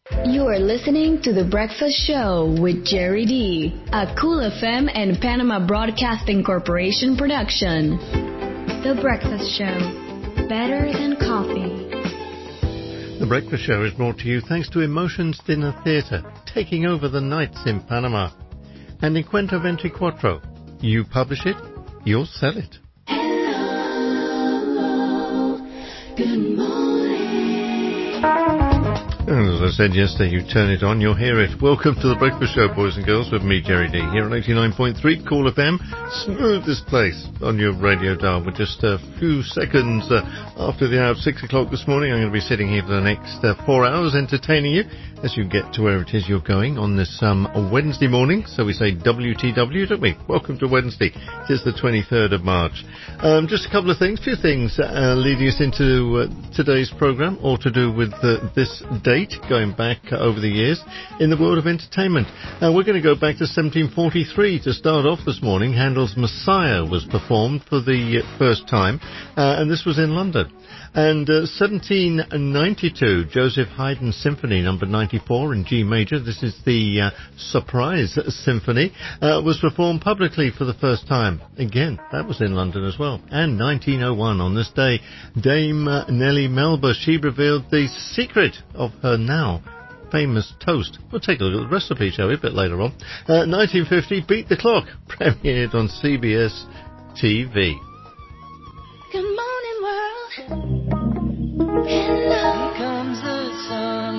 You are listening to The Breakfast Show with Jerry D, a Cool FM and Panama Broadcasting Corporation production. The Breakfast Show, better than coffee. The Breakfast Show is brought to you thanks to Emotions Dinner Theatre, taking over the nights in Panama. And in Cuento 24, you publish it, you'll sell it. Hello, good morning. As I said yesterday, you turn it on, you'll hear it. Welcome to The Breakfast Show, boys and girls, with me, Jerry D, here on 89.3 Cool FM. Smoothest place on your radio dial. We're just a few seconds after the hour of 6 o'clock this morning. I'm going to be sitting here for the next 4 hours entertaining you as you get to where it is you're going on this Wednesday morning. So we say WTW, don't we? Welcome to Wednesday. It is the 23rd of March. Just a couple of things, few things leading us into today's programme, or to do with this date going back over the years in the world of entertainment. We're going to go back to 1743 to start off this morning. Handel's Messiah was performed for the first time, and this was in London. And 1792, Joseph Haydn Symphony number 94 in G major, this is the Surprise Symphony, was performed publicly for the first time. Again, that was in London as well. And 1901, on this day, Dame Nellie Melba, she revealed the secret of her now famous toast. We'll take a look at the recipe, shall we, a bit later on. 1950, Beat the Clock, premiered on CBS TV. Good morning, world. Hello. Here comes the sun.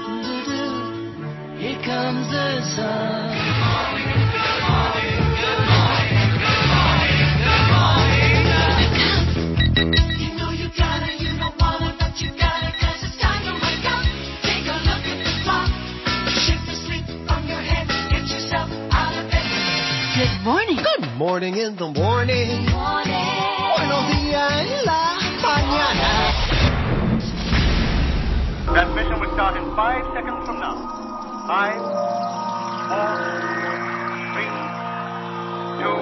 Here comes the sun. Good morning, good morning, good morning, good morning, good morning. You know you gotta, you don't wanna, but you gotta, 'cause it's time to wake up. Take a look at the clock. Shake the sleep from your head. Get yourself out of bed. Good morning. Good morning in the morning. Morning. Buenos días en la mañana. Transmission will start in 5 seconds from now. 5, 4, 3, 2,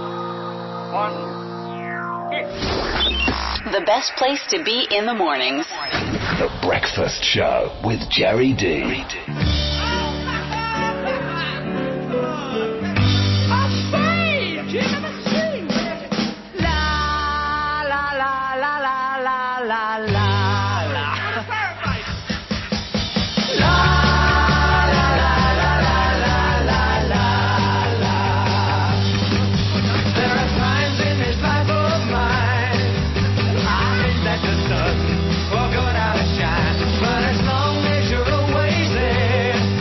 1, hit. The best place to be in the mornings. The Breakfast Show with Jerry D. For good out of shine, but as long as you're always there.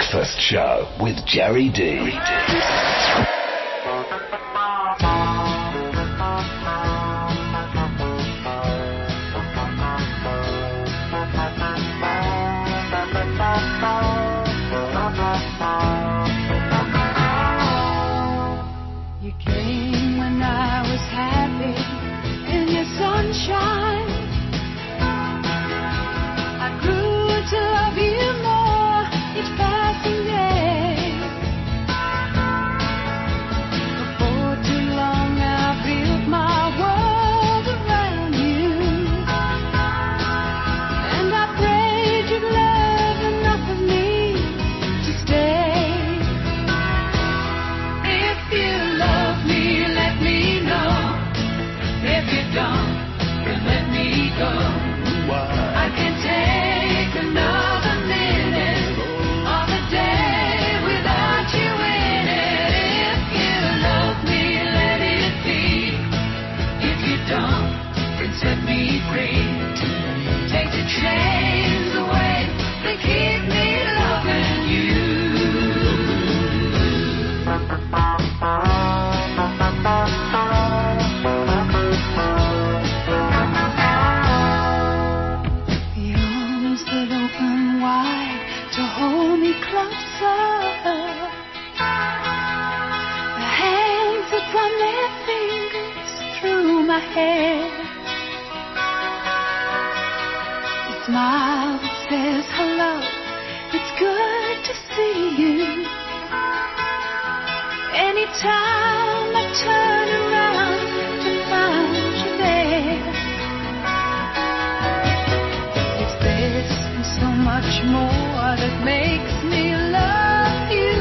Breakfast Show with Jerry D. You came when I was happy in your sunshine. I grew to love you more each passing day. Before too long I built my world around you, and I prayed you'd love enough of me to stay. If you love me, let me know. If you don't, then let me go. I can take another minute of the day without you in it. If you love me, let it be. If you don't, then set me free. Take the chains away that keep me loving you. The arms that open wide to hold me closer, the hands that run their fingers through my hair, the smile that says hello, it's good to see you. Anytime I turn around to find you there, it's this and so much more that makes me love you.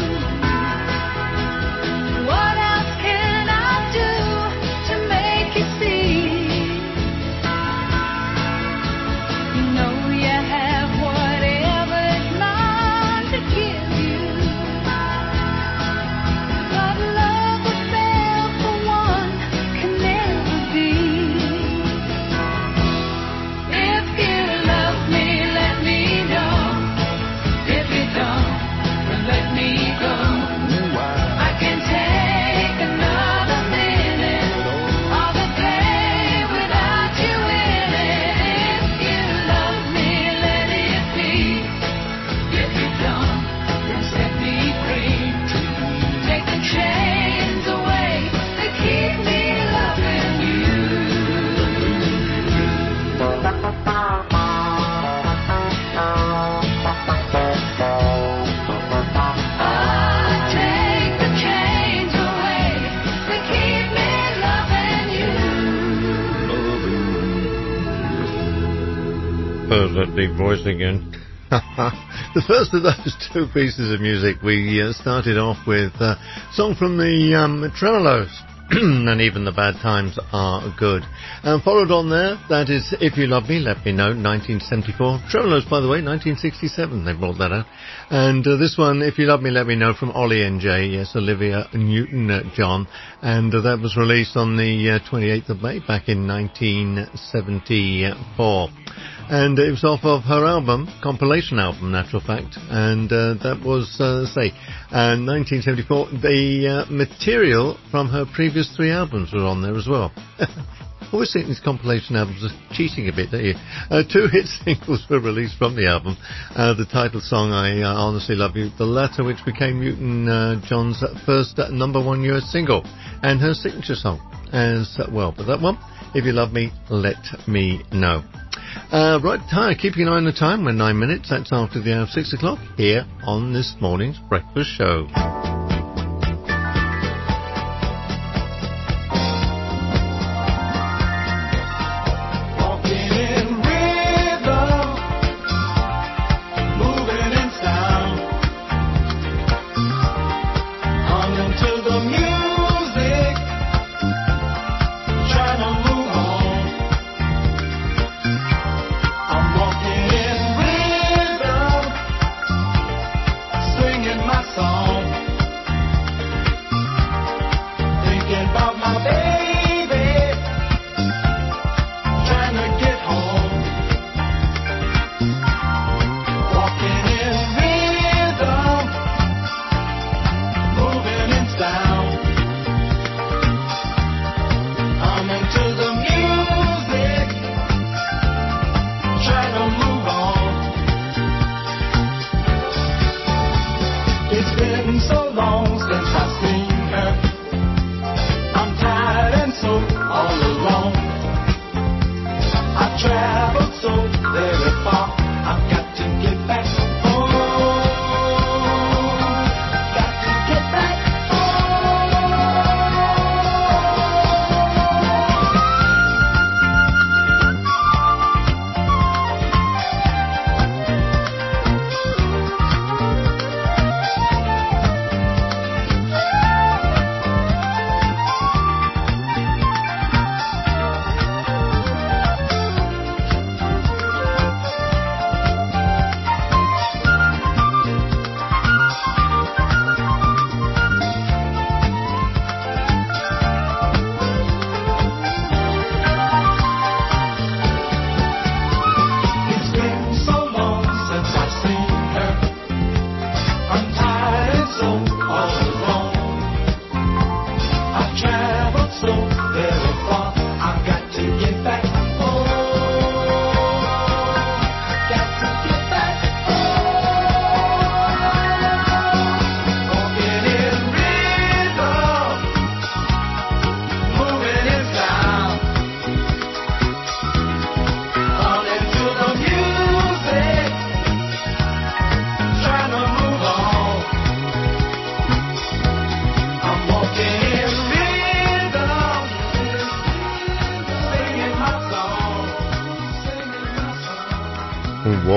What else can I do to make you see? You know you have whatever's mine to give you. But love without the one can never be. If you love me, let me know. If you don't, then let me go. I can take another minute of the day without you in it. If you love me, let it be. If you don't, then set me free. Take the chains away that keep me loving you. Take the chains away that keep me loving you. Oh, that deep voice again. The first of those two pieces of music, we started off with a song from the Tremolos, and even the bad times are good. And followed on there, that is If You Love Me, Let Me Know, 1974. Tremolos, by the way, 1967, they brought that out. And this one, If You Love Me, Let Me Know, from Ollie and Jay, yes, Olivia Newton-John. And that was released on the 28th of May, back in 1974. And it was off of her album, compilation album, natural fact, and that was, 1974. The material from her previous three albums were on there as well. Always think these compilation albums are cheating a bit, don't you? Two hit singles were released from the album. The title song, I Honestly Love You, the latter which became Newton-John's first number one US single, and her signature song as well. But that one, If You Love Me, Let Me Know. Right, keeping an eye on the time, we're 9 minutes, that's after the hour of 6 o'clock, here on this morning's breakfast show. Walking in rhythm, moving in sound, humming to the music, trying to move on. I'm walking in rhythm, singing my song.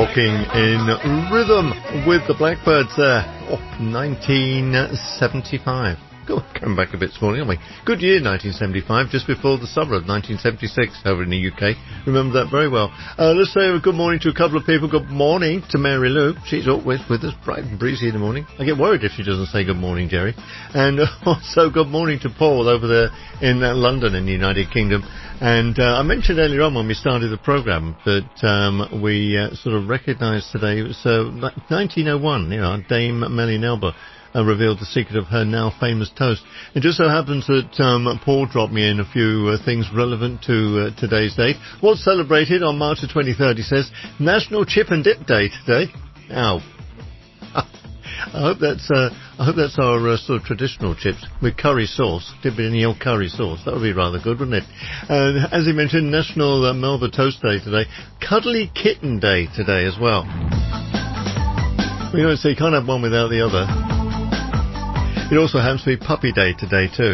Walking in Rhythm with the Blackbirds there. 1975. Coming back a bit this morning, aren't we? Good year, 1975, just before the summer of 1976 over in the UK. Remember that very well. Let's say good morning to a couple of people. Good morning to Mary Lou. She's always with us, bright and breezy in the morning. I get worried if she doesn't say good morning, Jerry. And also good morning to Paul over there in London in the United Kingdom. And I mentioned earlier on when we started the programme that we sort of recognised today, it was 1901, Dame Melly Nelba revealed the secret of her now famous toast. It just so happens that Paul dropped me in a few things relevant to today's date. What's celebrated on March the 23rd, he says, National Chip and Dip Day today. Ow. I hope that's our sort of traditional chips with curry sauce. Dip it in the old curry sauce. That would be rather good, wouldn't it? As he mentioned, National Melba Toast Day today. Cuddly Kitten Day today as well. So you can't have one without the other. It also happens to be Puppy Day today too.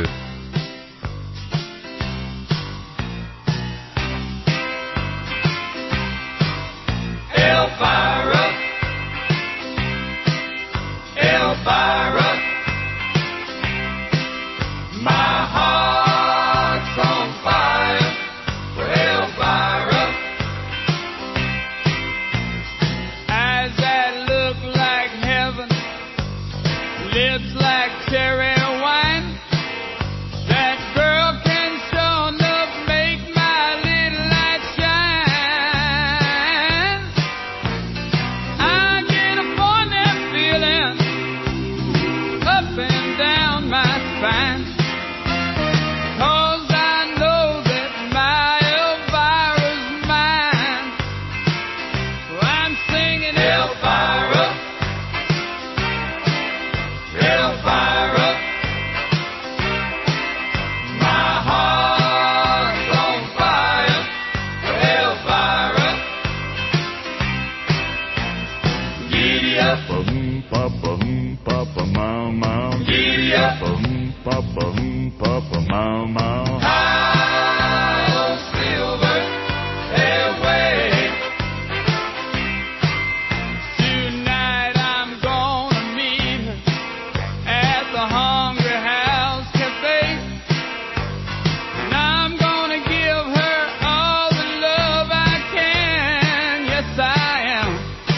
Elvira, Elvira, my heart's on fire for Elvira. Eyes that look like heaven, lips like cherry wine. That girl can sure enough make my little light shine. I get a funny feeling up and down my spine, 'cause I know that my Elvira's mine. I'm singing Elvira, Elvira, my heart's on fire for Elvira. Giddy up, giddy up, high on silver airway. Tonight I'm gonna meet her at the Hungry House Cafe, and I'm gonna give her all the love I can. Yes, I am.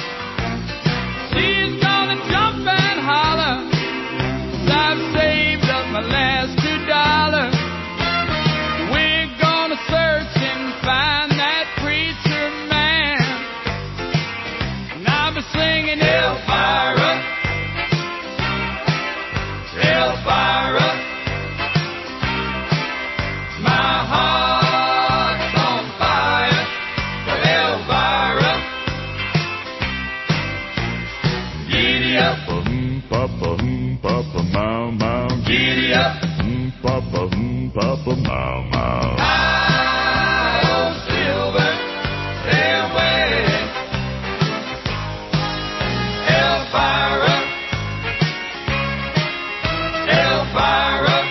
She's gonna jump and holler, 'cause I've saved up my last $2. We're gonna search and find that preacher man, and I'll be singing Elvira, Elvira, my heart's on fire for Elvira. Giddy up, giddy up, high on silver airway. Elvira, Elvira,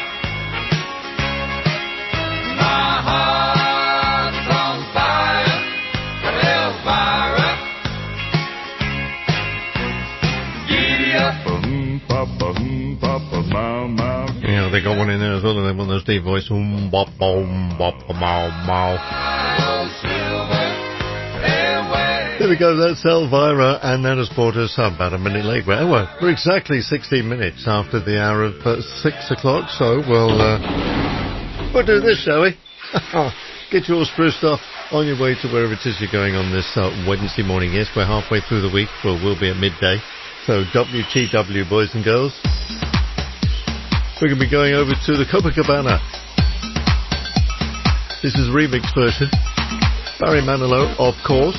my heart's on fire for Elvira. Giddy up, Yeah, they got one in there as well, and they want those deep voice. Bop, bop, mow, mow. high on silver airway. There we go, that's Elvira, and that has brought us about a minute late. Well, we're exactly 16 minutes after the hour of 6 o'clock, so we'll do this, shall we? Get you all spruced up on your way to wherever it is you're going on this Wednesday morning. Yes, we're halfway through the week, well, we'll be at midday. So WTW, boys and girls. We're going to be going over to the Copacabana. This is a remix version. Barry Manilow, of course.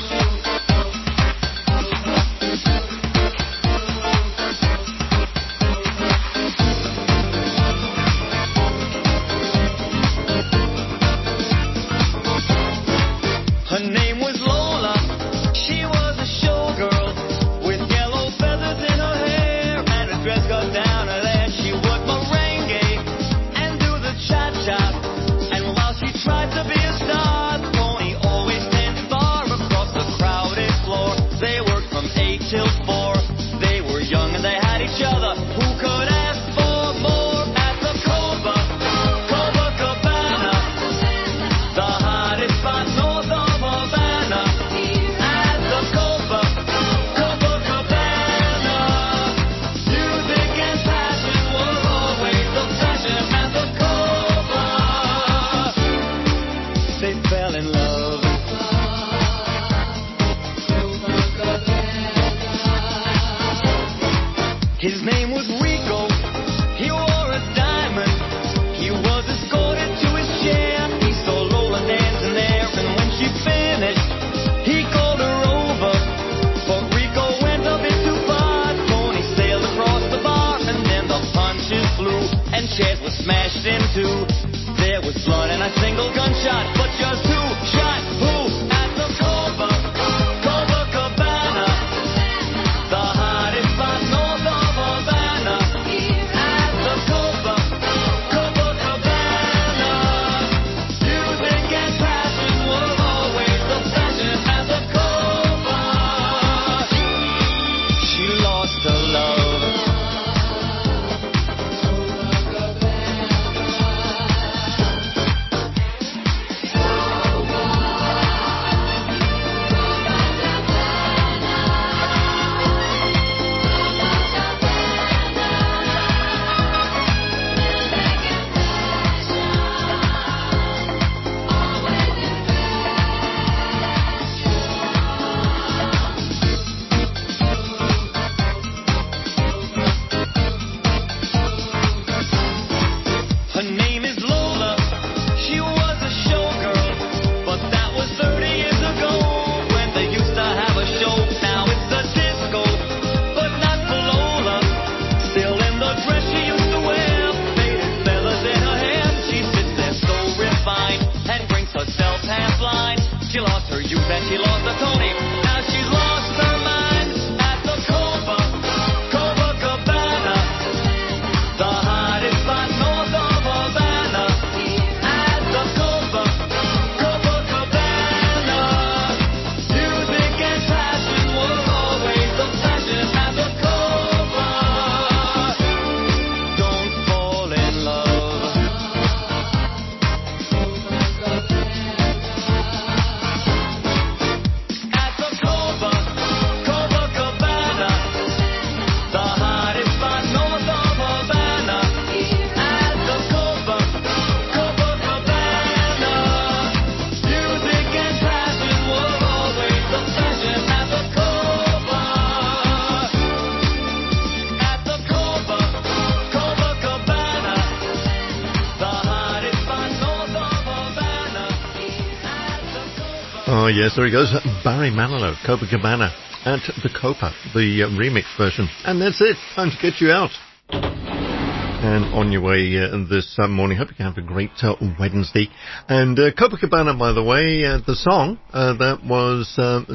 Her name was Lola. She was a showgirl with yellow feathers in her hair and a dress cut down her leg. She would merengue and do the cha-cha. And while she tried to be a star, the pony always stands far across the crowd. Hills for. They were young and they had each other. Who could ask for more at the Copacabana? The hottest spot north of Havana. At the Copacabana. Music and passion were always the fashion at the Copa. They fell in love. His name was Rico. He wore a diamond. He was escorted to his chair. He saw Lola dancing there, and when she finished, he called her over. But Rico went a bit too far. Tony sailed across the bar, and then the punches flew, and chairs were smashed in two. There was blood and a single gunshot, but just who shot who at the Copacabana? The hottest spot north of Havana. At the Copacabana. Music and passion were always the fashion at the Copa. She lost her love. Her name is Lola. She was a showgirl, but that was 30 years ago when they used to have a show. Now it's a disco, but not for Lola. Still in the dress she used to wear, faded feathers in her hair. She sits there so refined and drinks herself half blind. She lost her youth and she lost her Tony. Now she's lost her mind at the Copacabana. The hottest spot north of Havana. At the Copacabana. Music and passion were always the fashion at the Copa. Don't fall in love. At the Copacabana. The hottest spot north of Havana. At the Copacabana. Music and passion were always the fashion at the Copa. At the Copacabana. The hottest spot north of Havana. At the Copa. Oh, yes, there he goes. Barry Manilow, Copacabana at the Copa, the remix version. And that's it. Time to get you out. And on your way this morning. Hope you can have a great Wednesday. And Copacabana, by the way, the song, that was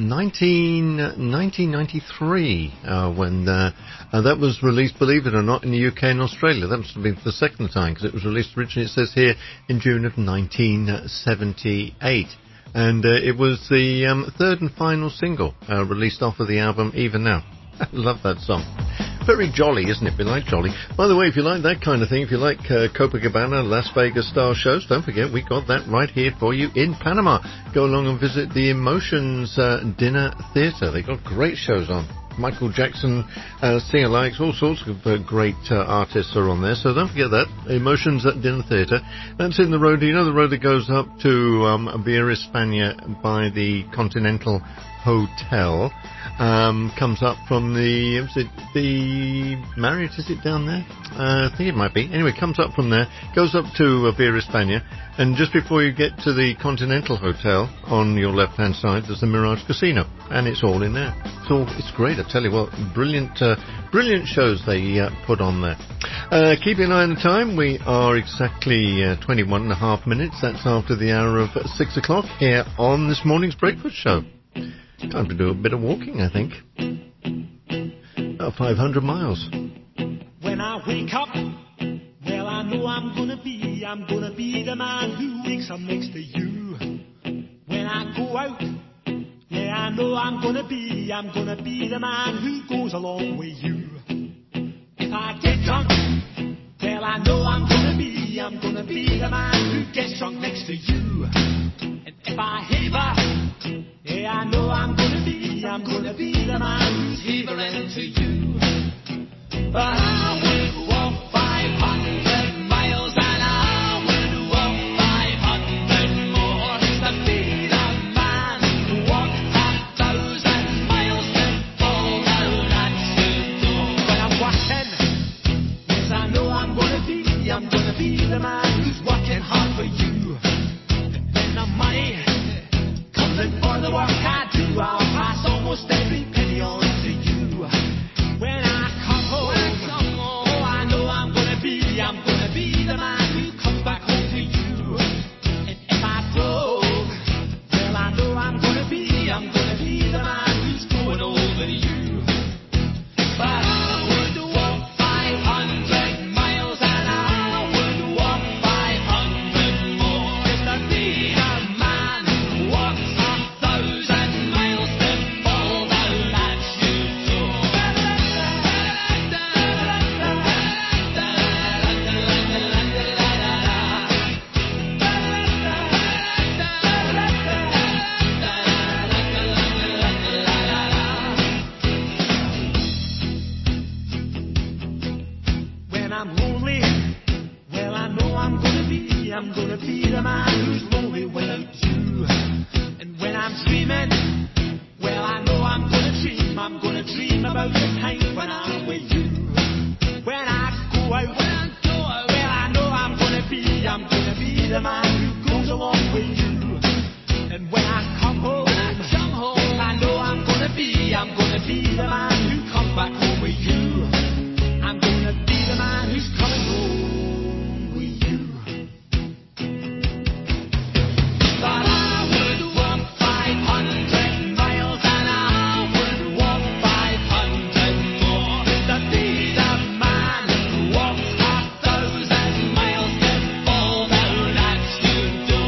1993 when that was released, believe it or not, in the UK and Australia. That must have been the second time, because it was released originally, it says here, in June of 1978. And it was the third and final single released off of the album Even Now. I love that song. Very jolly, isn't it? We like jolly. By the way, if you like that kind of thing, if you like Copacabana, Las Vegas style shows, don't forget we got that right here for you in Panama. Go along and visit the Emotions Dinner Theatre. They got great shows on. Michael Jackson, sing-alikes, all sorts of great artists are on there. So don't forget that. Emotions at Dinner Theatre. That's in the road. You know the road that goes up to Via España by the Continental Hotel. Comes up from the, is it the Marriott, is it down there? I think it might be. Anyway, comes up from there, goes up to Via España, and just before you get to the Continental Hotel, on your left-hand side, there's the Mirage Casino, and it's all in there. It's great, I tell you what, brilliant shows they put on there. Keep an eye on the time. We are exactly 21 and a half minutes. That's after the hour of 6 o'clock here on this morning's breakfast show. Time to do a bit of walking, I think. About 500 miles. When I wake up, well, I know I'm gonna be the man who wakes up next to you. When I go out, Yeah, I know I'm gonna be the man who goes along with you. If I get drunk, well, I know I'm gonna be the man who gets drunk next to you. And if I heaver, yeah, I know I'm gonna be the man who's heavering to you. But I would walk 500 miles and I would walk 500 more to be the man who walked 1,000 miles before the lights should go. When I'm walking, yes, I know I'm gonna be the man who's working hard for you. And the money comes in for the work I do, I'll pass almost every penny on to you. When I come home, oh, I know I'm gonna be the man who comes back home to you. And if I broke, well, I know I'm gonna be the man who's going over to you. But I would walk 500 miles and I would walk 500 more just to be the man who walks 1,000 miles before the lights should go. When I'm lonely, well, I know I'm gonna be the man who's lonely without you. And when I'm dreaming, well, I know I'm gonna dream about the time when I'm with you. When I go out, well, I know I'm gonna be the man who goes along with you. And when I come home, I know I'm gonna be the man who comes back home with you. I'm gonna be the man who's coming home with you. But I would walk 500 miles and I would walk 500 more to be the man who walks 1,000 miles before the lights should go.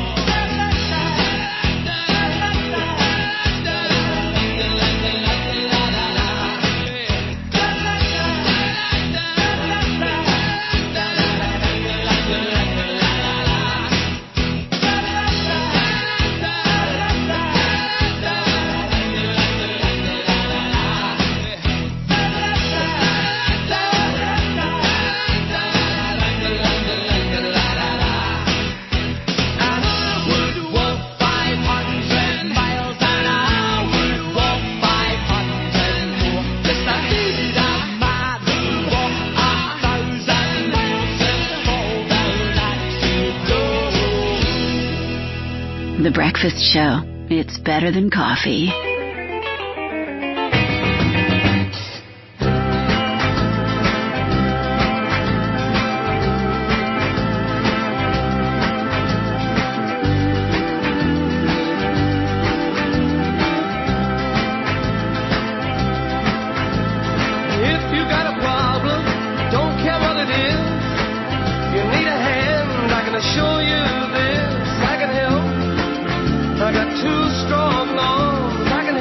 The Breakfast Show. It's better than coffee. If you got a problem, don't care what it is. You need a hand, I can assure you this. I can help. I got two strong arms, I can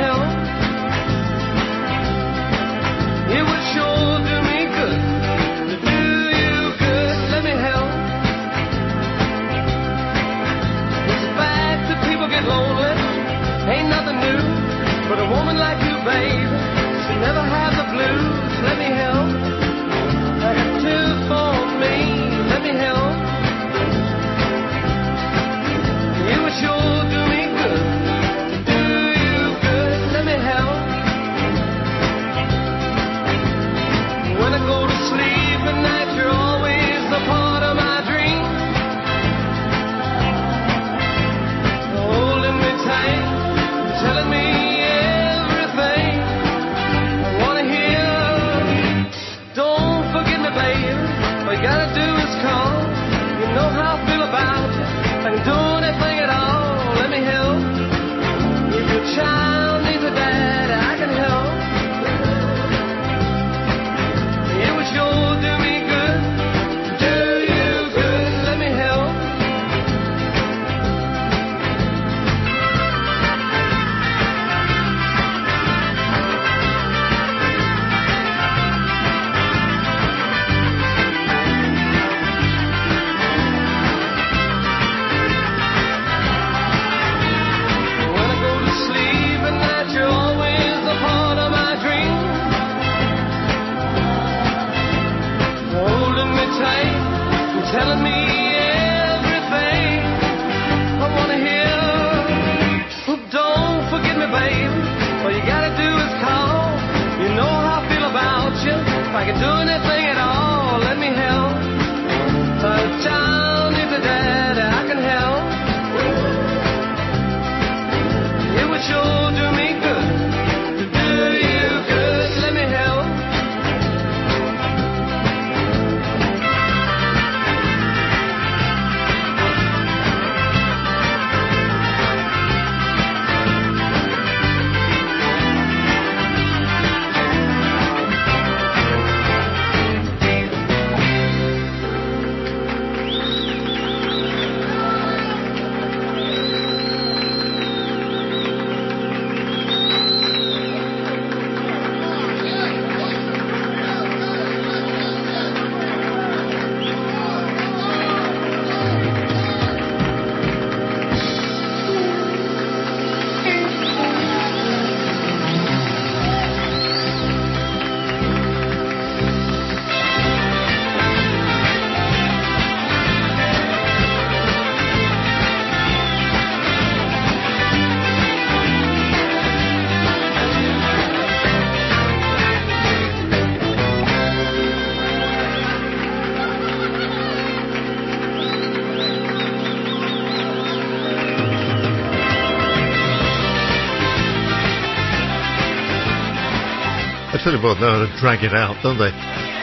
I tell you what, they ought to drag it out, don't they?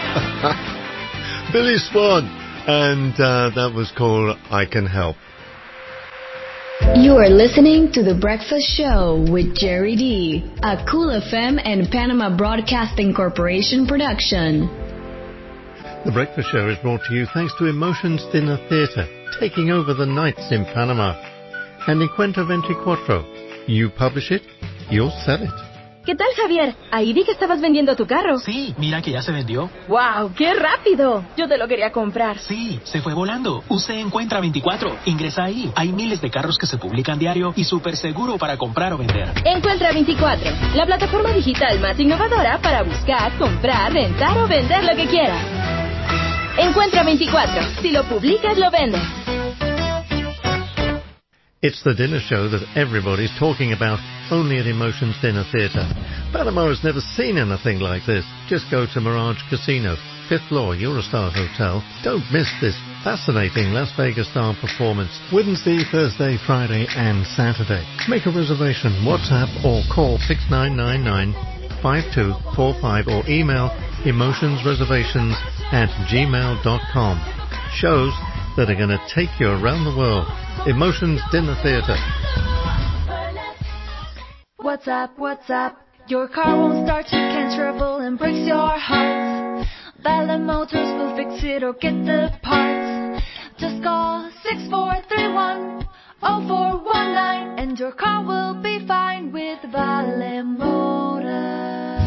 Billy Swan, and that was called I Can Help. You are listening to The Breakfast Show with Jerry D, a Cool FM and Panama Broadcasting Corporation production. The Breakfast Show is brought to you thanks to Emotions Dinner Theatre, taking over the nights in Panama. And Encuentro 24. You publish it, you'll sell it. ¿Qué tal, Javier? Ahí vi que estabas vendiendo tu carro. Sí, mira que ya se vendió. ¡Wow! ¡Qué rápido! Yo te lo quería comprar. Sí, se fue volando. Usted Encuentra 24. Ingresa ahí. Hay miles de carros que se publican diario y súper seguro para comprar o vender. Encuentra 24, la plataforma digital más innovadora para buscar, comprar, rentar o vender lo que quieras. Encuentra 24. Si lo publicas, lo vendes. It's the dinner show that everybody's talking about, only at Emotions Dinner Theatre. Panama has never seen anything like this. Just go to Mirage Casino, 5th floor, Eurostar Hotel. Don't miss this fascinating Las Vegas style performance. Wednesday, Thursday, Friday and Saturday. Make a reservation, WhatsApp or call 6999-5245 or email emotionsreservations@gmail.com. Shows that are going to take you around the world. Emotions Dinner Theatre. What's up, what's up? Your car won't start, you can't travel and breaks your heart. Valet Motors will fix it or get the parts. Just call 6431-0419 and your car will be fine with Valet Motors.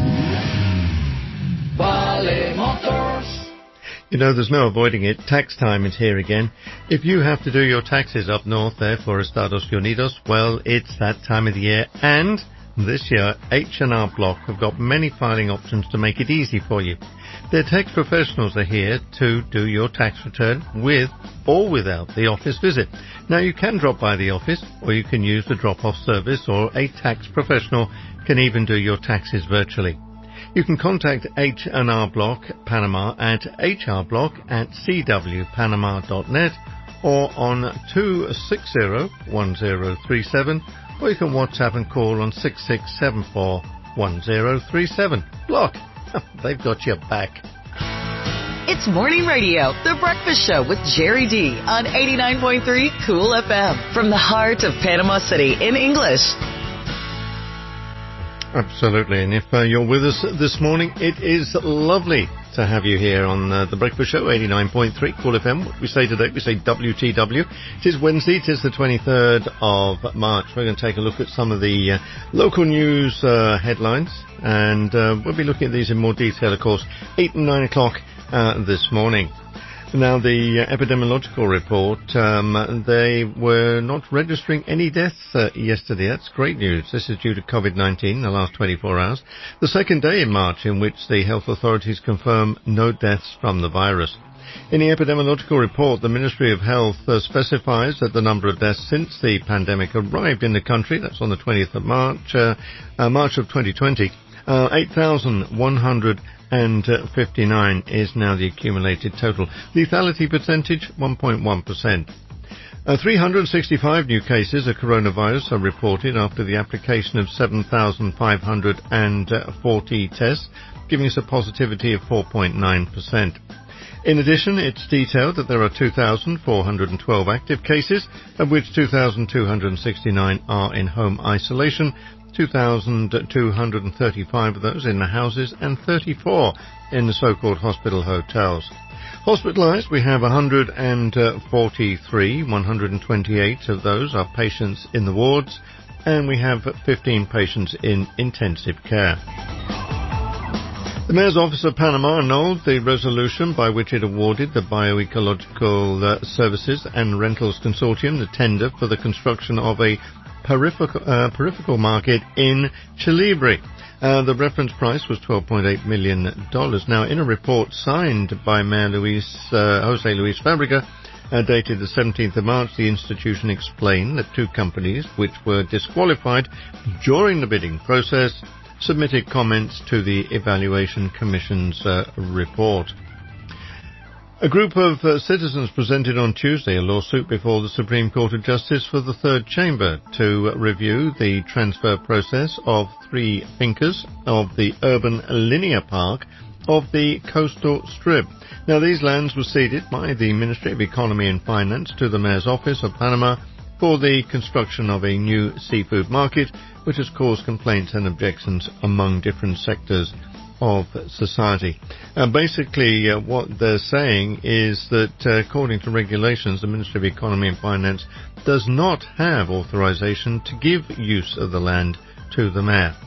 Valet Motors. You know, there's no avoiding it. Tax time is here again. If you have to do your taxes up north there for Estados Unidos, well, it's that time of the year. And this year, H&R Block have got many filing options to make it easy for you. Their tax professionals are here to do your tax return with or without the office visit. Now, you can drop by the office, or you can use the drop-off service, or a tax professional can even do your taxes virtually. You can contact H&R Block Panama at hrblock@cwpanama.net or on 260-1037, or you can WhatsApp and call on 6674-1037. Block, they've got your back. It's Morning Radio, The Breakfast Show with Jerry D on 89.3 Cool FM from the heart of Panama City in English. Absolutely, and if you're with us this morning, it is lovely to have you here on The Breakfast Show, 89.3 Cool FM. What we say today, we say WTW. It is Wednesday, it is the 23rd of March. We're going to take a look at some of the local news headlines, and we'll be looking at these in more detail, of course, 8 and 9 o'clock this morning. Now, the epidemiological report, they were not registering any deaths yesterday. That's great news. This is due to COVID-19, the last 24 hours. The second day in March in which the health authorities confirm no deaths from the virus. In the epidemiological report, the Ministry of Health specifies that the number of deaths since the pandemic arrived in the country, that's on the 20th of March, March of 2020, 8,159 is now the accumulated total. Lethality percentage, 1.1%. 365 new cases of coronavirus are reported after the application of 7,540 tests, giving us a positivity of 4.9%. In addition, it's detailed that there are 2,412 active cases, of which 2,269 are in home isolation, 2,235 of those in the houses, and 34 in the so-called hospital hotels. Hospitalized, we have 143, 128 of those are patients in the wards, and we have 15 patients in intensive care. The Mayor's Office of Panama annulled the resolution by which it awarded the Bioecological Services and Rentals Consortium the tender for the construction of a peripheral market in Chilibri. The reference price was $12.8 million. Now, in a report signed by Mayor Jose Luis Fabrega, dated the 17th of March, the institution explained that two companies, which were disqualified during the bidding process, submitted comments to the Evaluation Commission's report. A group of citizens presented on Tuesday a lawsuit before the Supreme Court of Justice for the Third Chamber to review the transfer process of 3 fincas of the urban linear park of the coastal strip. Now, these lands were ceded by the Ministry of Economy and Finance to the Mayor's Office of Panama for the construction of a new seafood market, which has caused complaints and objections among different sectors of society. Basically, what they're saying is that, according to regulations, the Ministry of Economy and Finance does not have authorization to give use of the land to the mayor.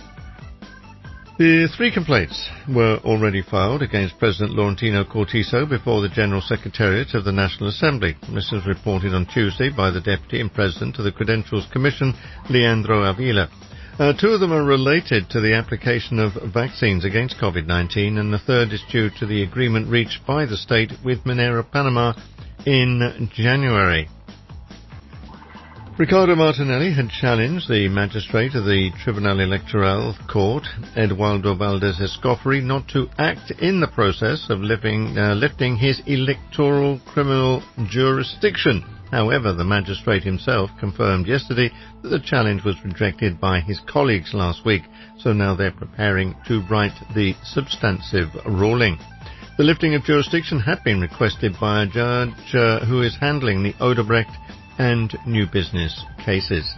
The 3 complaints were already filed against President Laurentino Cortizo before the General Secretariat of the National Assembly. This was reported on Tuesday by the Deputy and President of the Credentials Commission, Leandro Avila. 2 of them are related to the application of vaccines against COVID-19, and the third is due to the agreement reached by the state with Minera Panama in January. Ricardo Martinelli had challenged the magistrate of the Tribunal Electoral Court, Eduardo Valdez Escoffery, not to act in the process of lifting his electoral criminal jurisdiction. However, the magistrate himself confirmed yesterday that the challenge was rejected by his colleagues last week, so now they're preparing to write the substantive ruling. The lifting of jurisdiction had been requested by a judge who is handling the Odebrecht and New Business cases.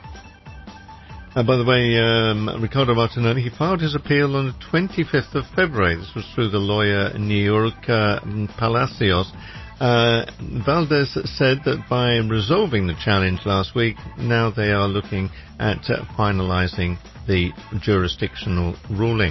By the way, Ricardo Martinelli, he filed his appeal on the 25th of February. This was through the lawyer Niurka Palacios. Valdez said that by resolving the challenge last week, now they are looking at finalizing the jurisdictional ruling.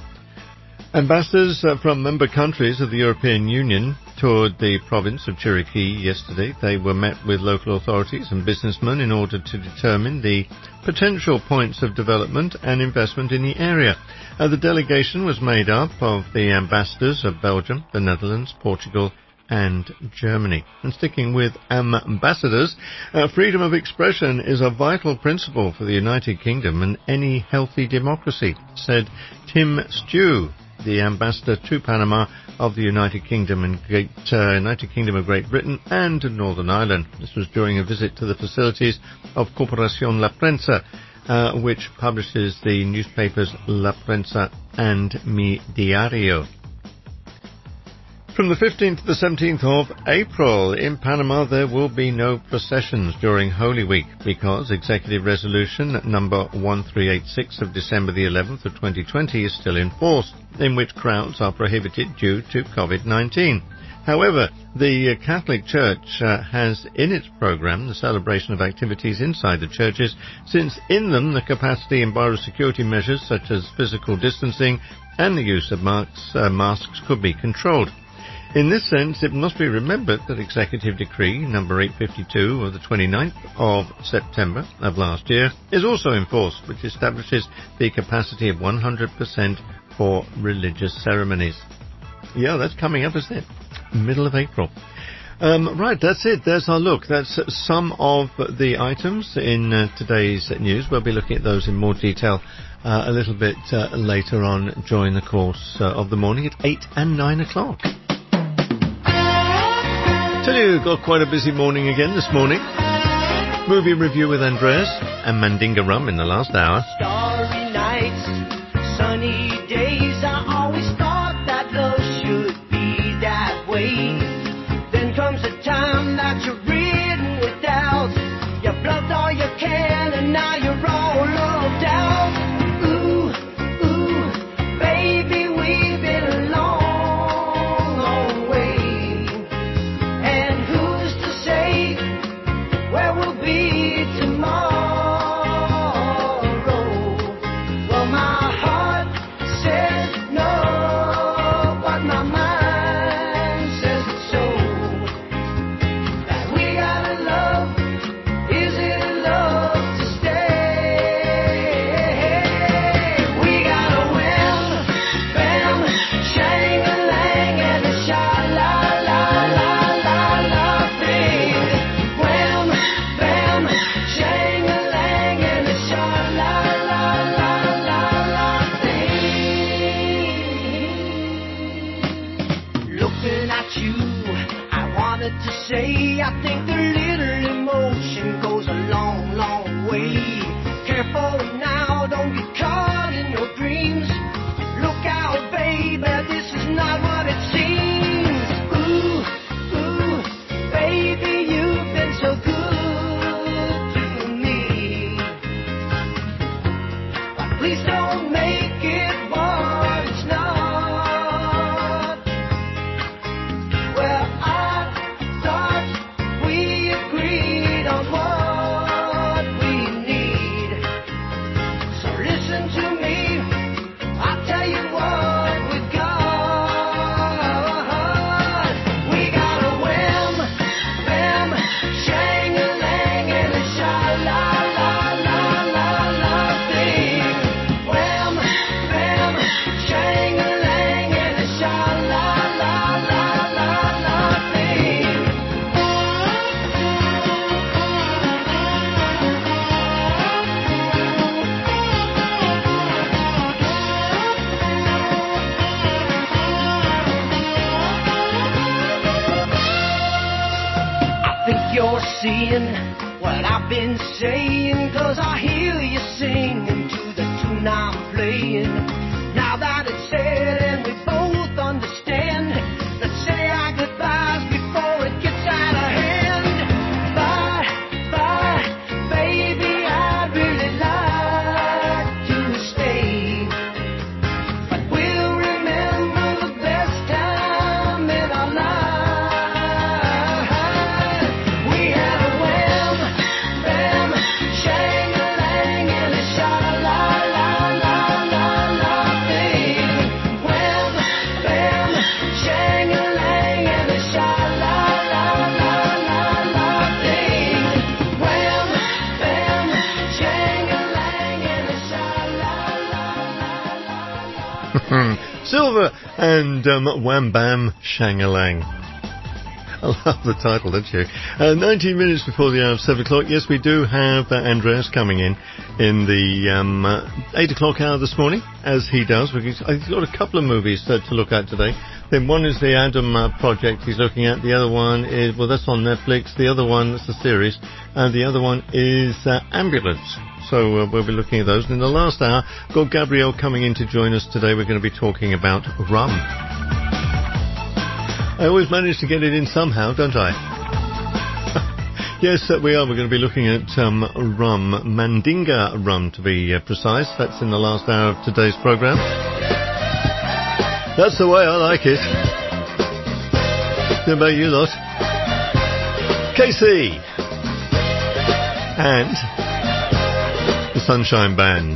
Ambassadors from member countries of the European Union toured the province of Chiriquí yesterday. They were met with local authorities and businessmen in order to determine the potential points of development and investment in the area. The delegation was made up of the ambassadors of Belgium, the Netherlands, Portugal and Germany. And sticking with ambassadors, freedom of expression is a vital principle for the United Kingdom and any healthy democracy, said Tim Stew, the ambassador to Panama of the United Kingdom of Great Britain and Northern Ireland. This was during a visit to the facilities of Corporación La Prensa, which publishes the newspapers La Prensa and Mi Diario. From the 15th to the 17th of April, in Panama, there will be no processions during Holy Week because Executive Resolution number 1386 of December the 11th of 2020 is still in force, in which crowds are prohibited due to COVID-19. However, the Catholic Church has in its program the celebration of activities inside the churches, since in them the capacity and biosecurity measures such as physical distancing and the use of masks could be controlled. In this sense, it must be remembered that Executive Decree number 852 of the 29th of September of last year is also in force, which establishes the capacity of 100% for religious ceremonies. Yeah, that's coming up, isn't it? Middle of April. Right, that's it. There's our look. That's some of the items in today's news. We'll be looking at those in more detail a little bit later on during the course of the morning at 8 and 9 o'clock. Tell you, got quite a busy morning again this morning. Movie review with Andreas and Mandinga Rum in the last hour. Starry nights, sunny days, I always thought that love should be that way. Then comes a time that you're ridden with doubt. You bluffed all you can and now you're all loved out. Ooh, ooh, baby, we've been a long, long way. And who's to say where we'll be tomorrow? at you. I wanted to say I think a little emotion goes a long, long way. Careful now, don't get caught in your dreams. Look out, baby, this is not what it seems. Ooh, ooh, baby, you've been so good to me. But please don't make it what it's not. Well, I thought we agreed on what we need. So listen to me, I'll tell you what we got. We got a wham, bam, shang-a-lang, and a sha-la-la-la-la-la thing. Wham, bam, shang-a-lang, and a sha-la-la-la-la-la thing. I think you're seeing what I've been saying, 'cause I hear you singing to the tune I'm playing. Now that it's said and we both understand, let's say our goodbyes before it gets out of hand. Bye, bye, baby, I'd really like to stay. But we'll remember the best time in our lives. We had a wham, bam, shang-a-lang, and a sha-la-la-la-la-la thing. Wham, bam, shang-a-lang, and a sha-la-la-la-la-la thing. Wham, bam, shang-a-lang, and a sha-la-la-la-la. Silver and Wham Bam Shang-a-Lang. I love the title, don't you? 19 minutes before the hour of 7 o'clock. Yes, we do have Andreas coming in the 8 o'clock hour this morning, as he does. He's got a couple of movies to look at today. Then one is the Adam Project he's looking at. The other one is, well, that's on Netflix. The other one, that's a series. And the other one is Ambulance. So we'll be looking at those. And in the last hour, got Gabrielle coming in to join us today. We're going to be talking about rum. I always manage to get it in somehow, don't I? Yes, we are. We're going to be looking at rum, Mandinga rum to be precise. That's in the last hour of today's programme. That's the way I like it. How about you lot? KC and the Sunshine Band.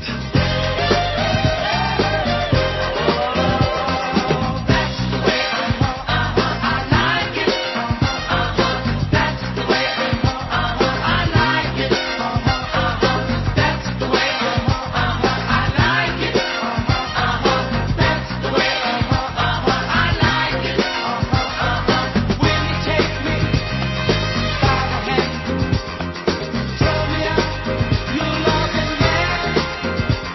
Tell me, you love me, man.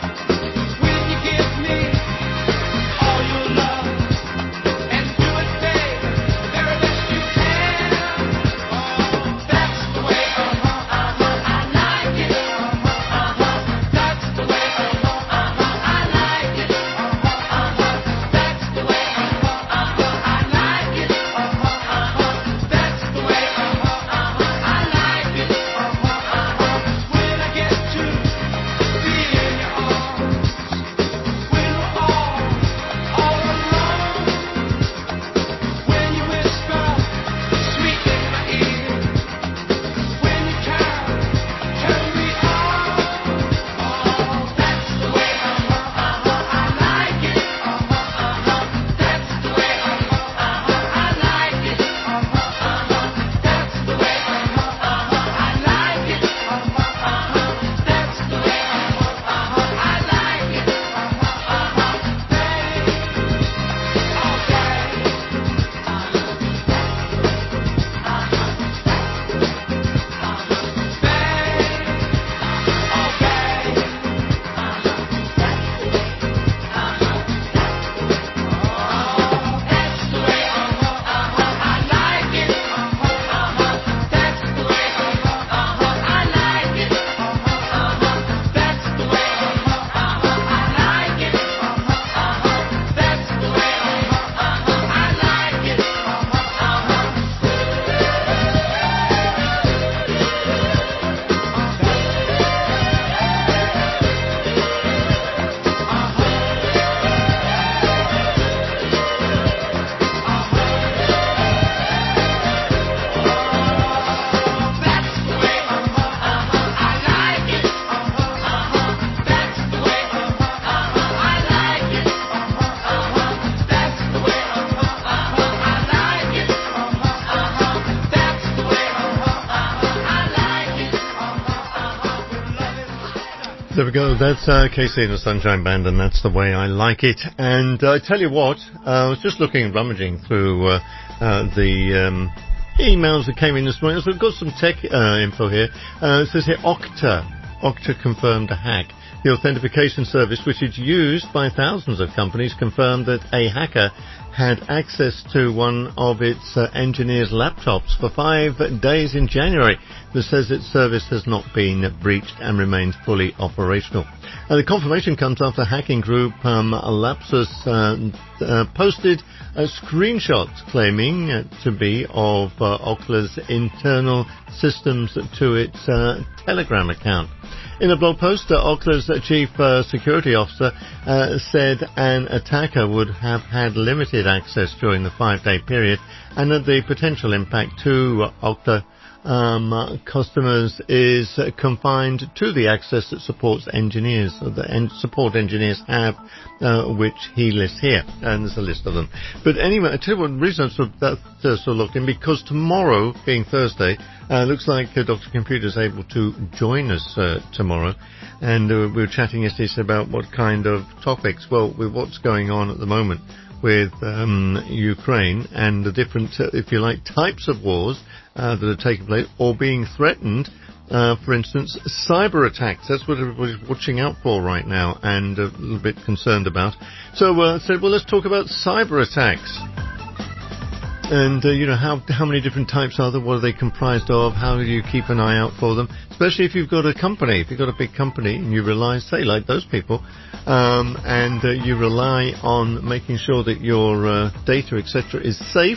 There we go. That's Casey and the Sunshine Band, and that's the way I like it. And I tell you what, I was just rummaging through the emails that came in this morning. So we've got some tech info here. It says here, Okta confirmed a hack. The authentication service, which is used by thousands of companies, confirmed that a hacker had access to one of its engineers' laptops for 5 days in January. It says its service has not been breached and remains fully operational. The confirmation comes after hacking group Lapsus posted screenshots claiming to be of Okta's internal systems to its Telegram account. In a blog post, Okta's chief security officer said an attacker would have had limited access during the 5-day period, and that the potential impact to Okta customers is confined to the access that support engineers have, which he lists here, and there's a list of them. But anyway, I tell you what, the reason I looked in, because tomorrow, being Thursday, looks like Dr. Computer is able to join us tomorrow, and we were chatting yesterday about what kind of topics. Well, with what's going on at the moment with Ukraine and the different, if you like, types of wars that are taking place or being threatened. For instance, cyber attacks. That's what everybody's watching out for right now and a little bit concerned about. So I said, well, let's talk about cyber attacks. And, how many different types are there? What are they comprised of? How do you keep an eye out for them? Especially if you've got a company. If you've got a big company and you rely, say, like those people, and you rely on making sure that your data, etc., is safe.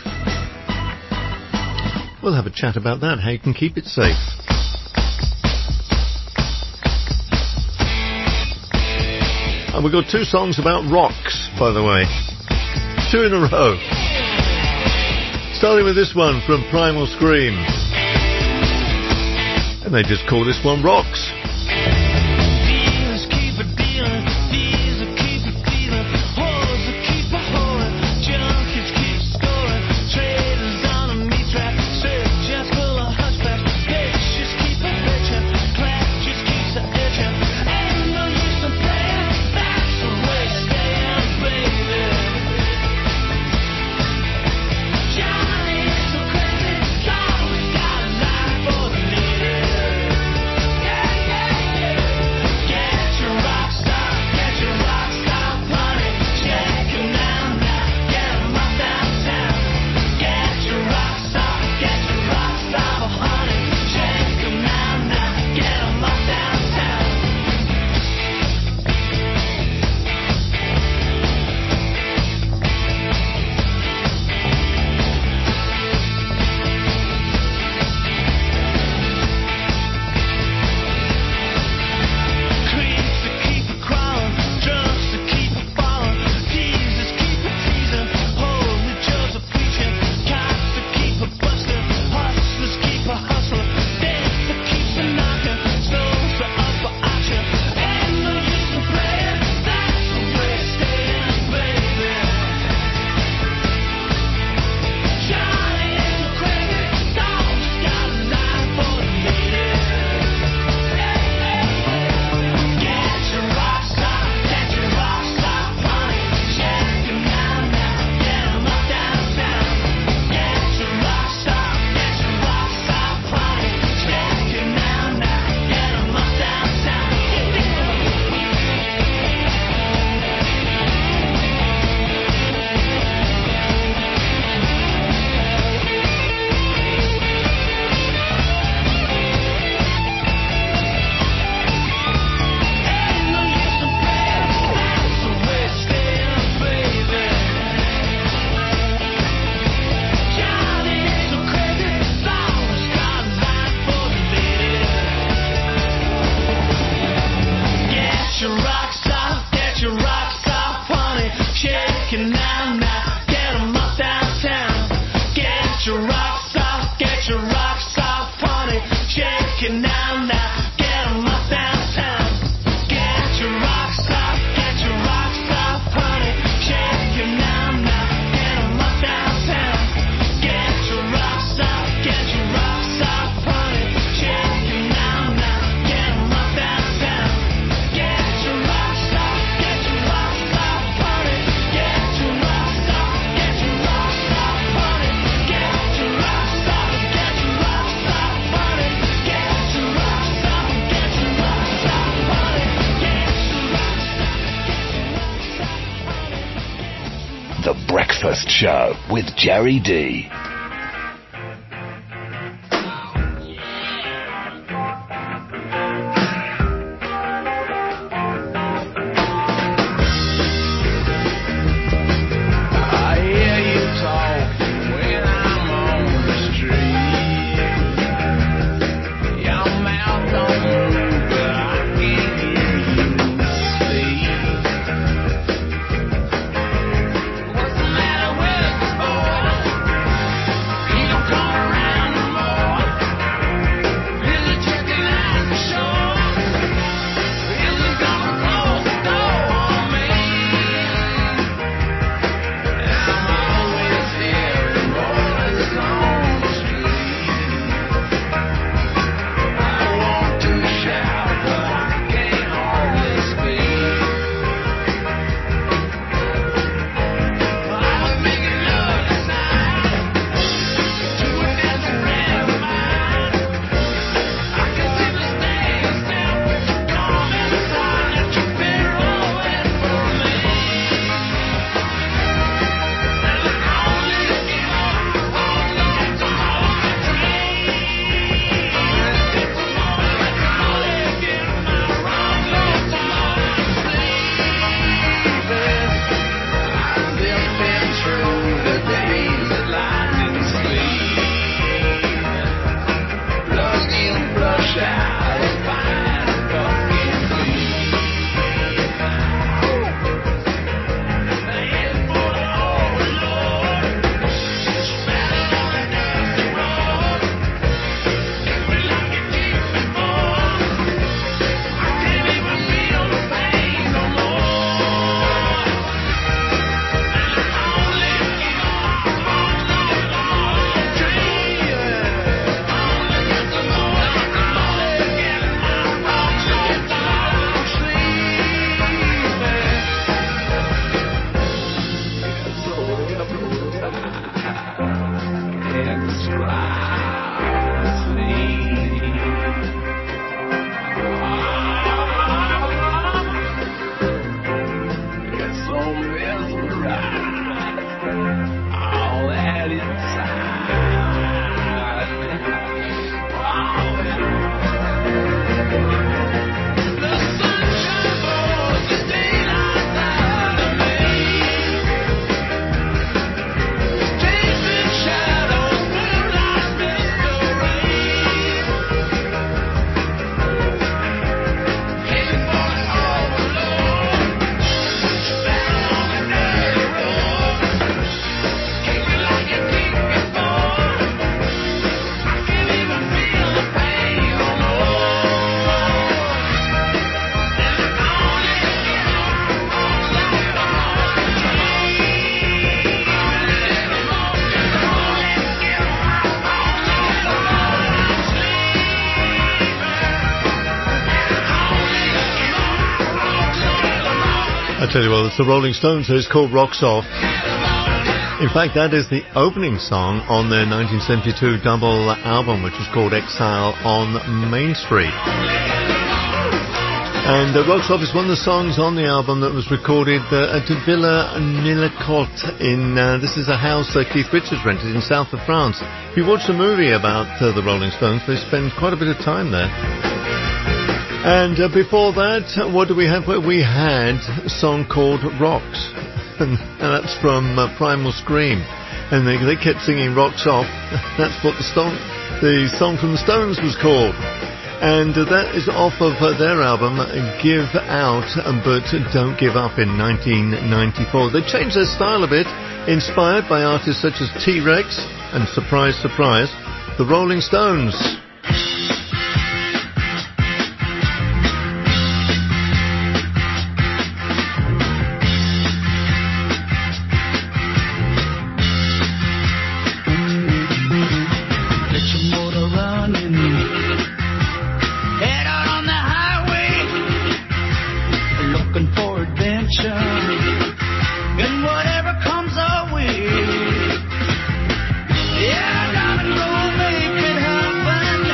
We'll have a chat about that, how you can keep it safe. And we've got 2 songs about rocks, by the way. 2 in a row. Starting with this one from Primal Scream. And they just call this one Rocks. The Breakfast Show with Jerry D. I tell you what, it's the Rolling Stones, so it's called Rocks Off. In fact, that is the opening song on their 1972 double album, which was called Exile on Main Street. And Rocks Off is one of the songs on the album that was recorded at Villa Nillicotte in, this is a house Keith Richards rented in south of France. If you watch the movie about the Rolling Stones, they spend quite a bit of time there. And before that, what do we have? We had a song called Rocks, and that's from Primal Scream. And they kept singing Rocks Off. That's what the song from the Stones was called. And that is off of their album Give Out But Don't Give Up in 1994. They changed their style a bit, inspired by artists such as T-Rex and, surprise, surprise, the Rolling Stones. Yeah, darling, go make it happen.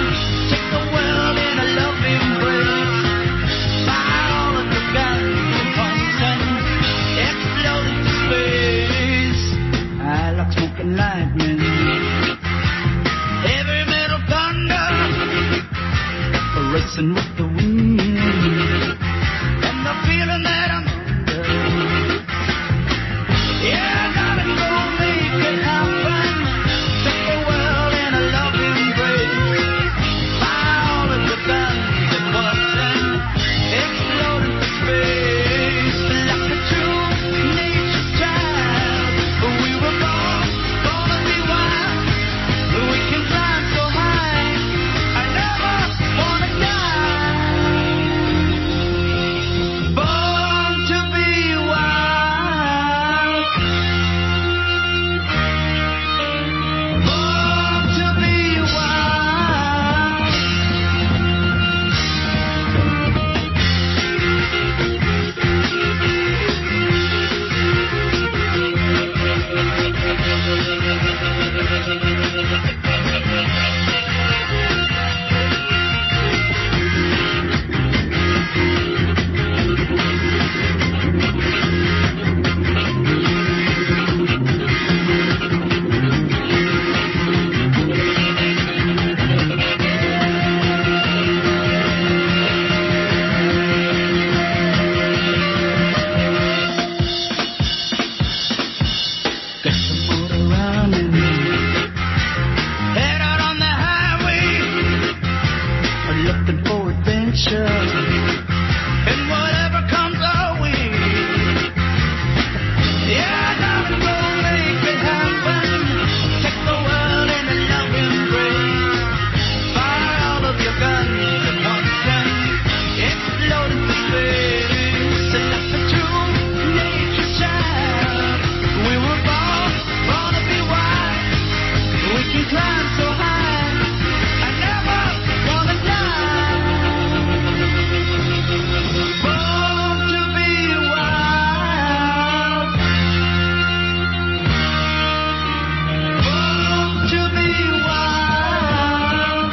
morning. Head out on the highway, looking for adventure. And whatever comes our way, yeah, darling, go make it happen. Take the world in a loving embrace. Fire all of your guns at once and explode into space. And let the true nature shine. We were born to be wild. We can climb so high. I never wanna die. Born to be wild. Born to be wild.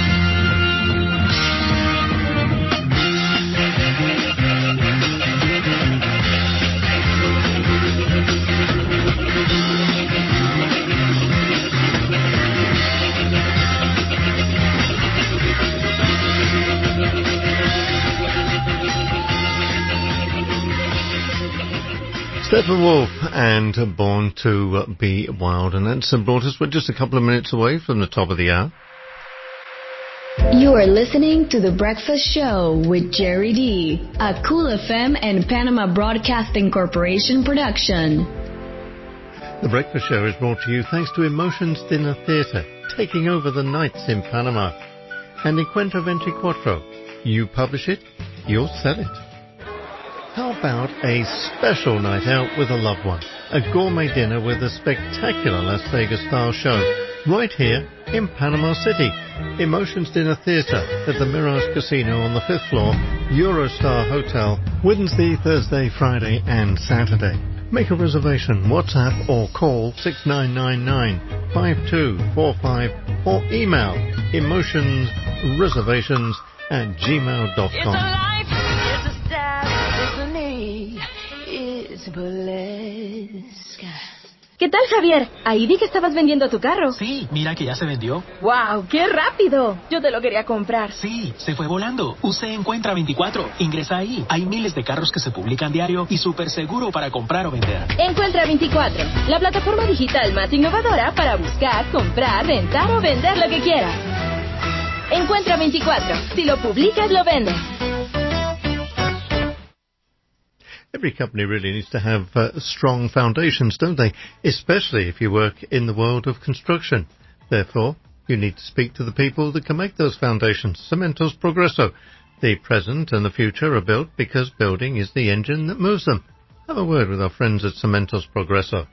Steppenwolf and Born to Be Wild, and that's brought us, we're just a couple of minutes away from the top of the hour. You are listening to The Breakfast Show with Jerry D, a Cool FM and Panama Broadcasting Corporation production. The Breakfast Show is brought to you thanks to Emotions Dinner Theatre, taking over the nights in Panama. And Encuentro 24, you publish it, you'll sell it. How about a special night out with a loved one? A gourmet dinner with a spectacular Las Vegas-style show, right here in Panama City. Emotions Dinner Theatre at the Mirage Casino on the 5th floor, Eurostar Hotel, Wednesday, Thursday, Friday and Saturday. Make a reservation, WhatsApp or call 6999-5245 or email emotionsreservations@gmail.com. It's a stab, it's a knee, it's burlesque. ¿Qué tal, Javier? Ahí vi que estabas vendiendo tu carro. Sí, mira que ya se vendió. ¡Wow! ¡Qué rápido! Yo te lo quería comprar. Sí, se fue volando. Usted Encuentra 24. Ingresa ahí. Hay miles de carros que se publican diario y súper seguro para comprar o vender. Encuentra 24, la plataforma digital más innovadora para buscar, comprar, rentar o vender lo que quieras. Encuentra 24. Si lo publicas, lo vendes. Every company really needs to have strong foundations, don't they? Especially if you work in the world of construction. Therefore, you need to speak to the people that can make those foundations. Cementos Progreso. The present and the future are built because building is the engine that moves them. Have a word with our friends at Cementos Progreso.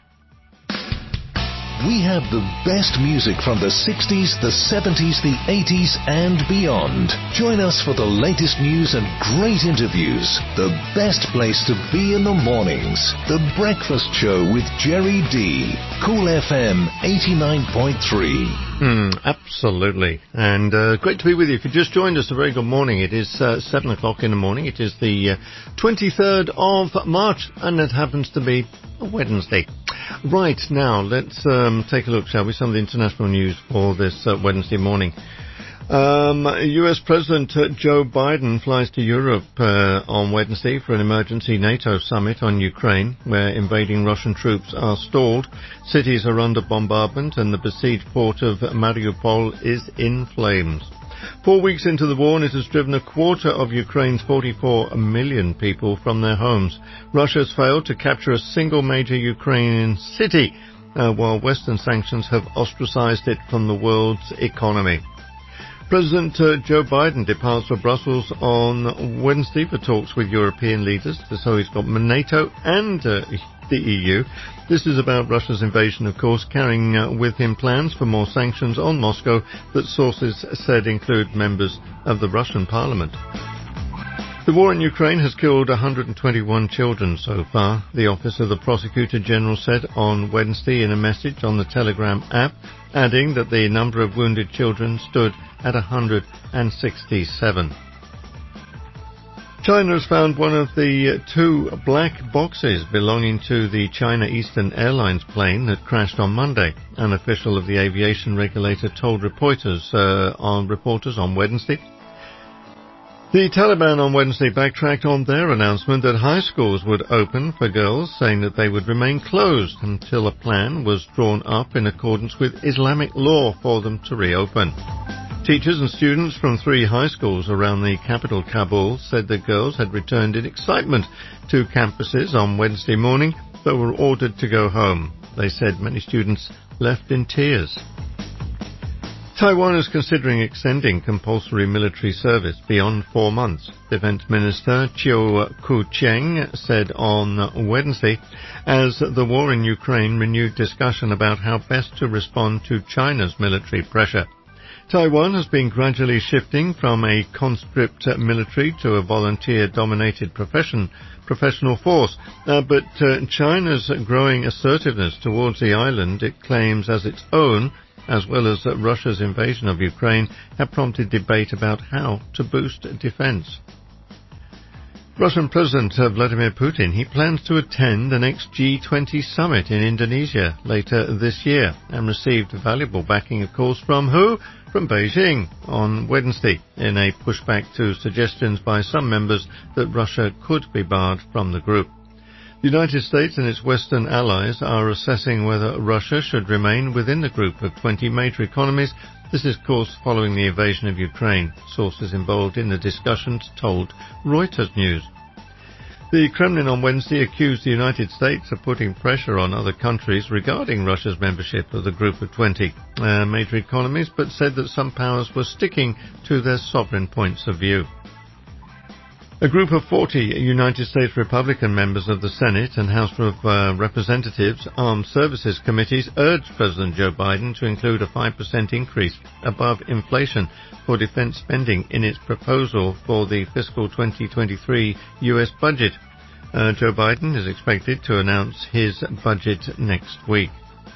We have the best music from the 60s, the 70s, the 80s, and beyond. Join us for the latest news and great interviews. The best place to be in the mornings. The Breakfast Show with Jerry D. Cool FM 89.3. Absolutely. And great to be with you. If you just joined us, a very good morning. It is 7 o'clock in the morning. It is the 23rd of March, and it happens to be a Wednesday. Right, now, let's take a look, shall we, some of the international news for this Wednesday morning. US President Joe Biden flies to Europe on Wednesday for an emergency NATO summit on Ukraine, where invading Russian troops are stalled. Cities are under bombardment and the besieged port of Mariupol is in flames. 4 weeks into the war, and it has driven a quarter of Ukraine's 44 million people from their homes. Russia's failed to capture a single major Ukrainian city, while Western sanctions have ostracized it from the world's economy. President Joe Biden departs for Brussels on Wednesday for talks with European leaders. So he's got NATO and the EU. This is about Russia's invasion, of course, carrying with him plans for more sanctions on Moscow that sources said include members of the Russian parliament. The war in Ukraine has killed 121 children so far, the Office of the Prosecutor General said on Wednesday in a message on the Telegram app, adding that the number of wounded children stood at 167. China has found one of the two black boxes belonging to the China Eastern Airlines plane that crashed on Monday. An official of the aviation regulator told reporters on Wednesday. The Taliban on Wednesday backtracked on their announcement that high schools would open for girls, saying that they would remain closed until a plan was drawn up in accordance with Islamic law for them to reopen. Teachers and students from 3 high schools around the capital Kabul said that girls had returned in excitement to campuses on Wednesday morning but were ordered to go home. They said many students left in tears. Taiwan is considering extending compulsory military service beyond 4 months, Defense Minister Chiu Ku-cheng said on Wednesday, as the war in Ukraine renewed discussion about how best to respond to China's military pressure. Taiwan has been gradually shifting from a conscript military to a volunteer-dominated professional force, but China's growing assertiveness towards the island it claims as its own, as well as Russia's invasion of Ukraine, have prompted debate about how to boost defense. Russian President Vladimir Putin, he plans to attend the next G20 summit in Indonesia later this year and received valuable backing, of course, from who? From Beijing on Wednesday in a pushback to suggestions by some members that Russia could be barred from the group. The United States and its Western allies are assessing whether Russia should remain within the group of 20 major economies. This is, of course, following the invasion of Ukraine. Sources involved in the discussions told Reuters News. The Kremlin on Wednesday accused the United States of putting pressure on other countries regarding Russia's membership of the group of 20 major economies, but said that some powers were sticking to their sovereign points of view. A group of 40 United States Republican members of the Senate and House of Representatives Armed Services Committees urged President Joe Biden to include a 5% increase above inflation for defense spending in its proposal for the fiscal 2023 U.S. budget. Joe Biden is expected to announce his budget next week.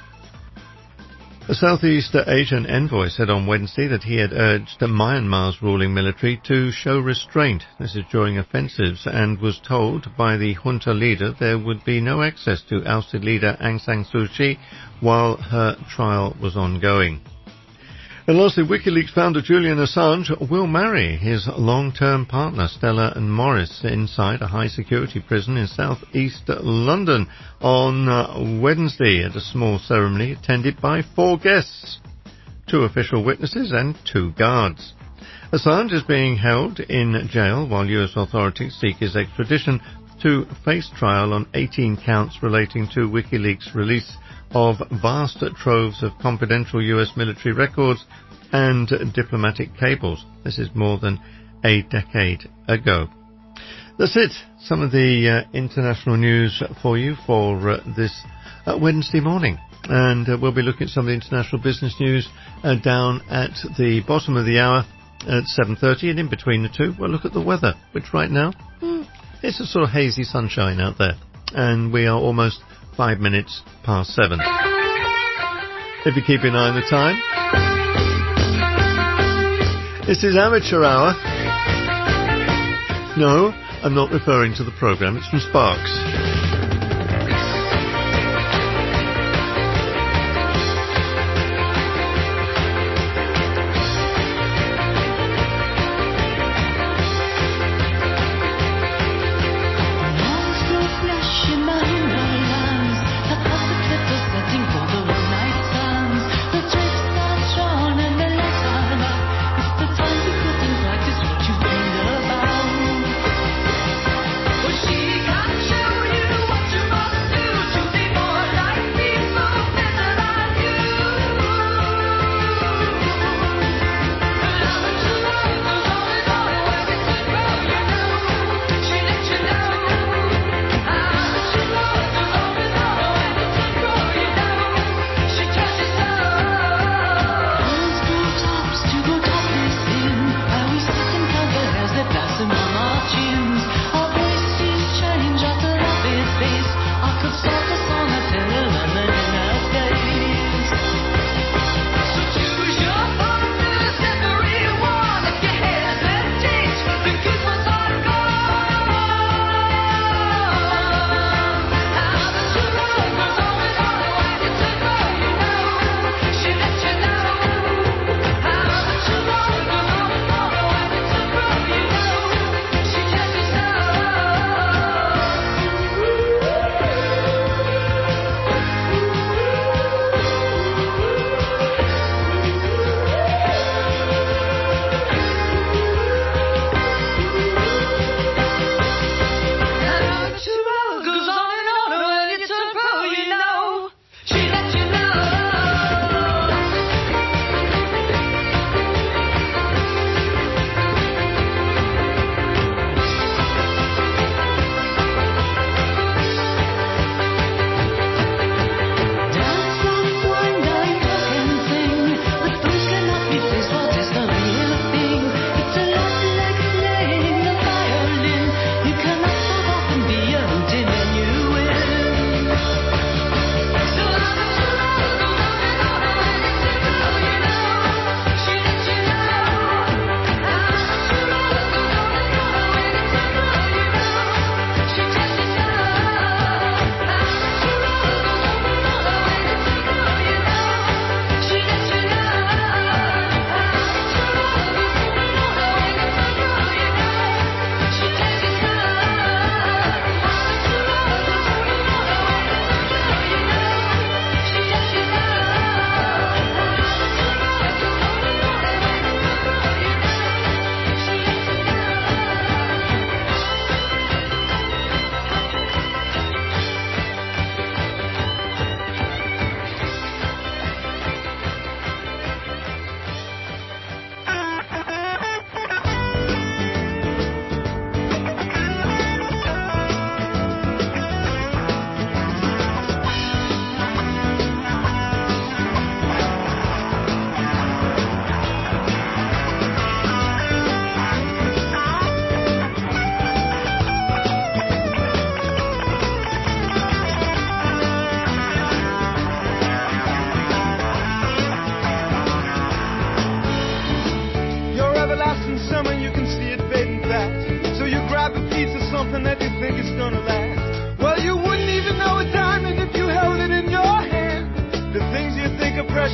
A Southeast Asian envoy said on Wednesday that he had urged Myanmar's ruling military to show restraint. This is during offensives, and was told by the junta leader there would be no access to ousted leader Aung San Suu Kyi while her trial was ongoing. And lastly, WikiLeaks founder Julian Assange will marry his long-term partner Stella and Morris inside a high-security prison in south-east London on Wednesday at a small ceremony attended by 4 guests, 2 official witnesses and 2 guards. Assange is being held in jail while US authorities seek his extradition to face trial on 18 counts relating to WikiLeaks' release of vast troves of confidential US military records and diplomatic cables. This is more than a decade ago. That's it. Some of the international news for you for this Wednesday morning. And we'll be looking at some of the international business news down at the bottom of the hour at 7:30, and in between the two, we'll look at the weather, which right now, it's a sort of hazy sunshine out there. And we are almost 5 minutes past 7. If you keep an eye on the time, this is Amateur Hour. No, I'm not referring to the programme, it's from Sparks. She can show you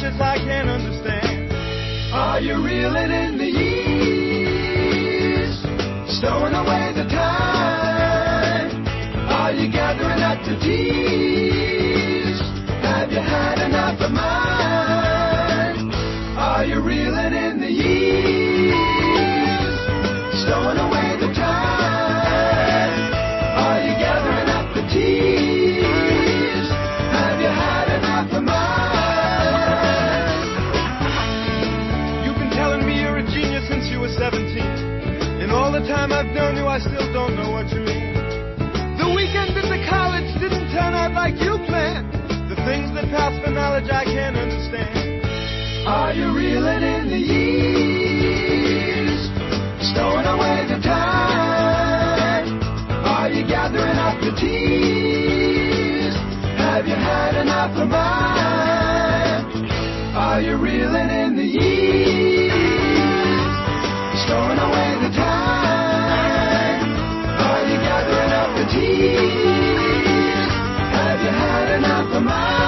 delicious, I can't understand. Are you reeling in the years, stowing away the time? Are you gathering up the tears? Have you had enough of mine? Are you reeling in the years, stowing away the time? Are you gathering up the tears? Have you had enough of mine? You've been telling me you're a genius since you were 17. In all the time I've known you, I still don't know what you mean. The weekend at the college didn't turn out like you planned. The things that pass for knowledge I can't understand. Are you reeling in the years, stowing away the time? Are you gathering up the tears? Have you had enough of mine? Are you reeling in the years, stowing away the time? Are you gathering up the tears? Have you had enough of mine?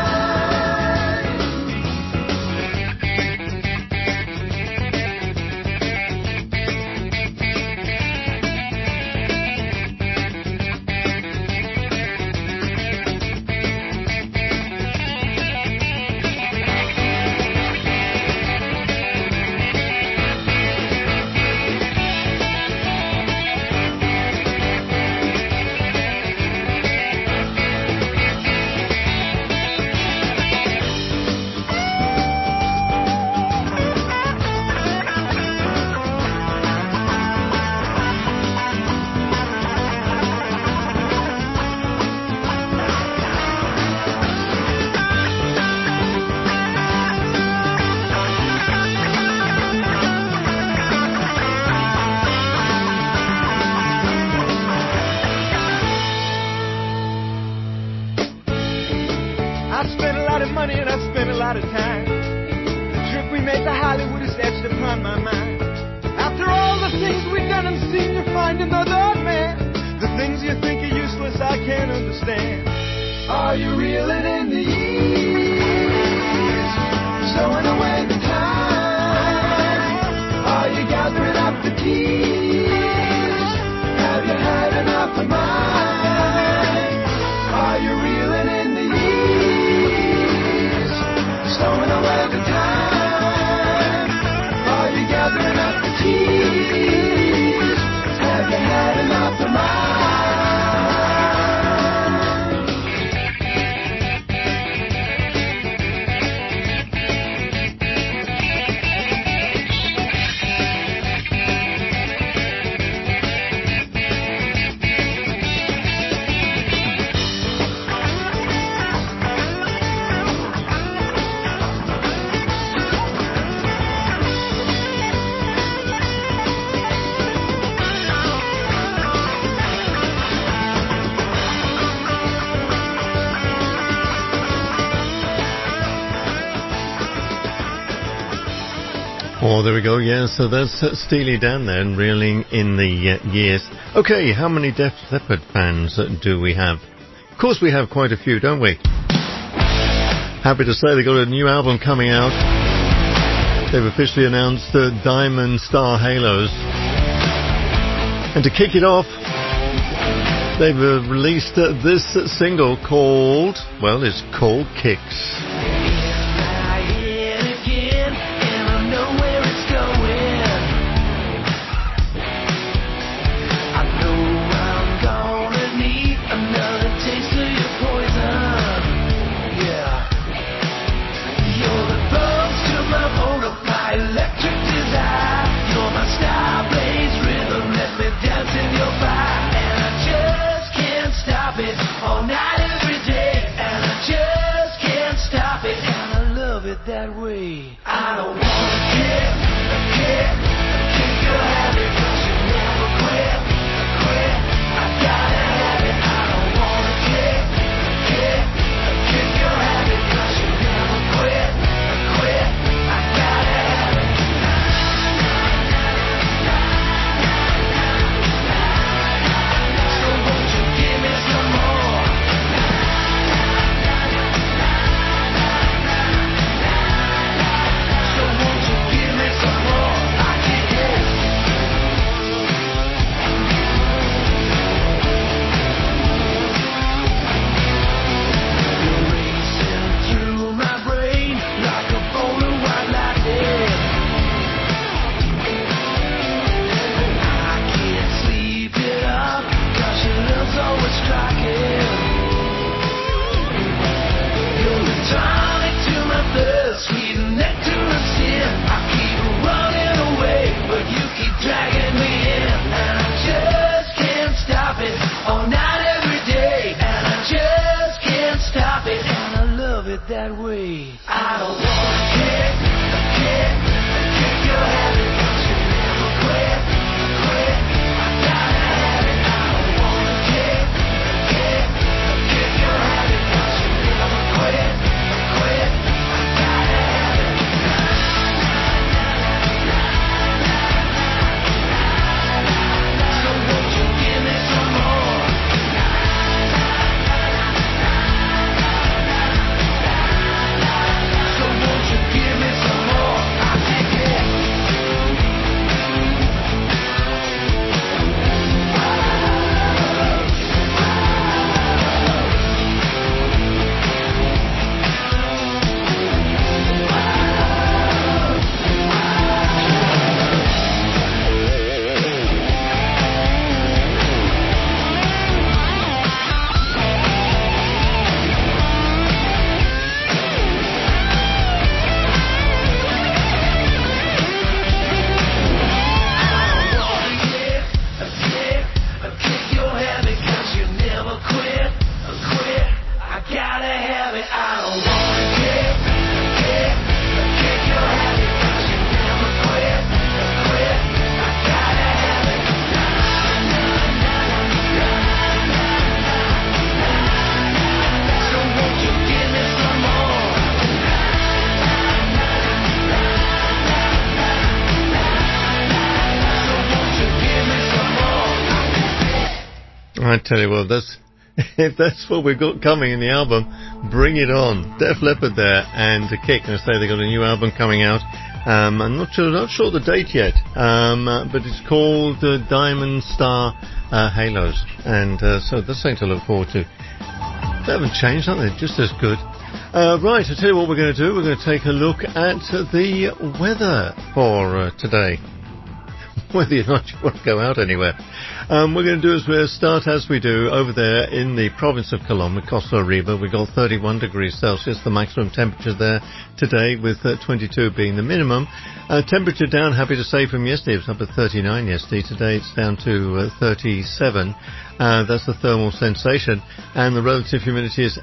I spent a lot of money and I spent a lot of time. The trip we made to Hollywood is etched upon my mind. After all the things we've done and seen, you find another man. The things you think are useless, I can't understand. Are you reeling in the years, stowing away the time? Are you gathering up the tears? Have you had enough of mine? Are you reeling in the years, stowing away the time? Are you gathering up the tears? Have you had enough of mine? Oh, there we go. Yeah, so that's Steely Dan there, and reeling in the years. Okay, how many Def Leppard fans do we have? Of course we have quite a few, don't we? Happy to say they've got a new album coming out. They've officially announced Diamond Star Halos. And to kick it off, they've released this single called, well, it's called Kicks. That way. I don't wanna kick your habit, 'cause you never quit. I gotta have it. I don't wanna kick your habit, 'cause you never quit. I gotta have it. So won't you give me some more? it that way. I don't wanna kick your habit, 'cause you never quit. I gotta have it. I don't wanna kick your habit, 'cause you never quit. I gotta have it. So won't you give me some more? So won't you give me some more? I take it. Kick your habit, 'cause you never quit. I gotta have it. I don't wanna kick your habit, 'cause you never quit. I gotta have it. So won't you give me some more? So won't you give me some more? I tell you what, if that's what we've got coming in the album, bring it on. Def Leppard there, and Kick. And I say they've got a new album coming out. I'm not sure the date yet, but it's called Diamond Star Halos, and so that's something to look forward to. They haven't changed, have they? Just as good. Right, I'll tell you what we're going to do. We're going to take a look at the weather for today. Whether or not you want to go out anywhere. We're going to do is we'll start as we do over there in the province of Colón, Costa Arriba. We've got 31 degrees Celsius, the maximum temperature there today, with 22 being the minimum. Temperature down, happy to say, from yesterday. It was up at 39 yesterday. Today it's down to 37. That's the thermal sensation. And the relative humidity is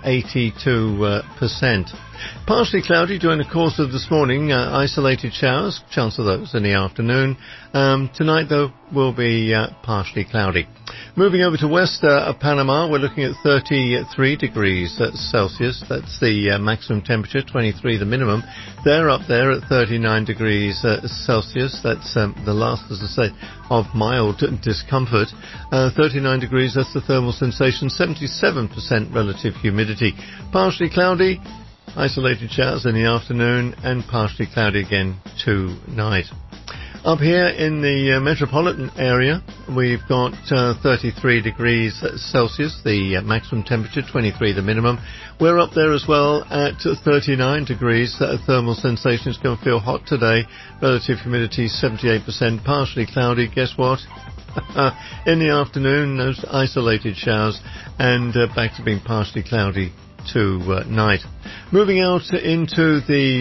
82%. Partially cloudy during the course of this morning. Isolated showers, chance of those in the afternoon. Tonight, though, will be partially cloudy. Moving over to west of Panama, we're looking at 33 degrees Celsius. That's the maximum temperature, 23 the minimum. They're up there at 39 degrees Celsius. That's the last, as I say, of mild discomfort. 39 degrees, that's the thermal sensation, 77% relative humidity. Partially cloudy, isolated showers in the afternoon, and partially cloudy again tonight. Up here in the metropolitan area, we've got 33 degrees Celsius, the maximum temperature, 23 the minimum. We're up there as well at 39 degrees. Thermal sensation is going to feel hot today. Relative humidity 78%, partially cloudy. Guess what? In the afternoon, those isolated showers, and back to being partially cloudy tonight. Moving out into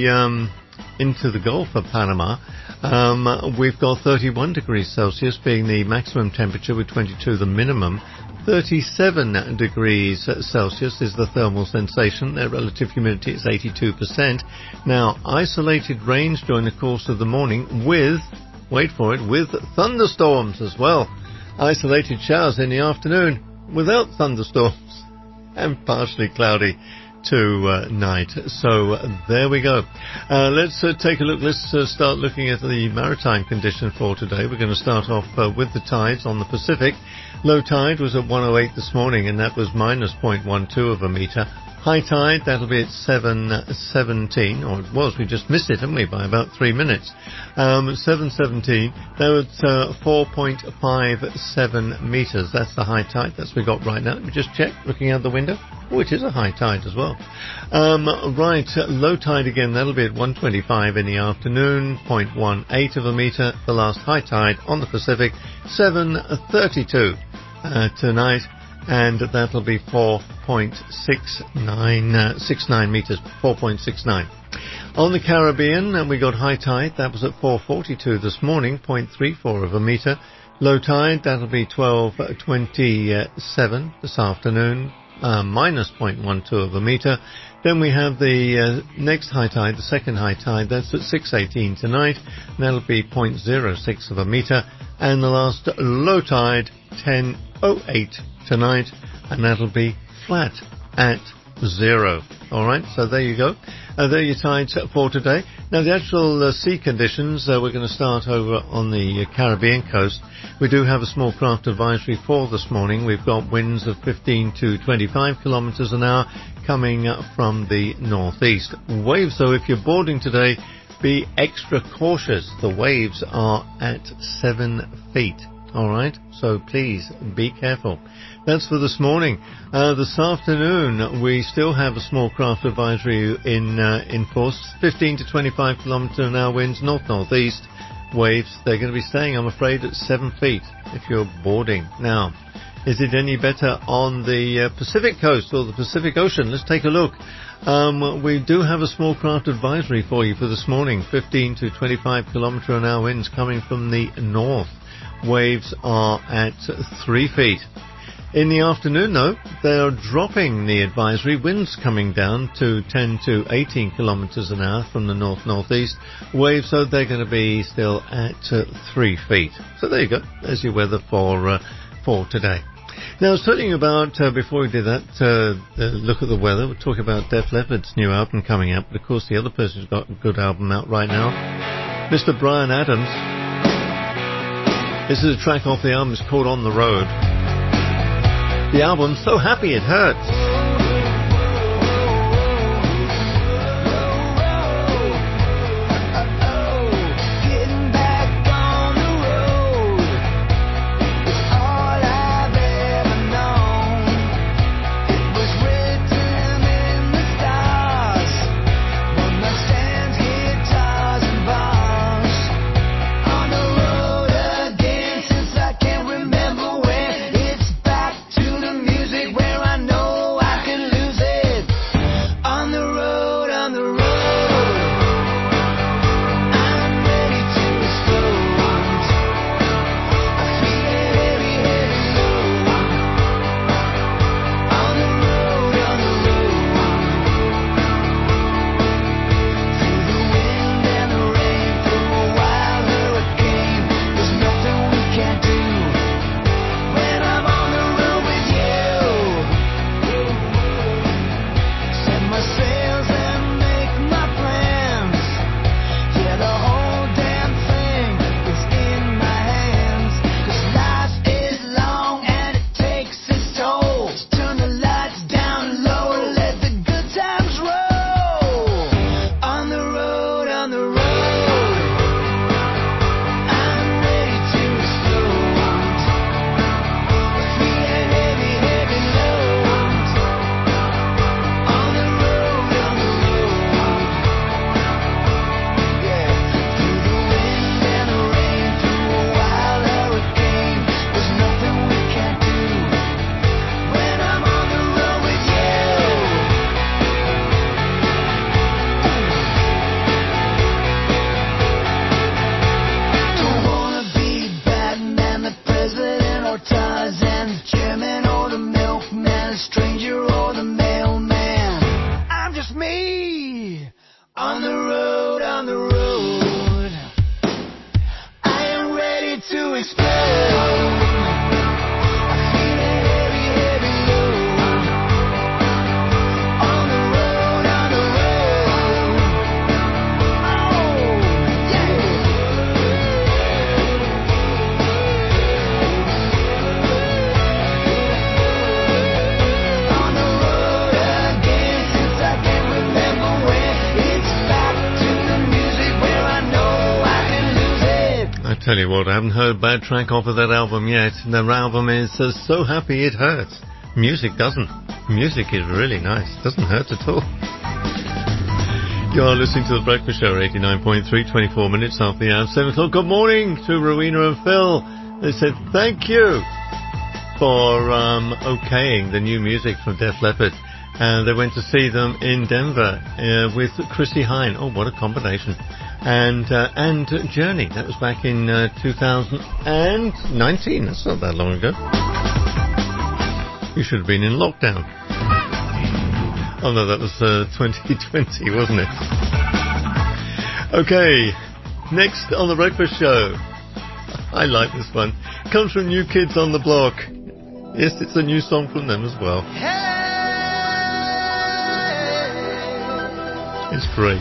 the Gulf of Panama, we've got 31 degrees Celsius being the maximum temperature, with 22 the minimum. 37 degrees Celsius is the thermal sensation. Their relative humidity is 82%. Now, isolated rains during the course of the morning with, wait for it, with thunderstorms as well. Isolated showers in the afternoon without thunderstorms, and partially cloudy tonight. So there we go. Let's take a look. Let's start looking at the maritime condition for today. We're going to start off with the tides on the Pacific. Low tide was at 108 this morning, and that was minus 0.12 of a metre. High tide, that'll be at 7:17, or it was, we just missed it, haven't we, by about 3 minutes. 7:17, that was 4.57 metres. That's the high tide, that's what we got right now. Let me just check, looking out the window. Oh, it is a high tide as well. Right, low tide again, that'll be at 1:25 in the afternoon, 0.18 of a metre. The last high tide on the Pacific, 7:32 tonight, and that'll be 4.69 metres, 4.69. On the Caribbean, we got high tide, that was at 4:42 this morning, 0.34 of a metre. Low tide, that'll be 12:27 this afternoon, minus 0.12 of a metre. Then we have the next high tide, the second high tide, that's at 6:18 tonight, and that'll be 0.06 of a metre. And the last low tide, 10:08 tonight, and that'll be flat at 0. All right, so there you go. There are your tides for today. Now, the actual sea conditions, we're going to start over on the Caribbean coast. We do have a small craft advisory for this morning. We've got winds of 15 to 25 kilometres an hour coming from the northeast. Waves, though, if you're boarding today, be extra cautious. The waves are at 7 feet. All right, so please be careful. That's for this morning. This afternoon, we still have a small craft advisory in force. 15 to 25 kilometre an hour winds, north-northeast. Waves, they're going to be staying, I'm afraid, at 7 feet if you're boarding. Now, is it any better on the Pacific coast or the Pacific Ocean? Let's take a look. We do have a small craft advisory for you for this morning. 15 to 25 kilometre an hour winds coming from the north. Waves are at 3 feet. In the afternoon, though, they are dropping the advisory. Winds coming down to 10 to 18 kilometres an hour from the north-northeast. Waves, so they're going to be still at 3 feet. So there you go. There's your weather for today. Now, I was telling you about, before we did that, look at the weather, we're talking about Def Leppard's new album coming out. But, of course, the other person who's got a good album out right now, Mr. Bryan Adams. This is a track off the album. It's called On the Road. The album, So Happy It Hurts. Tell you what, I haven't heard a bad track off of that album yet. Their album is So Happy It Hurts. Music doesn't. Music is really nice. Doesn't hurt at all. You're listening to The Breakfast Show, 89.3, 24 minutes after the hour, 7 o'clock. Good morning to Rowena and Phil. They said thank you for okaying the new music from Def Leppard. And they went to see them in Denver with Chrissie Hynde. Oh, what a combination. And Journey. That was back in 2019. That's not that long ago. You should have been in lockdown. Oh no, that was 2020, wasn't it? Okay, next on the Breakfast Show. I like this one. Comes from New Kids on the Block. Yes, it's a new song from them as well. It's great.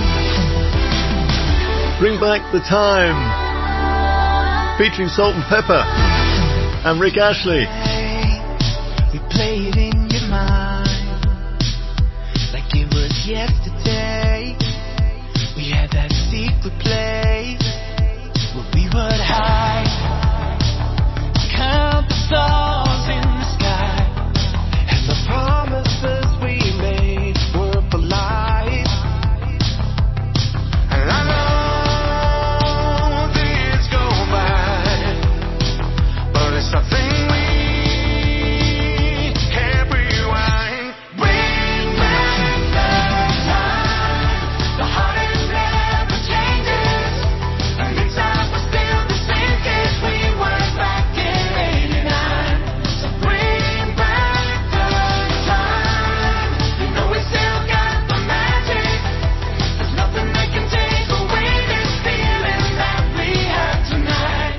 Bring Back the Time, featuring Salt and Pepper and Rick Ashley. We play it in your mind like it was yesterday. We had that secret place where we would hide, count the stars in the sky, and the promises we made were for life. And I know the years go by, but it's something we can't rewind. Bring back the time. The heart is never changes, and inside we're still the same as we were back in '89. So bring back the time. You know we still got the magic. There's nothing that can take away this feeling that we have tonight.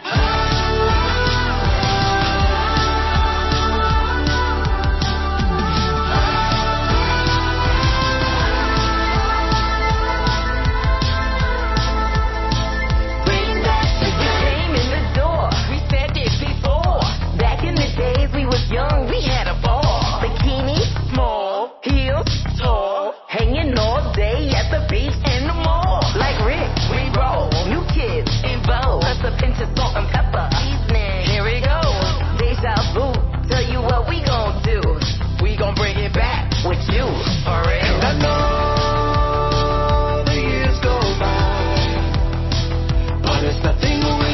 Bring back the came in the door. We said it before. Back in the days we was young, we had a ball. Bikini, small, heels, tall, hanging all day at the beach and the mall. Like Rick, we roll. New kids in vogue. Plus a pinch of salt and pepper. Evening, here we go. Deja vu. Tell you what we gon' do. We gon' bring it back with you, for real. And I know the years go by, but it's nothing we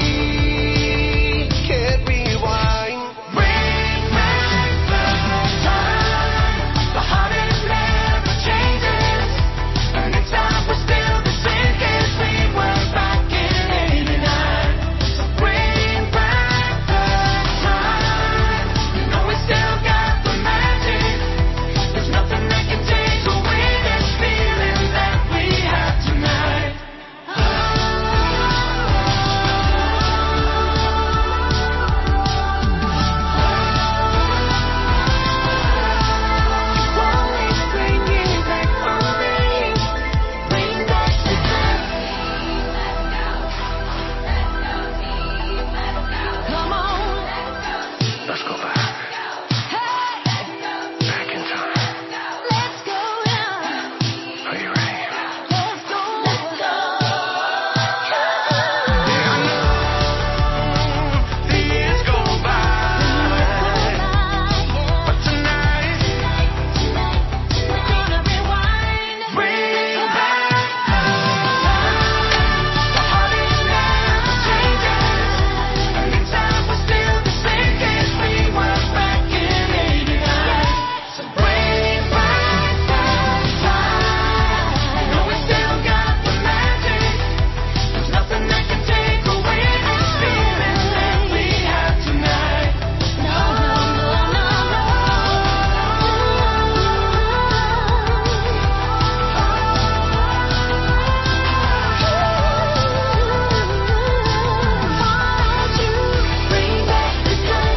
can't rewind. Bring back the time. The heart is never changes, and inside we're still the same as we were back in '89. So bring back the time. You know we still got the magic. There's nothing that can take away this feeling that we have tonight. Always bring it back for me. Bring back the time. Come on. Let's go back. Back in time. Let's go now. Are you ready? Let's go. Let's go. Yeah, I know the years go by, but tonight we're gonna rewind. Bring back the time. The heart is never changes, and inside we're still the same as we were back in '89. So bring back the time. You know we still got the magic. There's nothing that can take away this feeling that we have tonight. No, no, no, Bring back the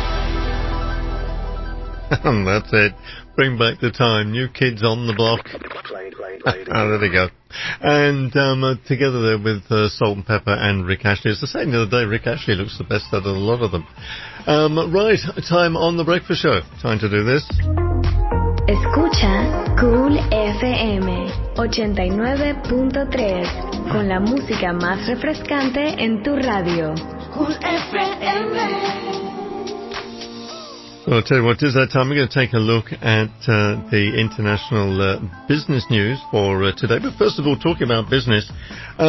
time. And that's it. Bring Back the Time. New Kids on the Block. There they go. And together there with Salt and Pepper and Rick Ashley. As I was saying the other day, Rick Ashley looks the best out of a lot of them. Right, time on the Breakfast Show. Time to do this. Escucha Cool FM 89.3 con la música más refrescante en tu radio. Cool FM. Well, I'll tell you what, it is that time. We're going to take a look at the international business news for today. But first of all, talking about business,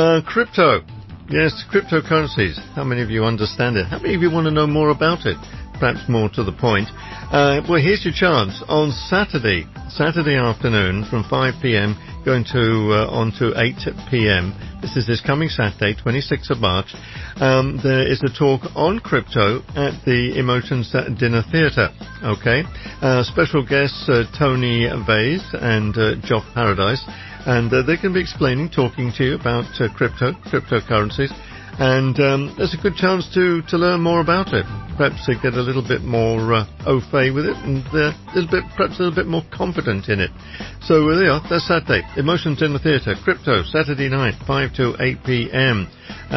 crypto. Yes, cryptocurrencies. How many of you understand it? How many of you want to know more about it? perhaps more to the point. Well, here's your chance. On Saturday afternoon from 5 p.m. going to on to 8 p.m. This is this coming Saturday, 26th of March. There is a talk on crypto at the Emotions Dinner Theatre. Okay, special guests Tony Vase and Geoff Paradise, and they're going to be talking to you about cryptocurrencies. And there's a good chance to learn more about it. Perhaps to get a little bit more au fait with it, and perhaps a little bit more confident in it. So there you are. That's Saturday. Emotions in the Theatre. Crypto, Saturday night, 5 to 8 p.m.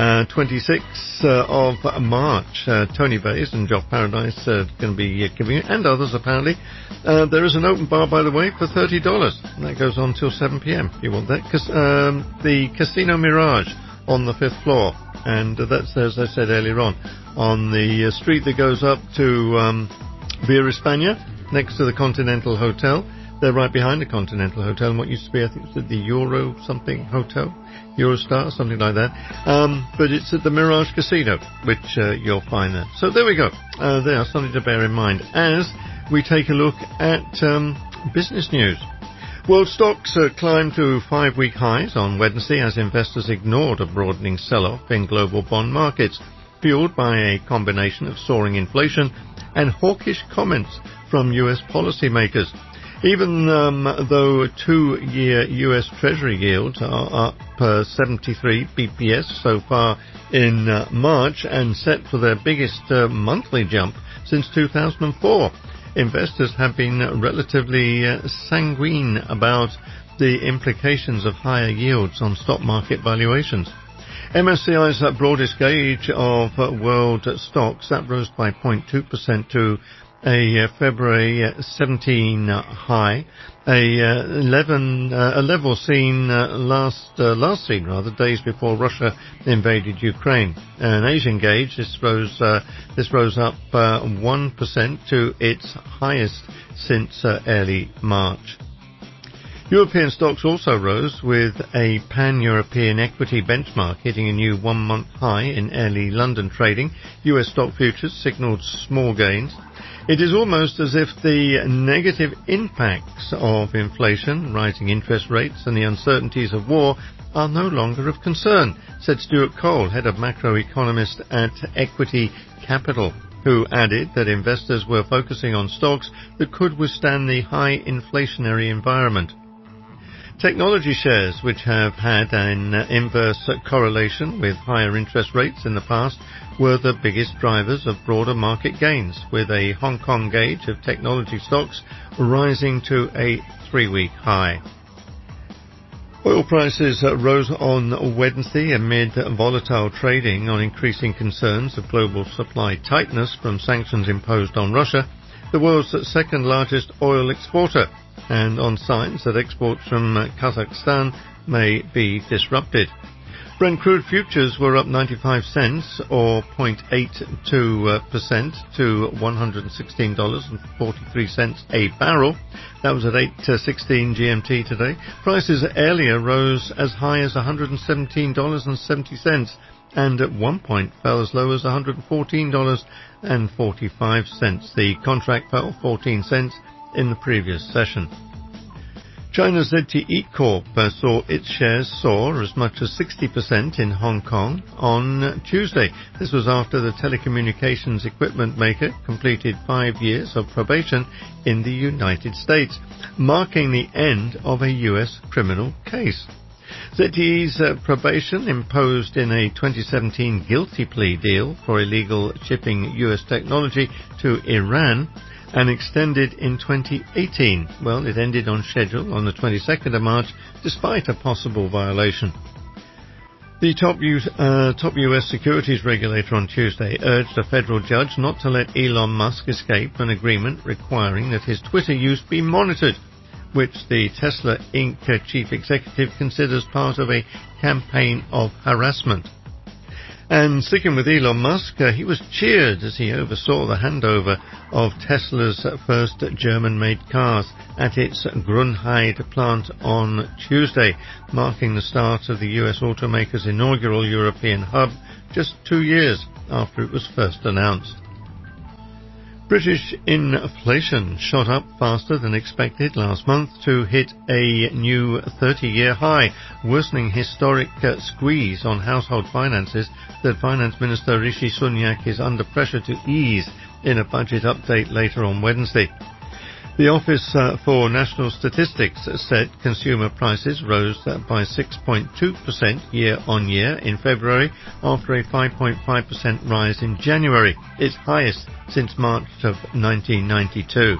26th of March. Tony Vase and Geoff Paradise are going to be giving it, and others apparently. There is an open bar, by the way, for $30. And that goes on till 7 p.m. if you want that. The Casino Mirage on the 5th floor. And that's, as I said earlier on the street that goes up to Via Hispania, next to the Continental Hotel. They're right behind the Continental Hotel, and what used to be, I think, was the Euro something hotel, Eurostar, something like that. But it's at the Mirage Casino, which you'll find there. So there we go. There, something to bear in mind as we take a look at business news. World stocks climbed to 5-week highs on Wednesday as investors ignored a broadening sell-off in global bond markets, fueled by a combination of soaring inflation and hawkish comments from U.S. policymakers. Even though 2-year U.S. Treasury yields are up 73 BPS so far in March and set for their biggest monthly jump since 2004. Investors have been relatively sanguine about the implications of higher yields on stock market valuations. MSCI's broadest gauge of world stocks, that rose by 0.2% to a February 17 high, a level seen days before Russia invaded Ukraine. An Asian gauge, this rose up 1% to its highest since early March. European stocks also rose, with a pan-European equity benchmark hitting a new 1-month high in early London trading. US stock futures signalled small gains. It is almost as if the negative impacts of inflation, rising interest rates and the uncertainties of war are no longer of concern, said Stuart Cole, head of macroeconomist at Equity Capital, who added that investors were focusing on stocks that could withstand the high inflationary environment. Technology shares, which have had an inverse correlation with higher interest rates in the past, were the biggest drivers of broader market gains, with a Hong Kong gauge of technology stocks rising to a 3-week high. Oil prices rose on Wednesday amid volatile trading on increasing concerns of global supply tightness from sanctions imposed on Russia, the world's second largest oil exporter, and on signs that exports from Kazakhstan may be disrupted. Brent crude futures were up 95 cents or 0.82% to $116.43 a barrel. That was at 8:16 GMT today. Prices earlier rose as high as $117.70 and at one point fell as low as $114.45. The contract fell 14 cents in the previous session. China's ZTE Corp saw its shares soar as much as 60% in Hong Kong on Tuesday. This was after the telecommunications equipment maker completed 5 years of probation in the United States, marking the end of a U.S. criminal case. ZTE's probation, imposed in a 2017 guilty plea deal for illegal shipping U.S. technology to Iran, and extended in 2018. Well, it ended on schedule on the 22nd of March, despite a possible violation. The top U.S. securities regulator on Tuesday urged a federal judge not to let Elon Musk escape an agreement requiring that his Twitter use be monitored, which the Tesla Inc. chief executive considers part of a campaign of harassment. And sticking with Elon Musk, he was cheered as he oversaw the handover of Tesla's first German-made cars at its Grünheide plant on Tuesday, marking the start of the US automaker's inaugural European hub just 2 years after it was first announced. British inflation shot up faster than expected last month to hit a new 30-year high, worsening historic squeeze on household finances that Finance Minister Rishi Sunak is under pressure to ease in a budget update later on Wednesday. The Office for National Statistics said consumer prices rose by 6.2% year-on-year in February after a 5.5% rise in January, its highest since March of 1992.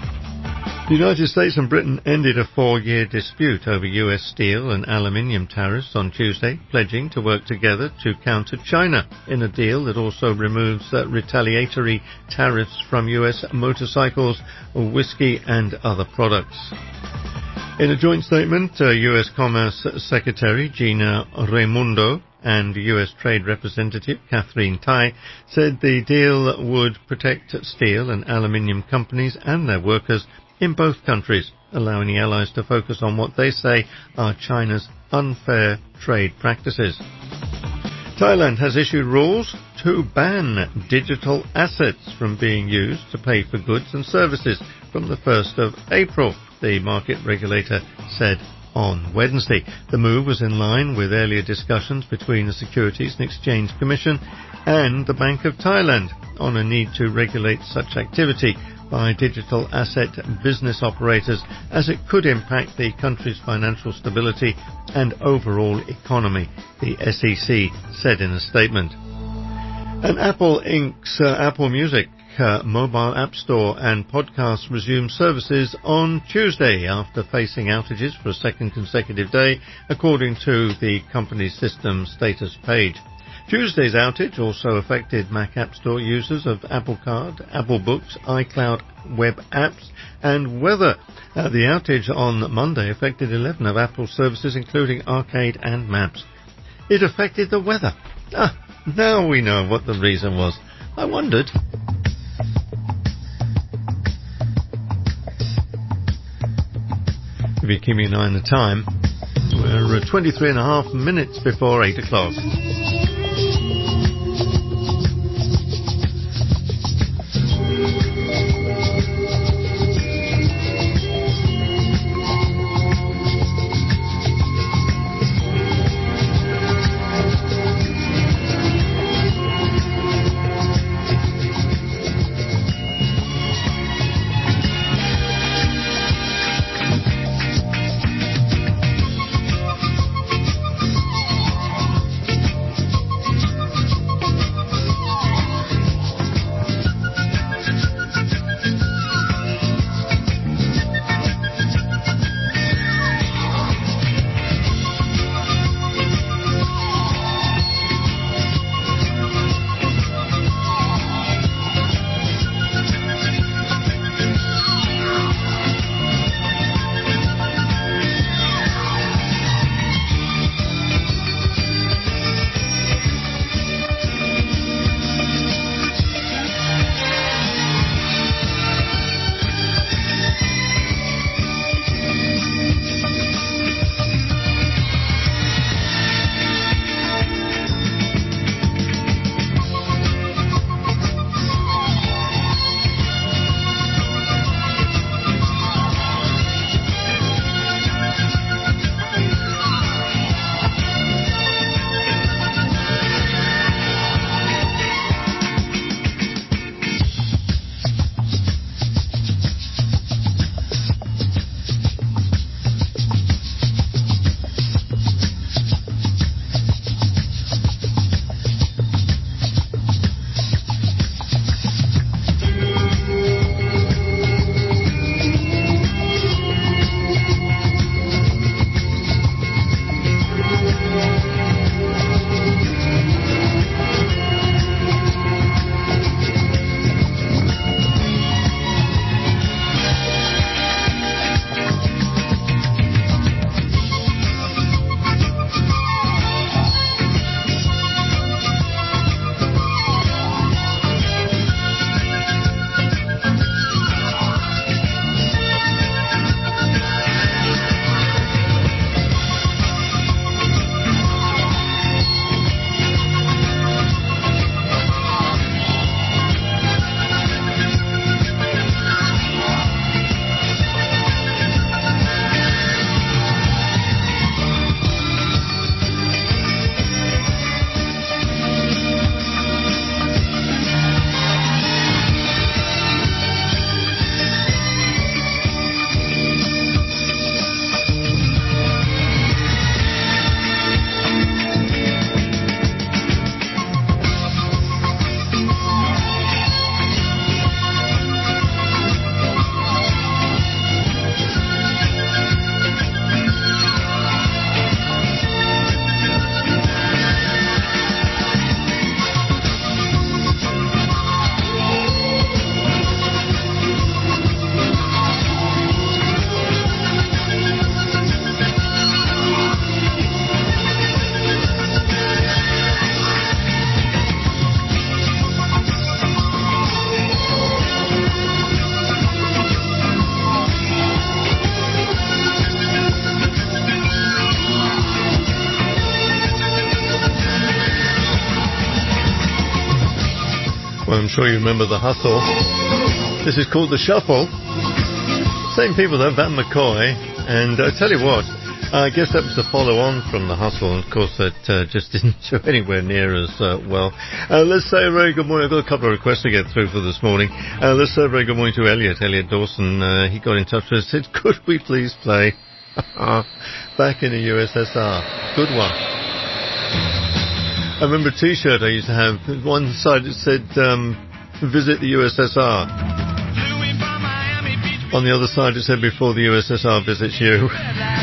The United States and Britain ended a 4-year dispute over US steel and aluminium tariffs on Tuesday, pledging to work together to counter China in a deal that also removes retaliatory tariffs from US motorcycles, whiskey and other products. In a joint statement, US Commerce Secretary Gina Raimondo and US Trade Representative Catherine Tai said the deal would protect steel and aluminium companies and their workers in both countries, allowing the allies to focus on what they say are China's unfair trade practices. Thailand has issued rules to ban digital assets from being used to pay for goods and services from the 1st of April, the market regulator said on Wednesday. The move was in line with earlier discussions between the Securities and Exchange Commission and the Bank of Thailand on a need to regulate such activity by digital asset business operators, as it could impact the country's financial stability and overall economy, the SEC said in a statement. And Apple Inc.'s Apple Music mobile app store and podcast resumed services on Tuesday after facing outages for a second consecutive day, according to the company's system status page. Tuesday's outage also affected Mac App Store users of Apple Card, Apple Books, iCloud web apps, and Weather. The outage on Monday affected 11 of Apple's services, including Arcade and Maps. It affected the weather. Now we know what the reason was. I wondered. If you keep an eye on the time, we're 23 and a half minutes before 8 o'clock. sure you remember The Hustle. This is called The Shuffle. Same people though, Van McCoy. And I tell you what, I guess that was a follow-on from The Hustle, and of course that just didn't do anywhere near as well. Let's say a very good morning. I've got a couple of requests to get through for this morning. Let's say a very good morning to Elliot Dawson. He got in touch with us and said, could we please play Back in the USSR? Good one. I remember a t-shirt I used to have. One side it said, visit the USSR. On the other side it said, before the USSR visits you.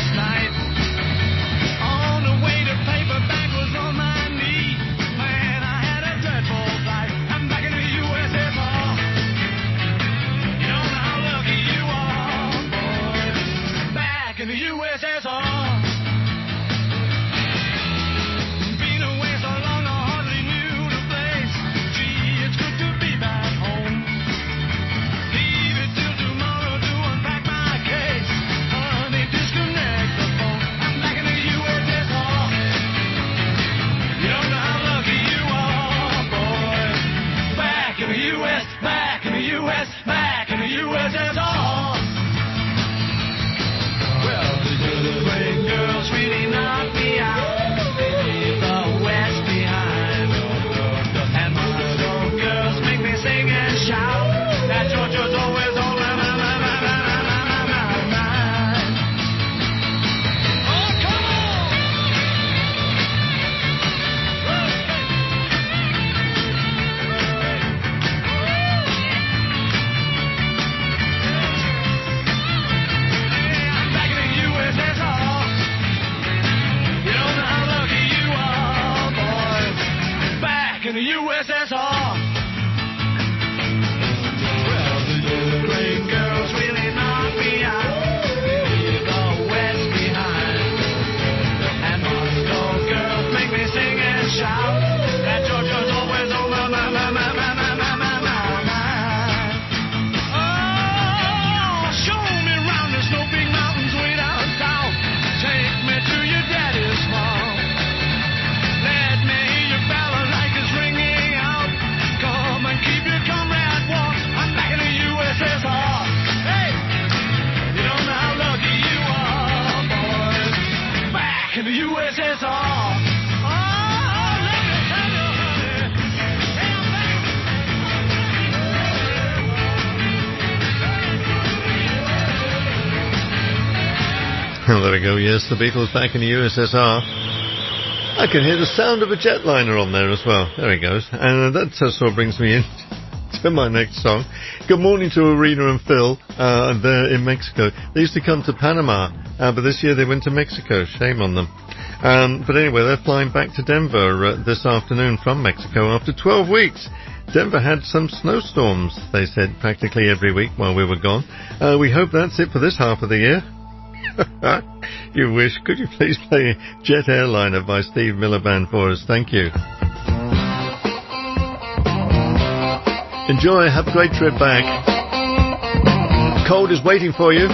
There we go, yes, the Beatles back in the USSR. I can hear the sound of a jetliner on there as well. There he goes. And that sort of brings me in to my next song. Good morning to Arena and Phil. They're in Mexico. They used to come to Panama, but this year they went to Mexico. Shame on them. But anyway, they're flying back to Denver this afternoon from Mexico after 12 weeks. Denver had some snowstorms, they said, practically every week while we were gone. We hope that's it for this half of the year. You wish. Could you please play Jet Airliner by Steve Miller Band for us? Thank you. Enjoy. Have a great trip back. Cold is waiting for you.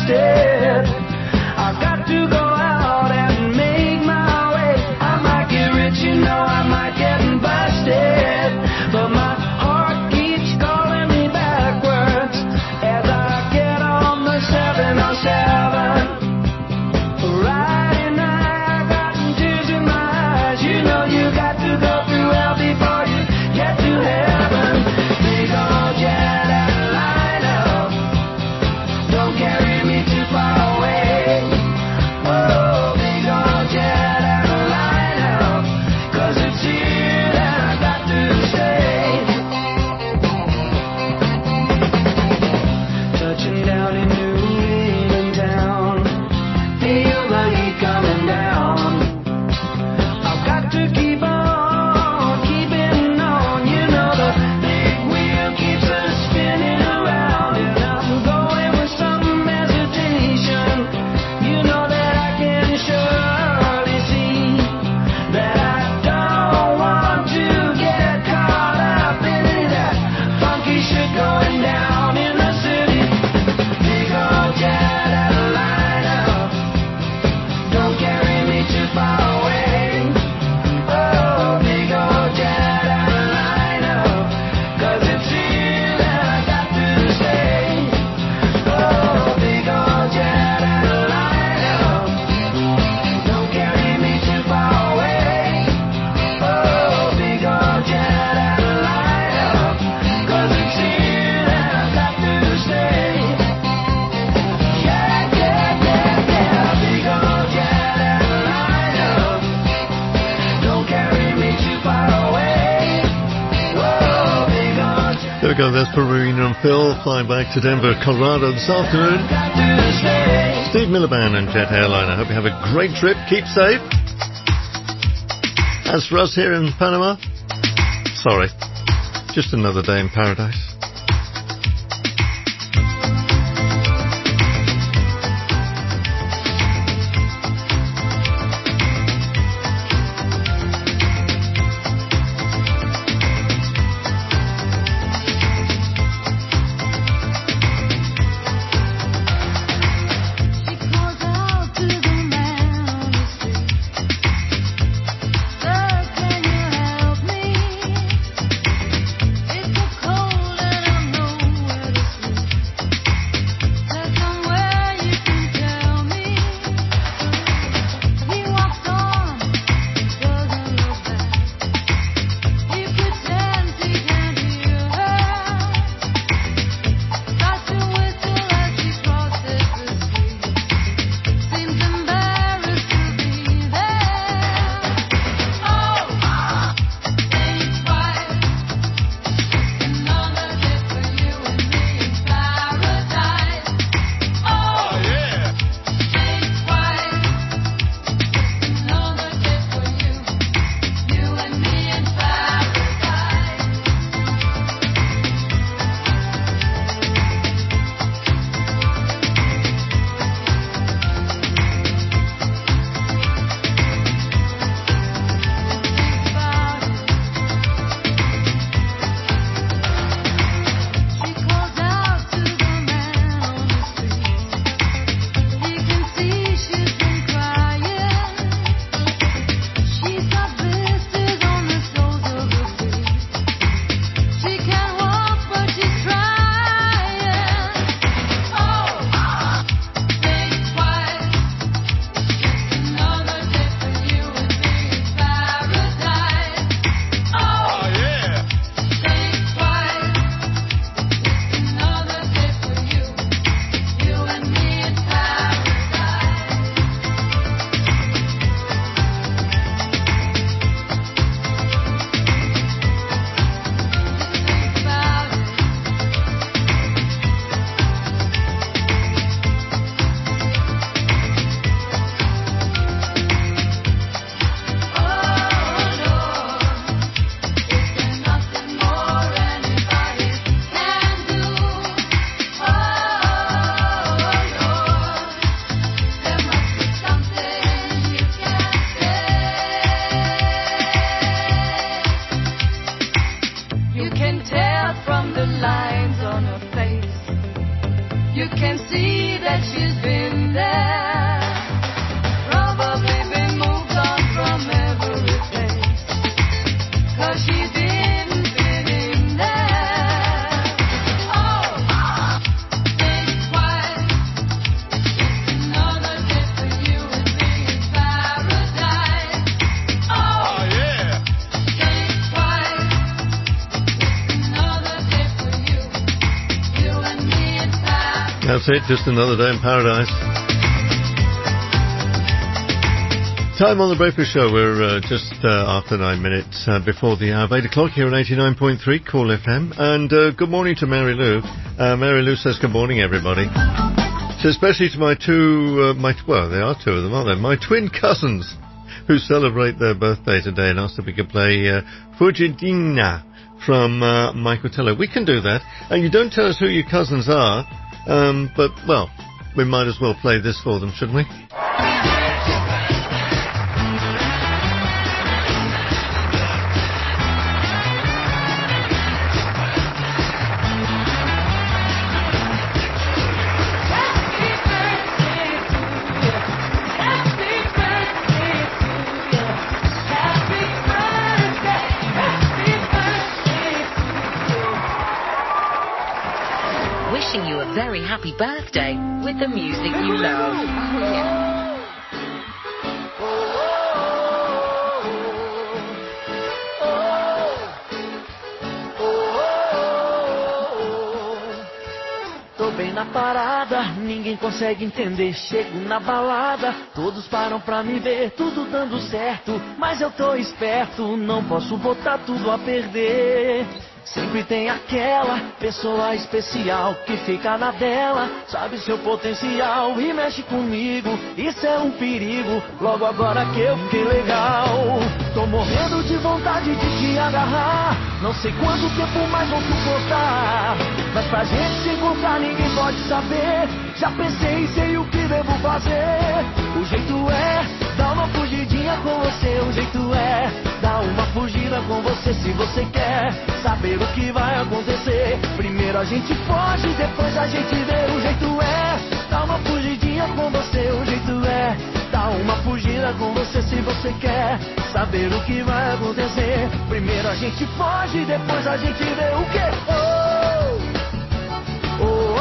busted. I've got to go out and make my way. I might get rich, you know, I might get busted, but my heart keeps calling me backwards as I get on the 707. Friday night, I got tears in my eyes. You know you got to go through hell before you get to heaven. Big old jet airliner, don't carry me too far away. Oh, big old jet airliner, 'cause it's here that I got to stay. Touching down in New England town, feel the heat coming down. I've got to keep on keeping on. You know the big wheel keeps us spinning around, and I'm going with some hesitation. You know that I can surely see that I don't want to get caught up in that funky shit going down in the city. Big old jet airliner, don't carry me too far away. Oh, big old jet airliner, 'cause it's here that I got to stay. Oh, big old jet airliner, don't carry me too far away. Oh, big old jet airliner, 'cause it's here that I got to stay. Yeah, yeah, yeah, yeah, big old jet airliner, don't carry me too far away. Whoa, big old jet There we go, that's Marina and Phil flying back to Denver, Colorado this afternoon. to stay. Steve Miliband and Jet Airline. I hope you have a great trip. Keep safe. As for us here in Panama, sorry, just another day in paradise. Calls out to the man on the street. Sir, can you help me? It's so cold she's been there. Probably been moved on from every place, 'cause she didn't fit in there. Oh, think twice. It's another day for you and me in paradise. Oh, yeah. think twice. It's another day for you and me in paradise. That's it, just another day in paradise. Time on the Breakfast Show. We're just after 9 minutes before the hour of 8 o'clock here on 89.3 Cool FM. And good morning to Mary Lou. Mary Lou says good morning, everybody. So especially to my two, well, there are two of them, aren't there? My twin cousins who celebrate their birthday today and asked if we could play Fujidina from Michael Teller. We can do that. And you don't tell us who your cousins are, but, well, we might as well play this for them, shouldn't we? Wishing you a very happy birthday with the music you love. Oh, yeah. Tô bem na parada, ninguém consegue entender. Chego na balada, todos param pra me ver. Tudo dando certo, mas eu tô esperto. Não posso botar tudo a perder. Sempre tem aquela pessoa especial que fica na dela, sabe seu potencial e mexe comigo. Isso é um perigo, logo agora que eu fiquei legal. Tô morrendo de vontade de te agarrar. Não sei quanto tempo mais vou suportar, mas pra gente se encontrar ninguém pode saber. Já pensei e sei o que devo fazer. O jeito é dar uma fugidinha com você. O jeito é dar uma fugida com você. Se você quer saber o que vai acontecer, primeiro a gente foge, depois a gente vê. O jeito é dar uma fugidinha com você. O jeito é dar uma fugida com você. Se você quer saber o que vai acontecer, primeiro a gente foge, depois a gente vê. O quê? Oh, oh,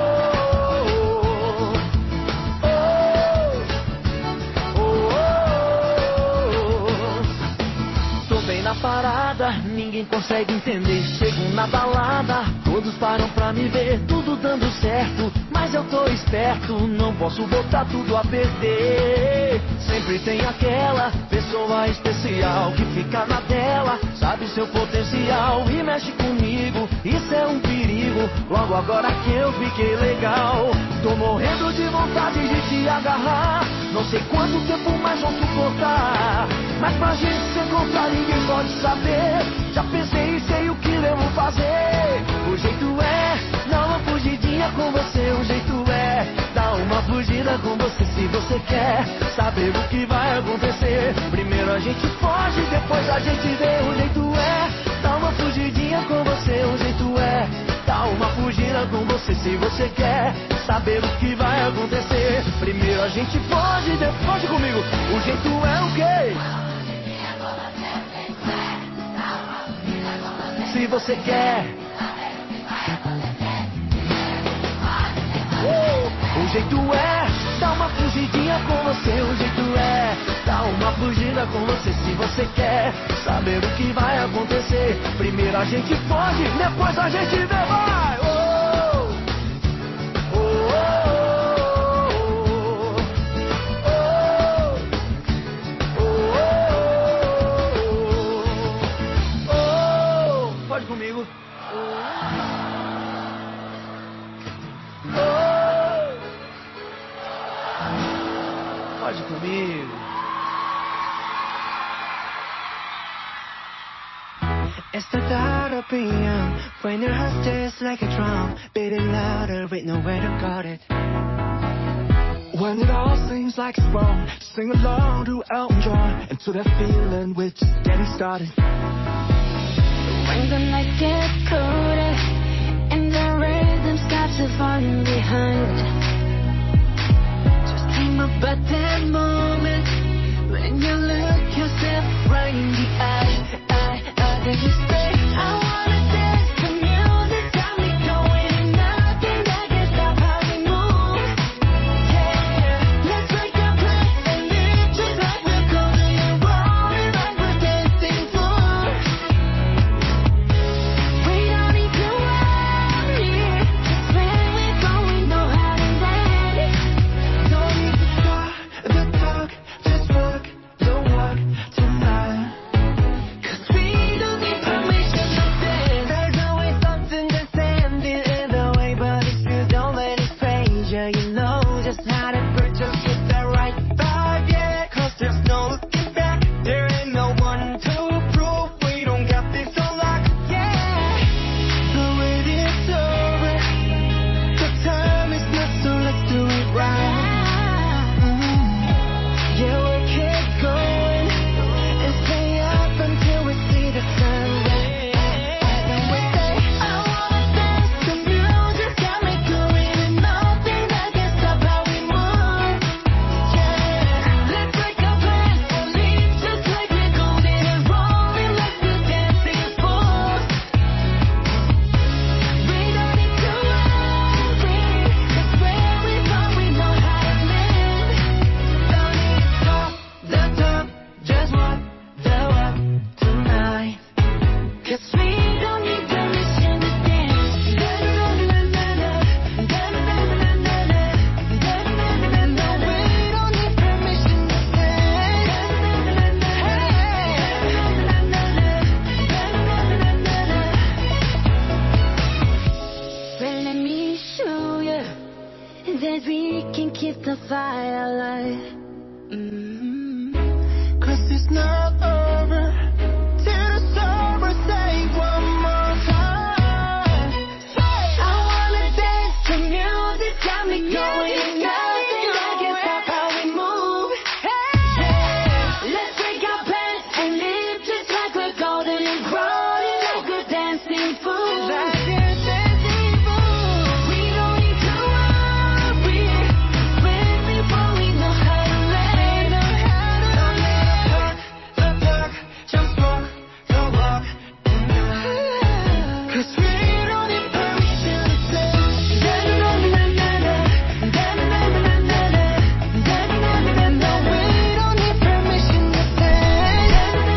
oh. Tô bem na parada, ninguém consegue entender. Chego na balada, todos param pra me ver. Tudo dando certo, mas eu tô esperto. Não posso botar tudo a perder. Sempre tem aquela pessoa especial que fica na dela, sabe seu potencial e mexe comigo. Isso é um perigo, logo agora que eu fiquei legal. Tô morrendo de vontade de te agarrar. Não sei quanto tempo mais vou suportar, mas pra gente se encontrar ninguém pode saber. Já pensei e sei o que devo fazer. O jeito é dar uma fugidinha com você. O jeito é dar uma fugida com você. Se você quer saber o que vai acontecer, primeiro a gente foge, depois a gente vê. O jeito é dar uma fugidinha com você. O jeito é dar uma fugida com você. Se você quer saber o que vai acontecer, primeiro a gente foge, depois comigo. O jeito é o quê? Se você quer o jeito é dar uma fugidinha com você. O jeito é dar uma fugida com você. Se você quer saber o que vai acontecer, primeiro a gente foge, depois a gente vê. Vai! Pode comigo. Pode comigo. It's the thought of being young, when your heart tastes like a drum, beating louder with nowhere to guard it. When it all seems like it's wrong, sing along to Elton John, and to that feeling we're just getting started. When the night gets colder and the rhythm starts to fall behind, just had it, but just get that right vibe, yeah. 'Cause there's no looking back, there ain't no one to prove we don't got this on lock, yeah. So it is over, the time is not, so let's do it right. Yeah, we'll keep going and stay up until we see the sunrise. And we say, I wanna dance, the music got me going, and nothing that can stop how we move. Yeah, let's break our plans and leave just like we're golden and rolling like the dancing fools. We don't need to worry, 'cause where we from we know how to live. Don't need to talk the talk, just walk the walk tonight. 'Cause we don't need permission to dance. Da-da-da-da-da-da, da-da-da-da-da-da, da-da-da-da-da-da. We don't need permission to dance. Well, let me show you that we can keep the fire alive. 'Cause it's not over till it's over. Say one more time. I wanna dance, the music got me going. Nothing that can stop how we move. Yeah, let's break our plans and live just like we're golden and rolling like we're dancing fools. We don't need to worry, when we fall we know how to lay. Don't let the talk, just walk the walk tonight. 'Cause we don't need permission to dance. Da-da-da-da-da-da, da-da-da-da-da-da, da-da-da-da-da-da. We don't need permission to dance.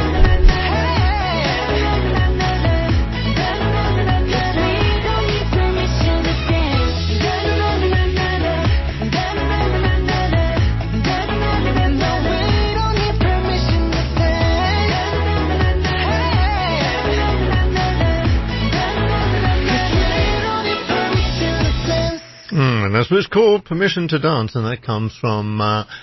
Da-da-da-da-da-da, we don't need permission to dance. Da-da-da-da-da-da, da-da-da-da-da-da, da-da-da-da-da-da. We don't need permission to dance. And that's what it's called, Permission to Dance, and that comes from,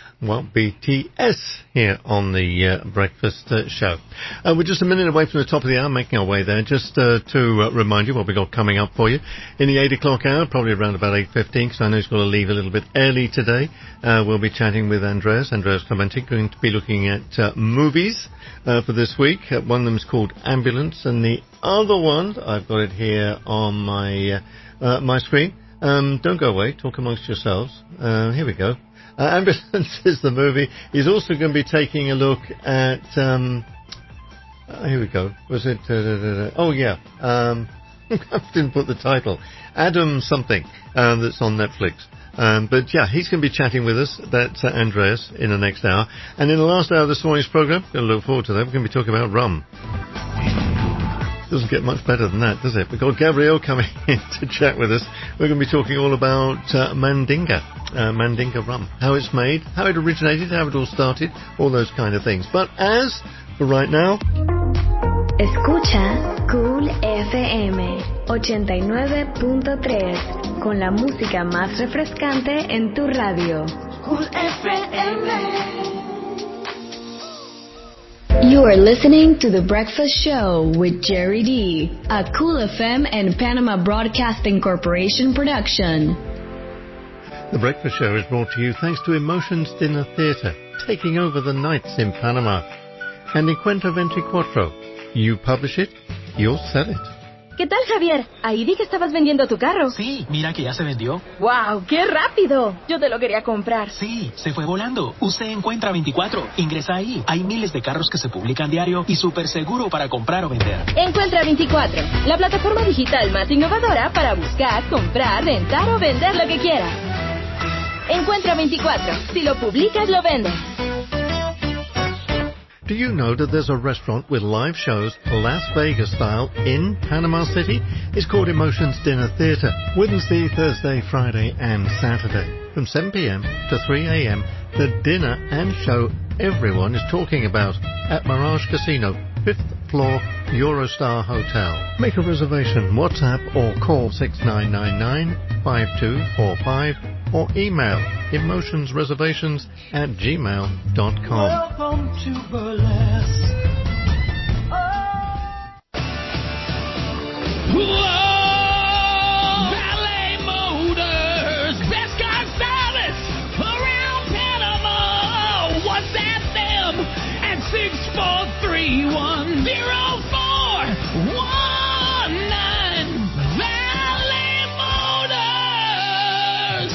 BTS here on the Breakfast Show. We're just a minute away from the top of the hour, making our way there. Just to remind you what we got coming up for you. In the 8 o'clock hour, probably around about 8:15, because I know he's got to leave a little bit early today, we'll be chatting with Andreas Clementi, going to be looking at movies for this week. One of them is called Ambulance, and the other one, I've got it here on my my screen. Don't go away, talk amongst yourselves. Here we go. Ambulance is the movie. He's also going to be taking a look at, here we go. Was it, oh yeah, I didn't put the title. Adam something, that's on Netflix. But yeah, he's going to be chatting with us. That's Andreas in the next hour. And in the last hour of this morning's program, going to look forward to that. We're going to be talking about rum. Doesn't get much better than that, does it? We've got Gabrielle coming in to chat with us. We're going to be talking all about Mandinga rum, how it's made, how it originated, how it all started, all those kind of things. But as for right now, Escucha Cool FM 89.3 con la música más refrescante en tu radio. Cool FM. You are listening to The Breakfast Show with Jerry D, a Cool FM and Panama Broadcasting Corporation production. The Breakfast Show is brought to you thanks to Emotions Dinner Theatre, taking over the nights in Panama. And Encuentro 24, you publish it, you'll sell it. ¿Qué tal, Javier? Ahí vi que estabas vendiendo tu carro. Sí, mira que ya se vendió. ¡Wow! ¡Qué rápido! Yo te lo quería comprar. Sí, se fue volando. Usted encuentra 24. Ingresa ahí. Hay miles de carros que se publican diario y súper seguro para comprar o vender. Encuentra 24, la plataforma digital más innovadora para buscar, comprar, rentar o vender lo que quieras. Encuentra 24. Si lo publicas, lo vendes. Do you know that there's a restaurant with live shows Las Vegas style in Panama City? It's called Emotions Dinner Theatre. Wednesday, Thursday, Friday and Saturday. From 7 p.m. to 3 a.m. the dinner and show everyone is talking about at Mirage Casino, 5th floor, Eurostar Hotel. Make a reservation, WhatsApp or call 6999 5245 or email emotionsreservations@gmail.com. Welcome to burlesque. Valet Motors, best car stylists around Panama. WhatsApp them at 643-1041-9. Valet Motors.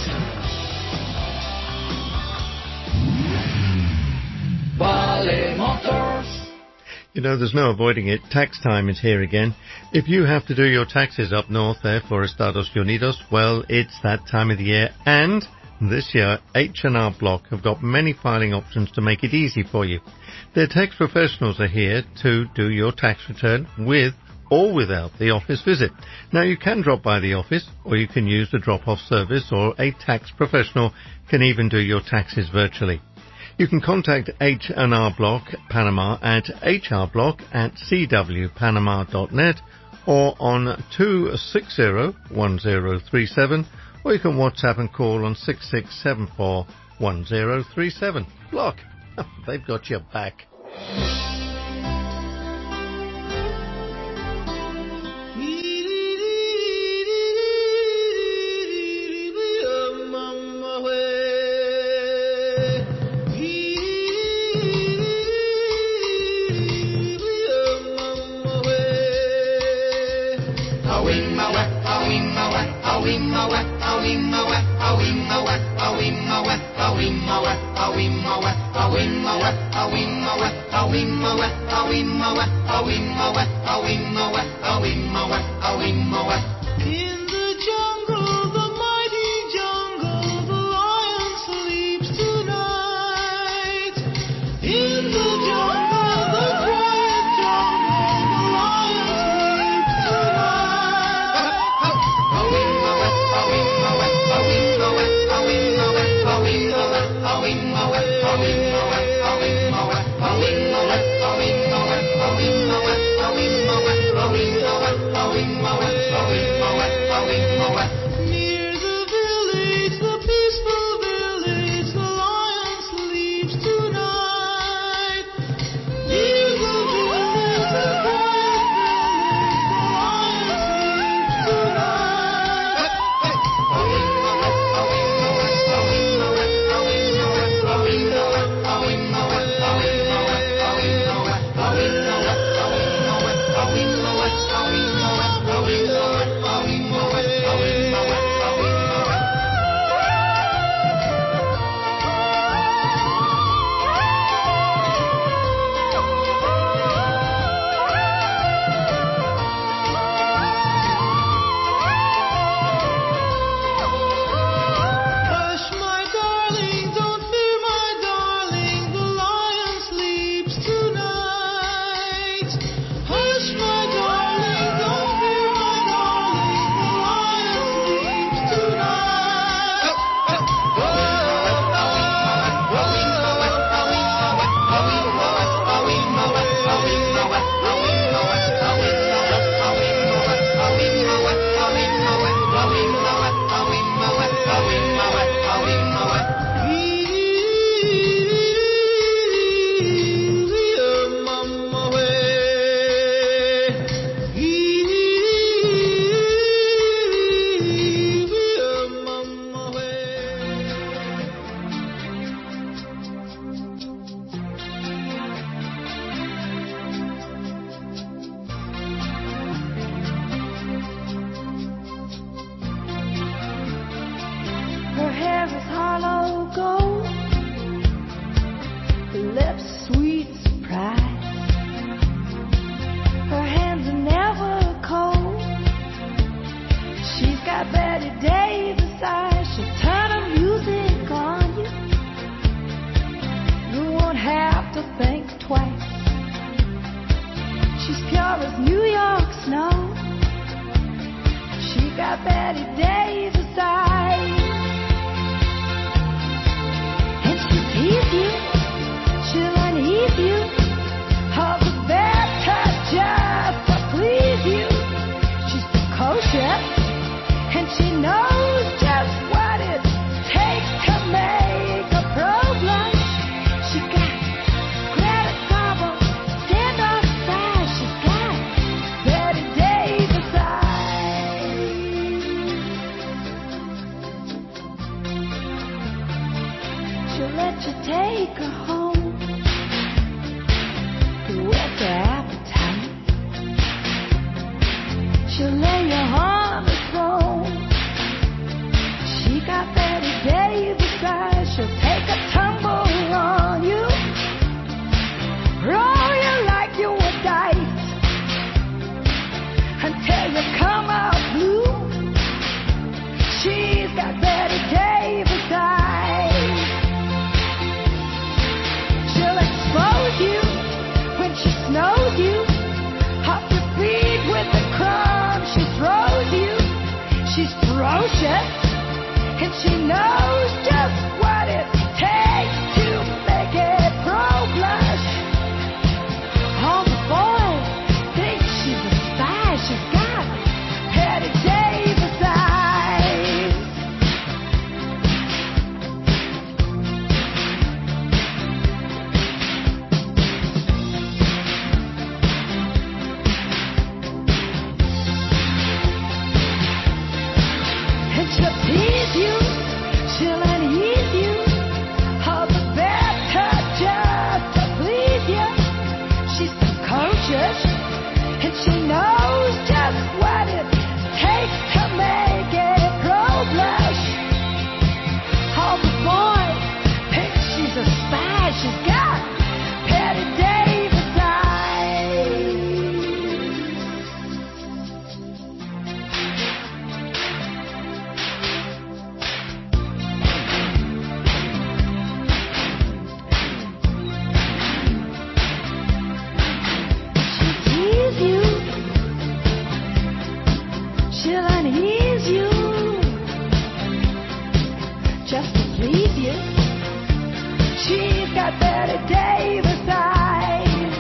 Valet Motors. You know, there's no avoiding it. Tax time is here again. If you have to do your taxes up north there for Estados Unidos, well, it's that time of the year. And this year, H&R Block have got many filing options to make it easy for you. Their tax professionals are here to do your tax return with or without the office visit. Now, you can drop by the office, or you can use the drop-off service, or a tax professional can even do your taxes virtually. You can contact H&R Block Panama at hrblock@cwpanama.net or on 260-1037, or you can WhatsApp and call on 6674-1037. Block, they've got your back. In the jungle, the mighty jungle, the lion sleeps tonight. In the jungle, the quiet jungle, the lion sleeps Near the village, the peaceful village, the lion sleeps tonight. Near the village, the quiet village, the lion sleeps Hush, my darling, don't fear, my darling, the lion sleeps tonight. Hush, my darling, don't fear, my darling, the lion sleeps tonight. Her hair is hollow gold, her lips sweet surprise. Her hands are never cold. She's got Betty Davis eyes. She'll turn her music on you. You won't have to think twice. She's pure as New York snow. She got Betty Davis eyes. And she'll tease you, she'll unease you. All the better just to please you. She's precocious, and she knows just what it she'll let you take her home to whet your appetite. She'll lay you on the throne. She got Betty Davis eyes. She'll take a tumble on you, roll you like you were dice until you come out blue. She's got Betty Davis eyes. She'll expose you when she snows you, off your feet with the crumbs she throws you. She's ferocious and she knows just what it takes to make a pro blush. All the boys think she's a spy. She's got Betty Davis eyes. And she'll tease you, she'll unease you, all the better just to please you. She's precocious, and she knows just what it takes to make a pro blush. All the boys think she's a spy. She's got Betty Davis eyes. She'll tease you, she'll unease you, just to please you. She's got Betty Davis eyes.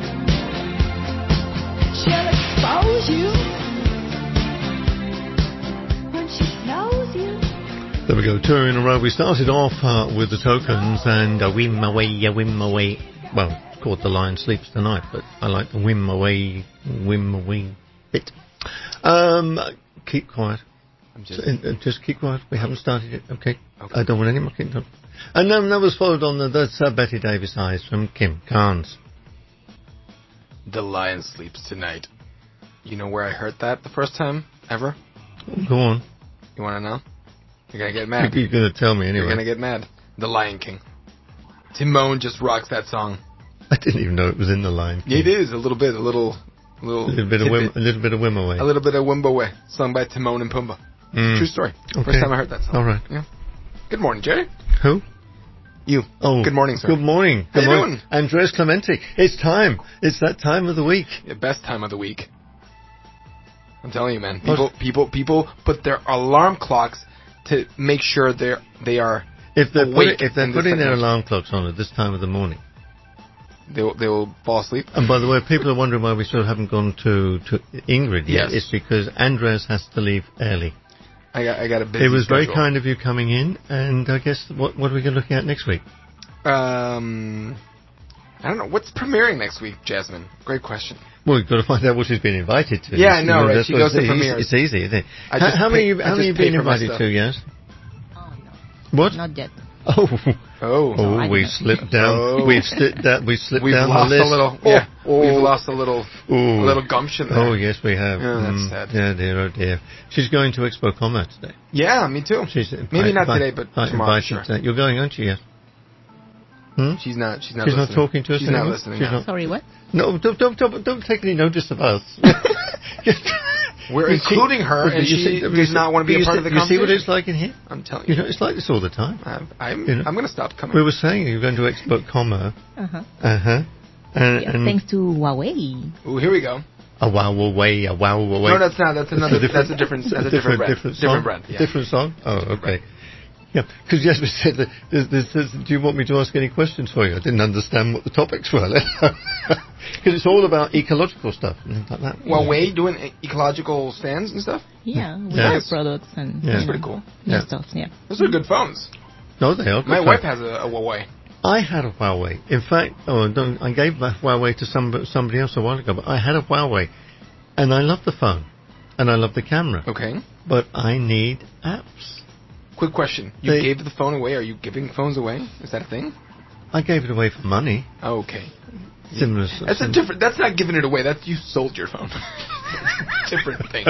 She'll expose you when she snows you. There we go, 2 in a row. We started off with the Tokens and Whim Away. Well, called The Lion Sleeps Tonight, but I like the Whim Away bit. Keep quiet. Just keep quiet. We haven't started it, okay? I don't want any more Kim. And then that was followed on that's Betty Davis Eyes from Kim Carnes. The Lion Sleeps Tonight. You know where I heard that the first time ever? Go on. You want to know? You're going to get mad. You're going to tell me anyway. You're going to get mad. The Lion King. Timon just rocks that song. I didn't even know it was in The Lion King. It is, a little bit, a little bit of Whim Away. A little bit of Whim Away, sung by Timon and Pumbaa. True story. Okay. First time I heard that song. All right. Yeah. Good morning, Jerry. Who? You. Oh. Good morning, sir. Good morning. How Good you morning. doing? Andres Clemente. It's time. It's that time of the week. The best time of the week. I'm telling you, man. People put their alarm clocks to make sure they are If they're awake. putting their alarm clocks on at this time of the morning, they will fall asleep. And by the way, people are wondering why we still haven't gone to Ingrid yet. Yes. It's because Andres has to leave early. I got a busy It was very schedule. kind of you coming in, and I guess what are we going to look at next week? I don't know. What's premiering next week, Jasmine? Great question. Well, we've got to find out what she's been invited to. Yeah, I know, right? That's She what goes to it's- premieres. It's easy, isn't it? I just How many pay- I have just you pay been for my invited stuff. to, yes? Oh, What? not yet. Oh, we slipped down. Oh. We've slipped down. We slipped We've down lost the list. a little. Yeah, we've lost a little gumption there. Oh, yes, we have. Yeah, that's sad. Yeah, dear, oh dear. She's going to Expo Combat today. Yeah, me too. Maybe not today, but tomorrow. Sure. You're going, aren't you? Yes. Hmm? She's not. She's not. She's listening. not talking to us She's anymore? not listening. She's now. not- Sorry, what? No, don't take any notice of us. We're including her, and she does not want to be a part of the You see what conversation. it's like in here? I'm telling you. You know, it's like this all the time. I'm You know? going to stop coming. We were saying you're going to Expo Combat. Uh-huh. Uh-huh. And Thanks to Huawei. Ooh, here we go. A wow away, a wow away. No, that's not. That's another. That's a different. That's a different brand. Different Different song? brand. Yeah. Different song? Oh, okay. Yeah, because Jasmine said that do you want me to ask any questions for you? I didn't understand what the topics were. Because it's all about ecological stuff and things like that. Huawei doing ecological stands and stuff. Yeah, we Yeah. have products and Yeah. That's pretty cool. new stuff. Yeah. Those are good phones. No, they are. My good wife phones. has a Huawei. I had a Huawei. In fact, I gave my Huawei to somebody else a while ago, but I had a Huawei. And I love the phone. And I love the camera. Okay. But I need apps. Quick question. You gave the phone away. Are you giving phones away? Is that a thing? I gave it away for money. Oh, okay. Similar. That's a different. That's not giving it away. That's you sold your phone. Different thing.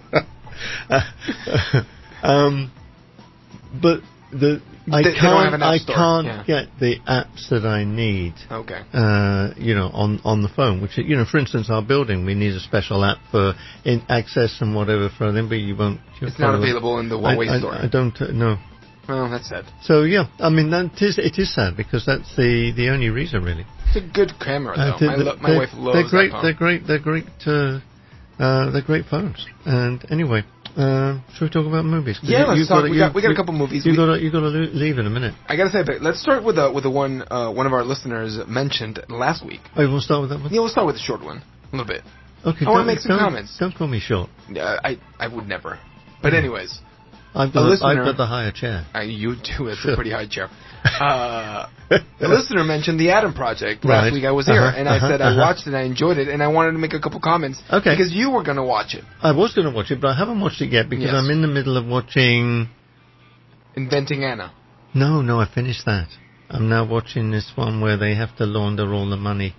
But I They don't have an app I store. can't Yeah. get the apps that I need. Okay. On the phone. Which for instance, our building, we need a special app for access and whatever for them, but you won't. It's not available in the Huawei store. I don't know. Well, that's sad. So yeah, I mean it is sad because that's the only reason really. It's a good camera though. My wife loves they're great. that phone. They're great. They're great phones. And anyway, should we talk about movies? 'Cause Yeah, let's you've talk. got- We got a couple movies. You got to leave in a minute. I gotta say, but let's start with the one one of our listeners mentioned last week. Oh, you want to start with that one? Yeah, we'll start with the short one a little bit. Okay. I want to make some comments. Don't call me short. I would never. But anyways, I've a listener, got the higher chair. You do. It's a pretty high chair. The listener mentioned the Adam Project last Right. week. I was here, Uh-huh, and I said I uh-huh. watched it, I enjoyed it, and I wanted to make a couple comments. Okay. Because you were going to watch it. I was going to watch it, but I haven't watched it yet because Yes. I'm in the middle of watching. Inventing Anna. No, I finished that. I'm now watching this one where they have to launder all the money.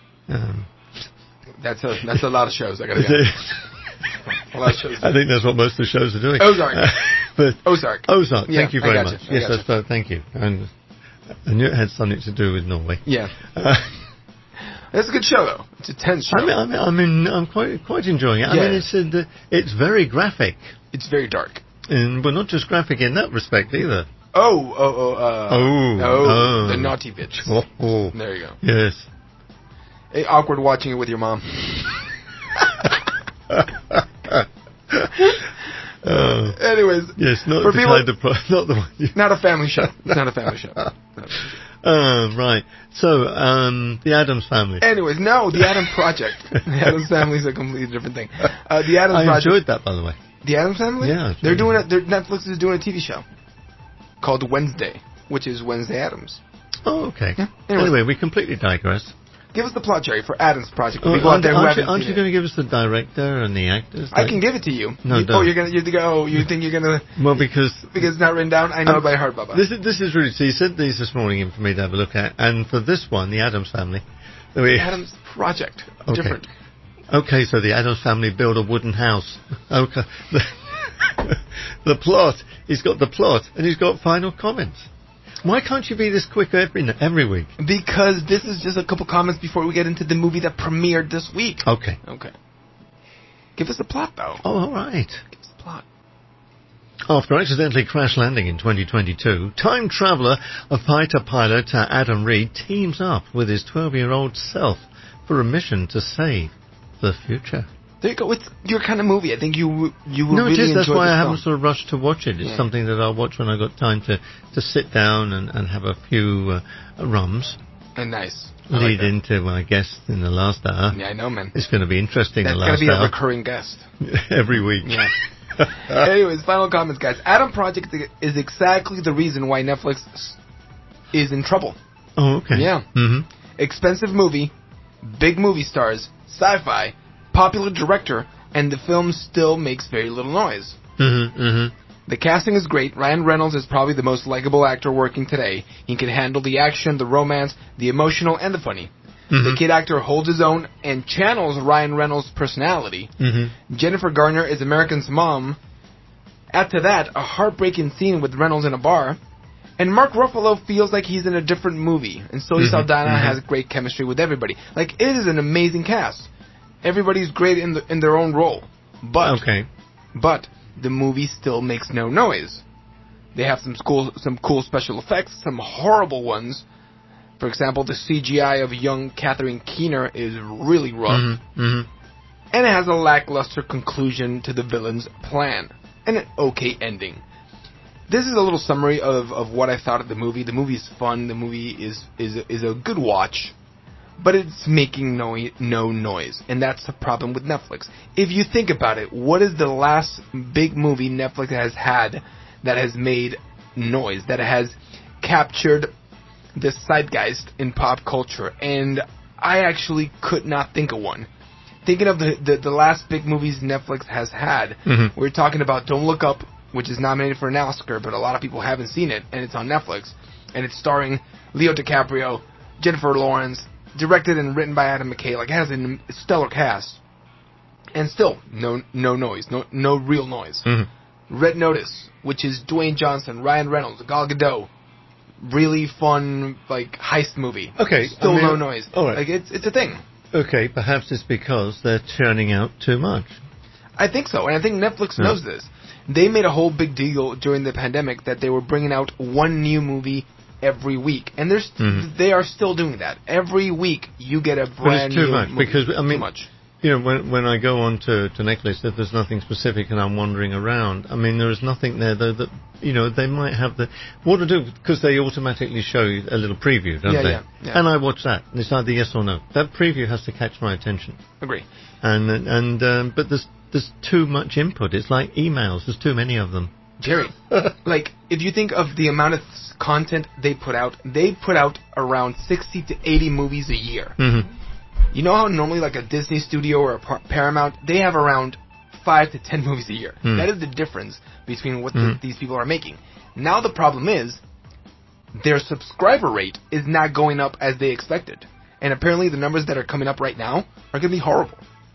That's a lot of shows. I gotta go. A lot of shows. I think that's what most of the shows are doing. Ozark. But Ozark. Thank you I very gotcha. much. I Yes, gotcha. thank you. And I knew it had something to do with Norway. Yeah. It's a good show, though. It's a tense show. I'm quite enjoying it. I Yeah. mean, it's very graphic. It's very dark. And but not just graphic in that respect either. The naughty bitch. Oh. There you go. Yes. Awkward watching it with your mom. Anyways, yes, not for the people- kind of not the one. Not a family show. It's not a family show. Right. So, the Addams Family. Anyways, no, the Adam Project. The Addams Family is a completely different thing. The Addams I Project. enjoyed that, by the way. The Addams Family? Yeah. They're doing it. Netflix is doing a TV show called Wednesday, which is Wednesday Addams. Oh, okay. Yeah. Anyways. Anyway, we completely digress. Give us the plot, Jerry, for Addams Project. Oh, People out there who aren't haven't you seen going to give us the director and the actors? I can give it to you. No, you don't. You think you're gonna? Well, because it's not written down. I know it by heart, Baba. This is really. So you sent these this morning in for me to have a look at, and for this one, the Addams Family. The Addams Project. Okay. Different. Okay, so the Addams Family build a wooden house. Okay. The plot. He's got the plot, and he's got final comments. Why can't you be this quick every week? Because this is just a couple comments before we get into the movie that premiered this week. Okay. Give us the plot, though. Oh, all right. Give us the plot. After accidentally crash landing in 2022, time traveler of fighter pilot Adam Reed teams up with his 12-year-old self for a mission to save the future. There you go. It's your kind of movie. I think you will No, really it is. enjoy That's why this I film. haven't sort of rushed to watch it. It's Yeah. something that I'll watch when I've got time to sit down and have a few rums. And nice. Lead into my guest in the last hour. Yeah, I know, man. It's going to be interesting. That's the going last to be hour. a recurring guest. Every week. Yeah. Anyways, final comments, guys. Adam Project is exactly the reason why Netflix is in trouble. Oh, okay. Yeah. Mm-hmm. Expensive movie, big movie stars, sci-fi, popular director, and the film still makes very little noise. Mm-hmm. Mm-hmm. The casting is great. Ryan Reynolds is probably the most likable actor working today. He can handle the action, the romance, the emotional, and the funny. Mm-hmm. The kid actor holds his own and channels Ryan Reynolds' personality. Mm-hmm. Jennifer Garner is American's mom. Add to that a heartbreaking scene with Reynolds in a bar. And Mark Ruffalo feels like he's in a different movie. And Zoe Mm-hmm. Saldana Mm-hmm. has great chemistry with everybody. Like, it is an amazing cast. Everybody's great in their own role. But the movie still makes no noise. They have some cool special effects, some horrible ones. For example, the CGI of young Catherine Keener is really rough. Mm-hmm. Mm-hmm. And it has a lackluster conclusion to the villain's plan. And an okay ending. This is a little summary of what I thought of the movie. The movie is fun. The movie is a good watch. But it's making no noise. And that's the problem with Netflix. If you think about it, what is the last big movie Netflix has had that has made noise, that has captured the zeitgeist in pop culture? And I actually could not think of one. Thinking of the last big movies Netflix has had, Mm-hmm. we're talking about Don't Look Up, which is nominated for an Oscar, but a lot of people haven't seen it, and it's on Netflix, and it's starring Leo DiCaprio, Jennifer Lawrence, directed and written by Adam McKay. Like, it has a stellar cast, and still no noise, no real noise. Red Notice, which is Dwayne Johnson, Ryan Reynolds, Gal Gadot, really fun like heist movie. Okay, still I mean, no noise. all right. Like it's a thing. Okay, perhaps it's because they're churning out too much. I think so, and I think Netflix knows this. They made a whole big deal during the pandemic that they were bringing out one new movie every week, and they are still doing that. Every week you get a brand new But it's too much movie. because I mean, too much. You know, when I go on to Netflix, if there's nothing specific and I'm wandering around, I mean, there is nothing there though that, you know, they might have what to do, because they automatically show you a little preview, don't they? Yeah. And I watch that. And it's either yes or no. That preview has to catch my attention. Agree. But there's too much input. It's like emails. There's too many of them. Jerry, like, if you think of the amount of content they put out around 60 to 80 movies a year. You know how normally like a Disney studio or a Paramount, they have around 5 to 10 movies a year. That is the difference between what these people are making. Now the problem is, their subscriber rate is not going up as they expected. And apparently the numbers that are coming up right now are going to be horrible.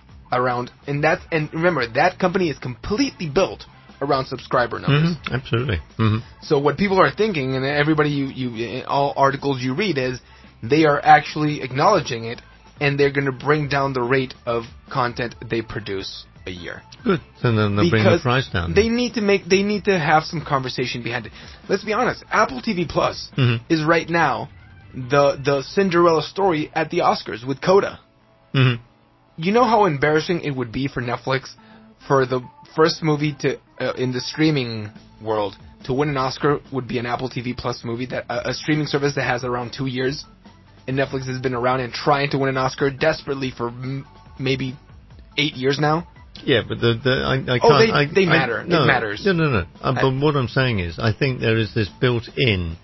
And remember, that company is completely built around subscriber numbers. Absolutely. So what people are thinking, and everybody in all articles you read, is they are actually acknowledging it, and they're going to bring down the rate of content they produce a year. Good. So then they'll bring the price down. They need to have some conversation behind it. Let's be honest. Apple TV Plus is right now the Cinderella story at the Oscars with Coda. You know how embarrassing it would be for Netflix for the first movie to in the streaming world to win an Oscar would be an Apple TV Plus movie, that a streaming service that has around 2 years. And Netflix has been around and trying to win an Oscar desperately for maybe 8 years now. Yeah, but I can't... They matter. It matters. No. But what I'm saying is, I think there is this built-in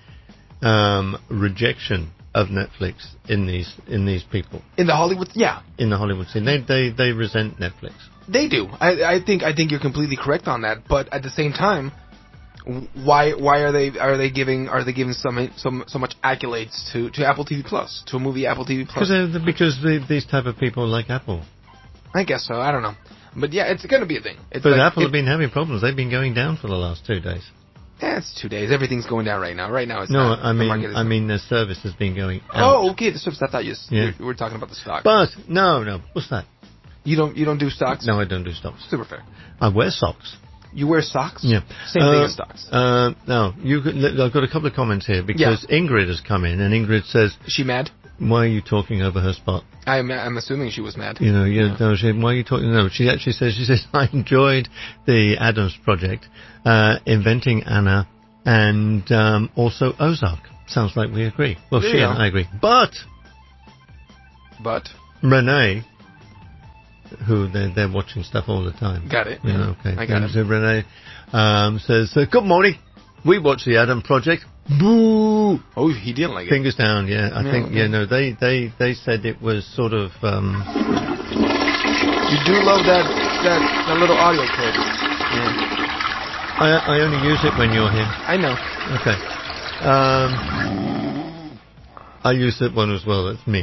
rejection of Netflix in these people. In the Hollywood, yeah. In the Hollywood scene, they resent Netflix. They do. I think you're completely correct on that. But at the same time, why are they giving so much accolades to Apple TV Plus, to a movie Apple TV Plus? Because these type of people like Apple. I guess so. I don't know, but yeah, it's going to be a thing. But Apple have been having problems. They've been going down for the last 2 days. Yeah, it's 2 days. Everything's going down right now. Right now, it's no. not. I mean, their service has been going out. Oh, okay. The service. I thought you were talking about the stock. But no. What's that? You don't do stocks? No, I don't do stocks. Super fair. I wear socks. You wear socks? Yeah. Same thing as stocks. No, I've got a couple of comments here because Ingrid has come in, and Ingrid says... Is she mad? Why are you talking over her spot? I'm assuming she was mad. You know, no, why are you talking... No, she actually says, I enjoyed the Addams Project, Inventing Anna, and also Ozark. Sounds like we agree. Well, she and I agree. But... Renee... who they're watching stuff all the time. Got it. Yeah, okay. I got it. So Renee says, good morning. We watched the Adam Project. Boo! Oh, he didn't like it. Fingers down, yeah. I think, they said it was sort of... You do love that little audio clip. Yeah. I only use it when you're here. I know. Okay. I use that one as well. That's me.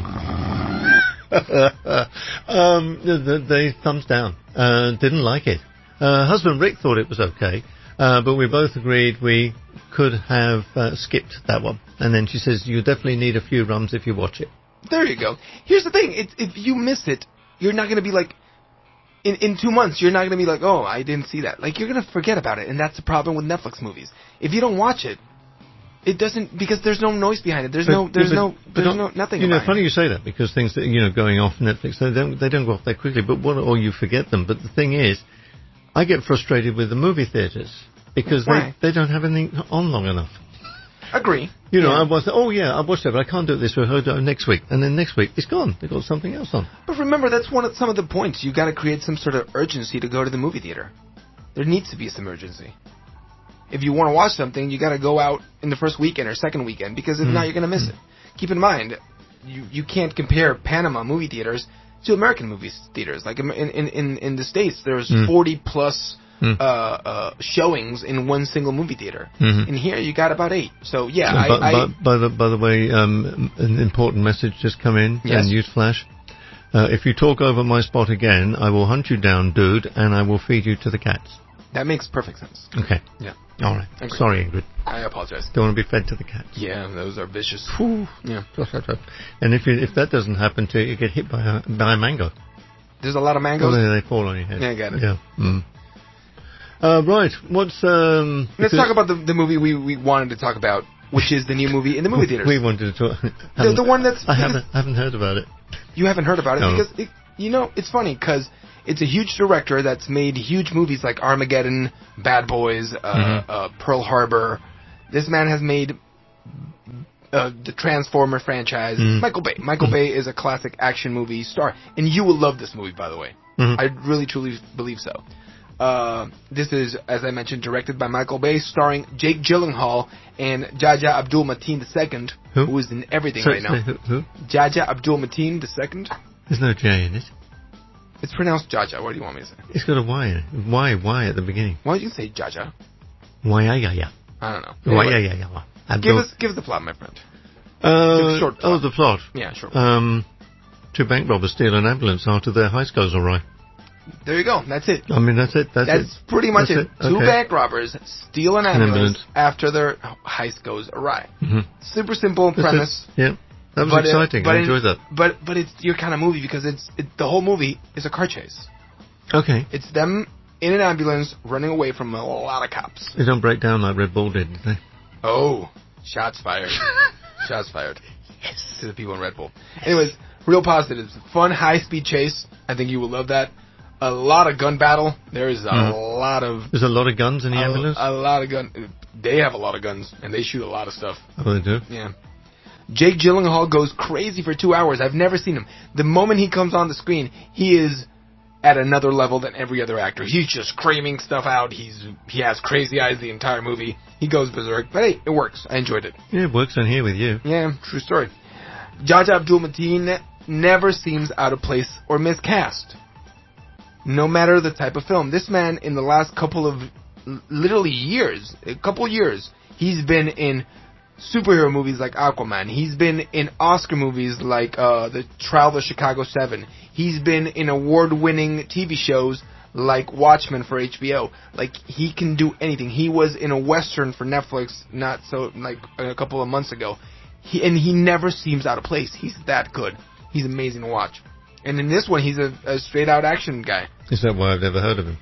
They thumbs down. Didn't like it. Husband Rick thought it was okay, but we both agreed we could have skipped that one. And then she says, you definitely need a few rums if you watch it. There you go. Here's the thing. If you miss it, you're not going to be like... In 2 months, you're not going to be like, oh, I didn't see that. Like, you're going to forget about it, and that's the problem with Netflix movies. If you don't watch it, it doesn't, because there's no noise behind it. There's nothing. You know, funny you say that, because things that going off Netflix, they don't go off that quickly. But or you forget them. But the thing is, I get frustrated with the movie theaters because they don't have anything on long enough. Agree. I watched it, but I can't do it this week. I'll do it next week, and then next week it's gone. They've got something else on. But remember, that's some of the points. You got to create some sort of urgency to go to the movie theater. There needs to be some urgency. If you want to watch something, you got to go out in the first weekend or second weekend, because if not, you're going to miss it. Keep in mind, you can't compare Panama movie theaters to American movie theaters. Like in the States, there's 40 plus showings in one single movie theater. Mhm. And here you got about 8. So yeah, By the way, an important message just come in. Yes. A news flash. If you talk over my spot again, I will hunt you down, dude, and I will feed you to the cats. that makes perfect sense. Okay. Yeah. All right. Agreed. Sorry, Ingrid. I apologize. Don't want to be fed to the cats. Yeah, those are vicious. Whew. Yeah. And if that doesn't happen to you, you get hit by a mango. There's a lot of mangoes. Oh, they fall on your head. Yeah, I got it. Yeah. Mm. Right. What's Let's talk about the movie we wanted to talk about, which is the new movie in the movie theaters. We wanted to talk. The one that's I haven't heard about it. You haven't heard about it No. because it's funny because it's a huge director that's made huge movies like Armageddon, Bad Boys, Pearl Harbor. This man has made the Transformer franchise. Michael Bay. Michael Bay is a classic action movie star, and you will love this movie, by the way. I really truly believe so. This is, as I mentioned, directed by Michael Bay, starring Jake Gyllenhaal and Jaja Abdul Mateen II, who is in everything right now. Who? Jaja Abdul Mateen II. There's no J in it. It's pronounced Jaja. What do you want me to say? It's got a Y in it. Y at the beginning. Why don't you say Jaja? Y. I don't know. Y. Anyway, give us the plot, my friend. Short plot. The plot. Yeah, sure. 2 bank robbers steal an ambulance after their heist goes awry. There you go. That's it. I mean, that's it. That's pretty much it. That's 2 Okay. bank robbers steal an ambulance ambulance. after their heist goes awry. Mhm. Super simple That's premise. it. Yeah. That was exciting. I enjoyed that. But it's your kind of movie because the whole movie is a car chase. Okay. It's them in an ambulance running away from a lot of cops. They don't break down like Red Bull did they? Oh, shots fired. Shots fired. Yes. To the people in Red Bull. Anyways, real positives. Fun, high-speed chase. I think you will love that. A lot of gun battle. There is a lot of... There's a lot of guns in the ambulance? A lot of guns. They have a lot of guns, and they shoot a lot of stuff. Oh, they do? Yeah. Jake Gyllenhaal goes crazy for 2 hours. I've never seen him. The moment he comes on the screen, he is at another level than every other actor. He's just screaming stuff out. He has crazy eyes the entire movie. He goes berserk. But hey, it works. I enjoyed it. Yeah, it works in here with you. Yeah, true story. Jaja Abdul Mateen never seems out of place or miscast. No matter the type of film. This man, in the last couple of years, he's been in superhero movies like Aquaman. He's been in Oscar movies like The Trial of the Chicago 7. He's been in award-winning TV shows like Watchmen for HBO. Like, he can do anything. He was in a Western for Netflix a couple of months ago. He never seems out of place. He's that good. He's amazing to watch. And in this one, he's a straight-out action guy. Is that why I've never heard of him?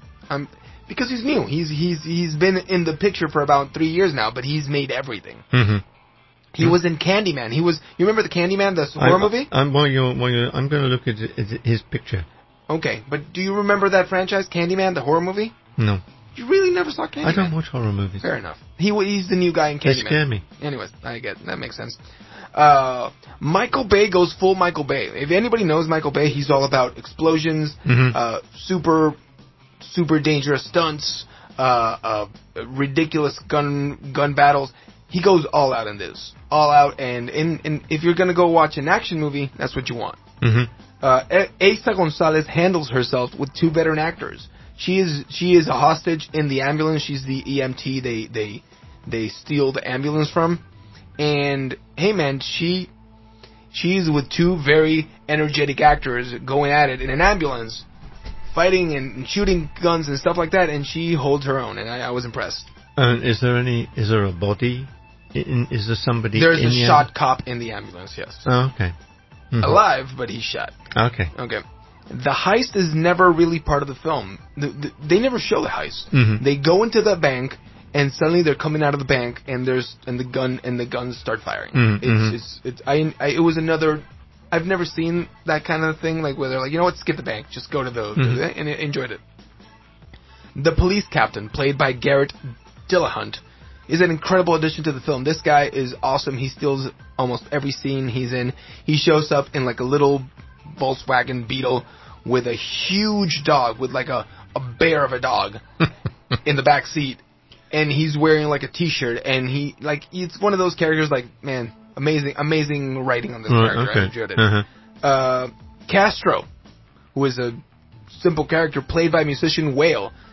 Because he's new. He's been in the picture for about 3 years now, but he's made everything. Mm-hmm. He was in Candyman. You remember the Candyman, the horror movie? I'm going to look at his picture. Okay, but do you remember that franchise, Candyman, the horror movie? No. You really never saw Candyman? I don't watch horror movies. Fair enough. He's the new guy in Candyman. They scare me. Anyways, I get that makes sense. Michael Bay goes full Michael Bay. If anybody knows Michael Bay, he's all about explosions, super dangerous stunts, ridiculous gun battles. He goes all out in this. All out, and if you're gonna go watch an action movie, that's what you want. Asa Gonzalez handles herself with 2 veteran actors. She is a hostage in the ambulance. She's the EMT they steal the ambulance from. And hey man, she's with 2 very energetic actors going at it in an ambulance, fighting and shooting guns and stuff like that, and she holds her own, and I was impressed. Is there a body? Is there somebody? There's a shot cop in the ambulance, yes. Oh, okay. Mm-hmm. Alive, but he's shot. Okay. Okay. The heist is never really part of the film. They never show the heist. Mm-hmm. They go into the bank, and suddenly they're coming out of the bank, and the guns start firing. Mm-hmm. It was another. I've never seen that kind of thing, like where they're like, you know what, skip the bank, just go to the and I enjoyed it. The police captain, played by Garrett Dillahunt, is an incredible addition to the film. This guy is awesome. He steals almost every scene he's in. He shows up in like a little Volkswagen Beetle with a huge dog, with like a bear of a dog in the back seat, and he's wearing like a t-shirt, and it's one of those characters like, man, amazing writing on this character. Okay. I enjoyed it. Castro, who is a simple character played by musician Whale,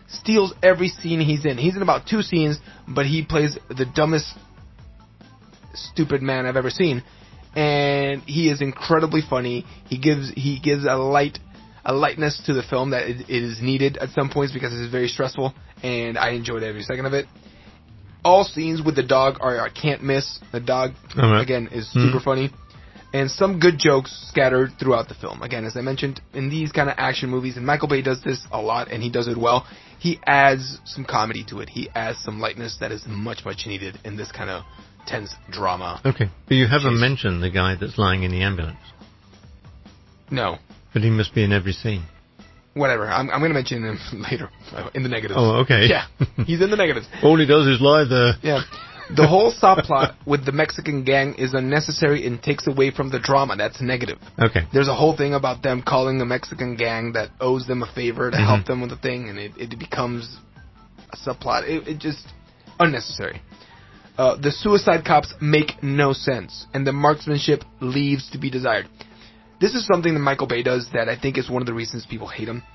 steals every scene he's in. He's in about 2 scenes, but he plays the dumbest, stupid man I've ever seen. And he is incredibly funny. He gives a lightness to the film that it is needed at some points because it's very stressful, and I enjoyed every second of it. All scenes with the dog are I can't miss. The dog, again, is super funny. And some good jokes scattered throughout the film. Again, as I mentioned, in these kind of action movies, and Michael Bay does this a lot, and he does it well, he adds some comedy to it. He adds some lightness that is much, much needed in this kind of tense drama. Okay, but you haven't mentioned the guy that's lying in the ambulance. No. But he must be in every scene. Whatever. I'm going to mention him later in the negatives. Oh, okay. Yeah, he's in the negatives. All he does is lie there. Yeah. The whole subplot with the Mexican gang is unnecessary and takes away from the drama. That's negative. Okay. There's a whole thing about them calling the Mexican gang that owes them a favor to help them with the thing, and it becomes a subplot. It just unnecessary. The suicide cops make no sense, and the marksmanship leaves to be desired. This is something that Michael Bay does that I think is one of the reasons people hate him.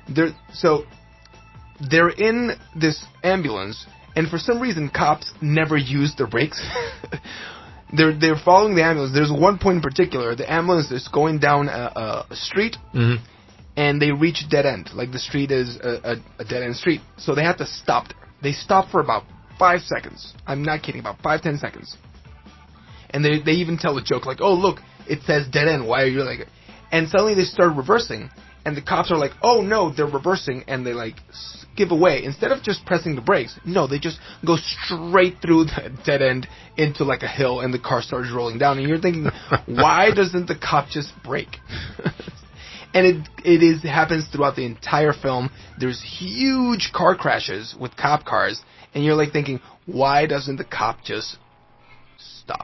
They're in this ambulance, and for some reason, cops never use their brakes. They're following the ambulance. There's one point in particular, the ambulance is going down a street, and they reach dead end. Like, the street is a dead-end street. So they have to stop there. They stop for about 5 seconds. I'm not kidding, about 5-10 seconds. And they even tell a joke like, oh, look, it says dead end. Why are you like... And suddenly they start reversing, and the cops are like, oh, no, they're reversing, and they, like, give away. Instead of just pressing the brakes, no, they just go straight through the dead end into, like, a hill, and the car starts rolling down. And you're thinking, why doesn't the cop just brake? And it happens throughout the entire film. There's huge car crashes with cop cars, and you're, like, thinking, why doesn't the cop just stop?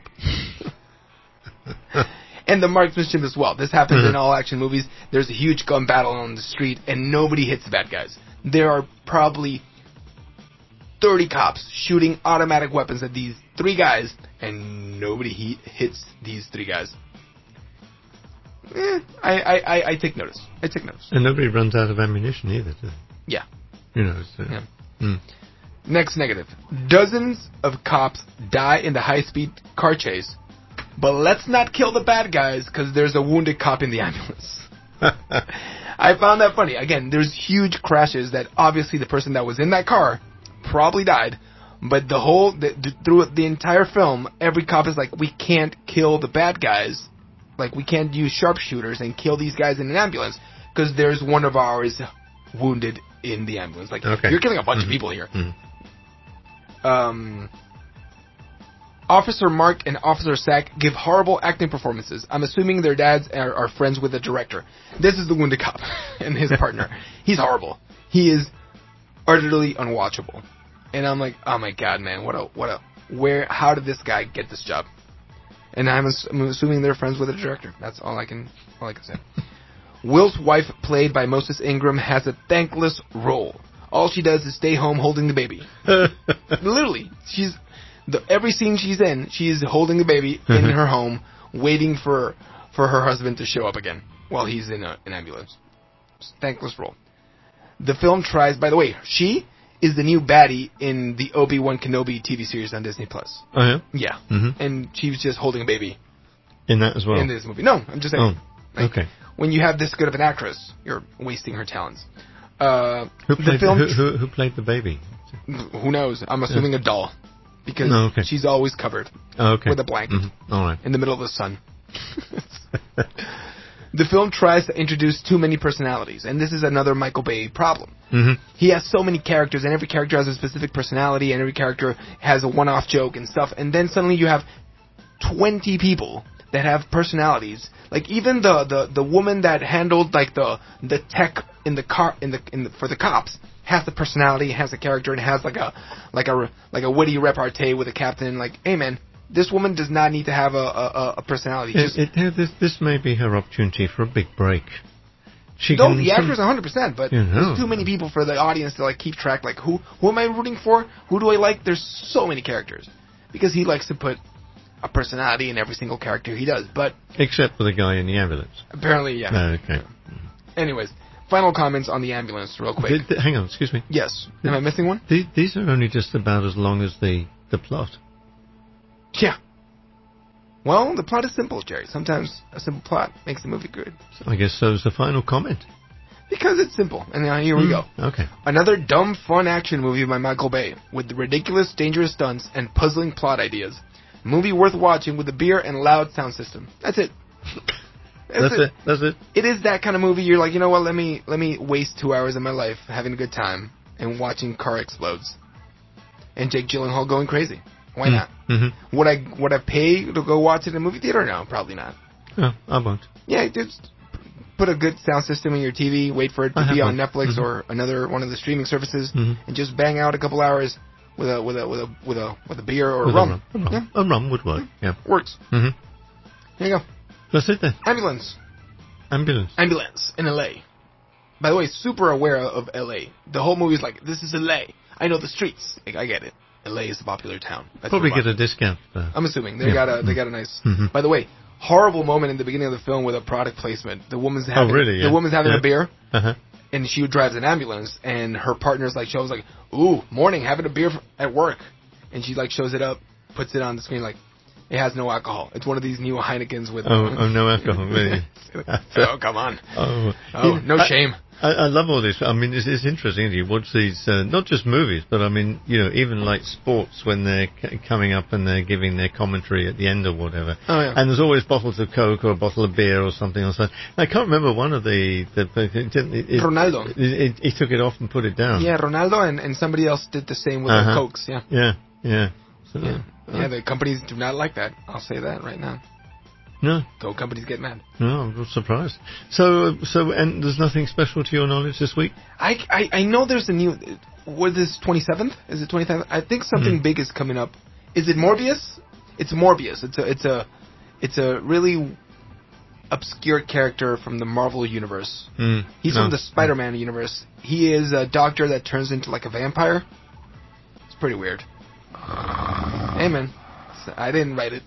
And the marksmanship as well. This happens in all action movies. There's a huge gun battle on the street, and nobody hits the bad guys. There are probably 30 cops shooting automatic weapons at these 3 guys, and nobody hits these 3 guys. I take notice. I take notice. And nobody runs out of ammunition either, do they? Yeah. You know, Next negative. Dozens of cops die in the high-speed car chase, but let's not kill the bad guys because there's a wounded cop in the ambulance. I found that funny. Again, there's huge crashes that obviously the person that was in that car probably died, but through the entire film, every cop is like, we can't kill the bad guys. Like, we can't use sharpshooters and kill these guys in an ambulance because there's one of ours wounded in the ambulance. Like, you're killing a bunch of people here. Officer Mark and Officer Sack give horrible acting performances. I'm assuming their dads are friends with the director. This is the wounded cop and his partner. He's horrible. He is utterly unwatchable. And I'm like, oh my god, man, how did this guy get this job? And I'm assuming they're friends with the director. That's all I can say. Will's wife, played by Moses Ingram, has a thankless role. All she does is stay home holding the baby. Literally, every scene she's in, she's holding the baby in her home, waiting for her husband to show up again while he's in an ambulance. Thankless role. The film tries, by the way, she is the new baddie in the Obi-Wan Kenobi TV series on Disney+. Oh, yeah? Yeah. And she was just holding a baby. In that as well? In this movie. No, I'm just saying. Oh, okay. When you have this good of an actress, you're wasting her talents. Who played the baby? Who knows? I'm assuming a doll. Because she's always covered with a blanket All right. in the middle of the sun. The film tries to introduce too many personalities, and this is another Michael Bay problem. He has so many characters, and every character has a specific personality, and every character has a one-off joke and stuff, and then suddenly you have 20 people that have personalities. Like, even the woman that handled, like, the tech in the car for the cops has the personality, has a character, and has like a witty repartee with the captain. Like, hey man, this woman does not need to have a personality. This may be her opportunity for a big break. The actor's 100%, but there's too many people for the audience to like keep track. Like, who am I rooting for? Who do I like? There's so many characters because he likes to put a personality in every single character he does. But except for the guy in the ambulance. Apparently, yeah. Okay. Anyways, Final comments on the ambulance, real quick. Hang on, excuse me. Yes. Am I missing one? These are only just about as long as the plot. Yeah. Well, the plot is simple, Jerry. Sometimes a simple plot makes the movie good. So I guess so's the final comment. Because it's simple. And now here we go. Okay. Another dumb, fun action movie by Michael Bay, with ridiculous, dangerous stunts and puzzling plot ideas. Movie worth watching with a beer and loud sound system. That's it. That's it. It is that kind of movie. You're like, you know what? Let me waste 2 hours of my life having a good time and watching car explodes and Jake Gyllenhaal going crazy. Why not? Mm-hmm. Would I pay to go watch it in a movie theater? No, probably not. No, I won't. Yeah, just put a good sound system in your TV. Wait for it to be on Netflix or another one of the streaming services, and just bang out a couple hours with a beer or rum. A rum would work. Yeah, works. Mm-hmm. There you go. That's it then. Ambulance in L.A. By the way, super aware of L.A. The whole movie is like, this is L.A. I know the streets. Like, I get it. L.A. is a popular town. That's probably get a discount. I'm assuming they got a nice. By the way, horrible moment in the beginning of the film with a product placement. The woman's having the woman's having a beer, and she drives an ambulance, and her partner's like shows like, ooh, morning, having a beer at work, and she like shows it up, puts it on the screen like, it has no alcohol. It's one of these new Heinekens with no alcohol, really. Oh, come on. No shame. I love all this. I mean, it's interesting. You watch these, not just movies, but I mean, even like sports when they're coming up and they're giving their commentary at the end or whatever. Oh, yeah. And there's always bottles of Coke or a bottle of beer or something else. I can't remember one of Ronaldo. He took it off and put it down. Yeah, Ronaldo and somebody else did the same with their Cokes. Yeah. Yeah. So, yeah, the companies do not like that. I'll say that right now. No. Coke companies get mad. No, I'm not surprised. So, and there's nothing special to your knowledge this week? I know there's a new. What is 27th? Is it 27th? I think something big is coming up. Is it Morbius? It's Morbius. It's a really obscure character from the Marvel universe. He's from the Spider-Man universe. He is a doctor that turns into like a vampire. It's pretty weird. Hey man, I didn't write it.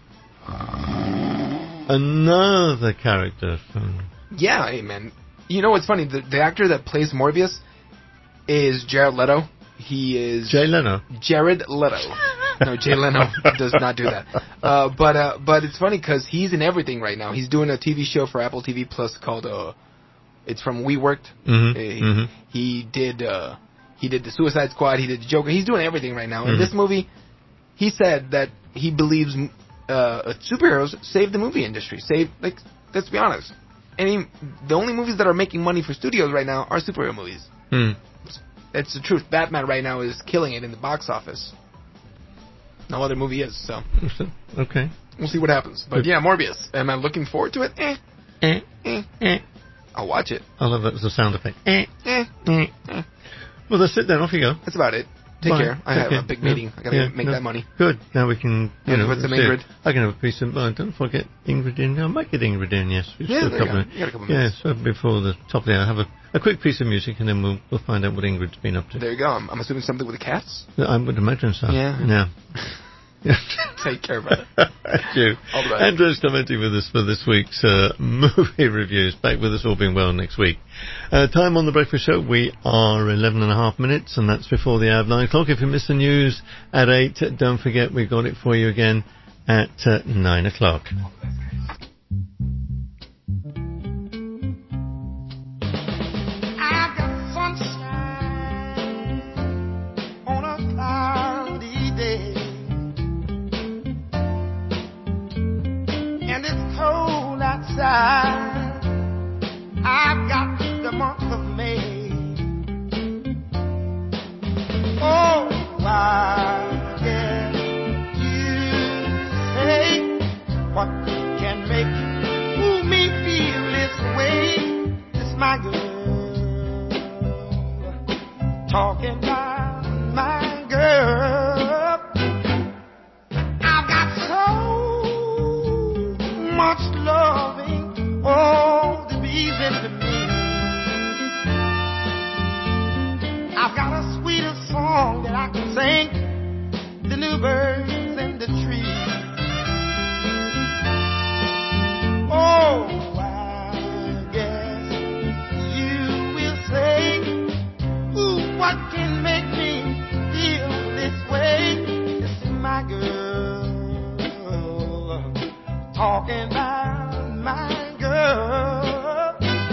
Another character from... Yeah, hey man. You know what's funny? The actor that plays Morbius is Jared Leto. He is... Jay Leno? Jared Leto. No, Jay Leno does not do that. But it's funny because he's in everything right now. He's doing a TV show for Apple TV Plus called... it's from We Worked. He did the Suicide Squad. He did the Joker. He's doing everything right now. In this movie, he said that he believes superheroes save the movie industry. Let's be honest. The only movies that are making money for studios right now are superhero movies. That's the truth. Batman right now is killing it in the box office. No other movie is, so. Okay. We'll see what happens. But yeah, Morbius. Am I looking forward to it? I'll watch it. I love that as a sound effect. Well, that's it then. Off you go. That's about it. Take care. I have a big meeting. I gotta make that money. Good. Now we can, put some Ingrid. I can have a piece of, don't forget Ingrid in. I might get Ingrid in, yes. You got a couple minutes. So before the top of the hour, have a quick piece of music and then we'll find out what Ingrid's been up to. There you go. I'm assuming something with the cats? I would imagine so. Yeah. Take care, brother. Thank you. All right. Andrew's commenting with us for this week's movie reviews. Back with us all being well next week. Time on The Breakfast Show. We are 11 and a half minutes, and that's before the hour of 9 o'clock. If you missed the news at 8, don't forget we've got it for you again at 9 o'clock. I got sunshine on a cloudy day, and it's cold outside. I've got the month of May. Oh, I guess you say what can make me feel this way. This my girl talking about my girl. I've got so much loving, oh, to be given to me. I've got a sweeter song that I can sing, the new birds and the trees. Oh, I guess you will talking about my girl.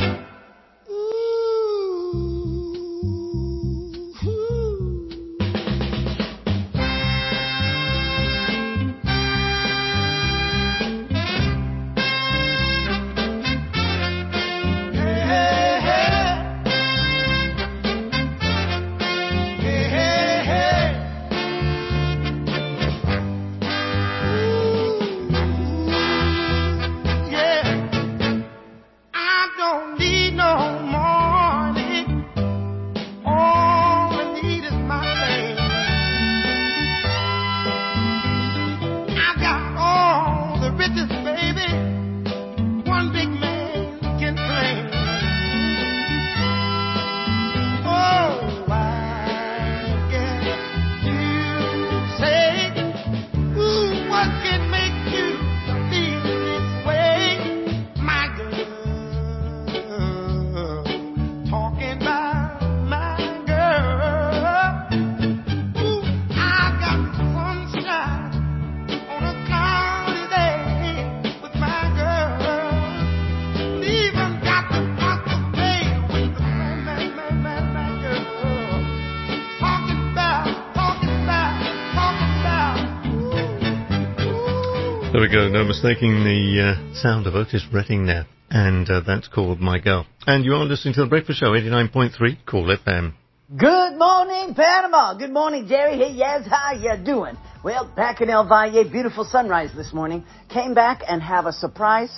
There we go, no mistaking the sound of Otis Redding there. And that's called My Girl. And you are listening to The Breakfast Show, 89.3 Cool FM. Good morning, Panama. Good morning, Jerry. Hey, yes, how you doing? Well, back in El Valle, beautiful sunrise this morning. Came back and have a surprise.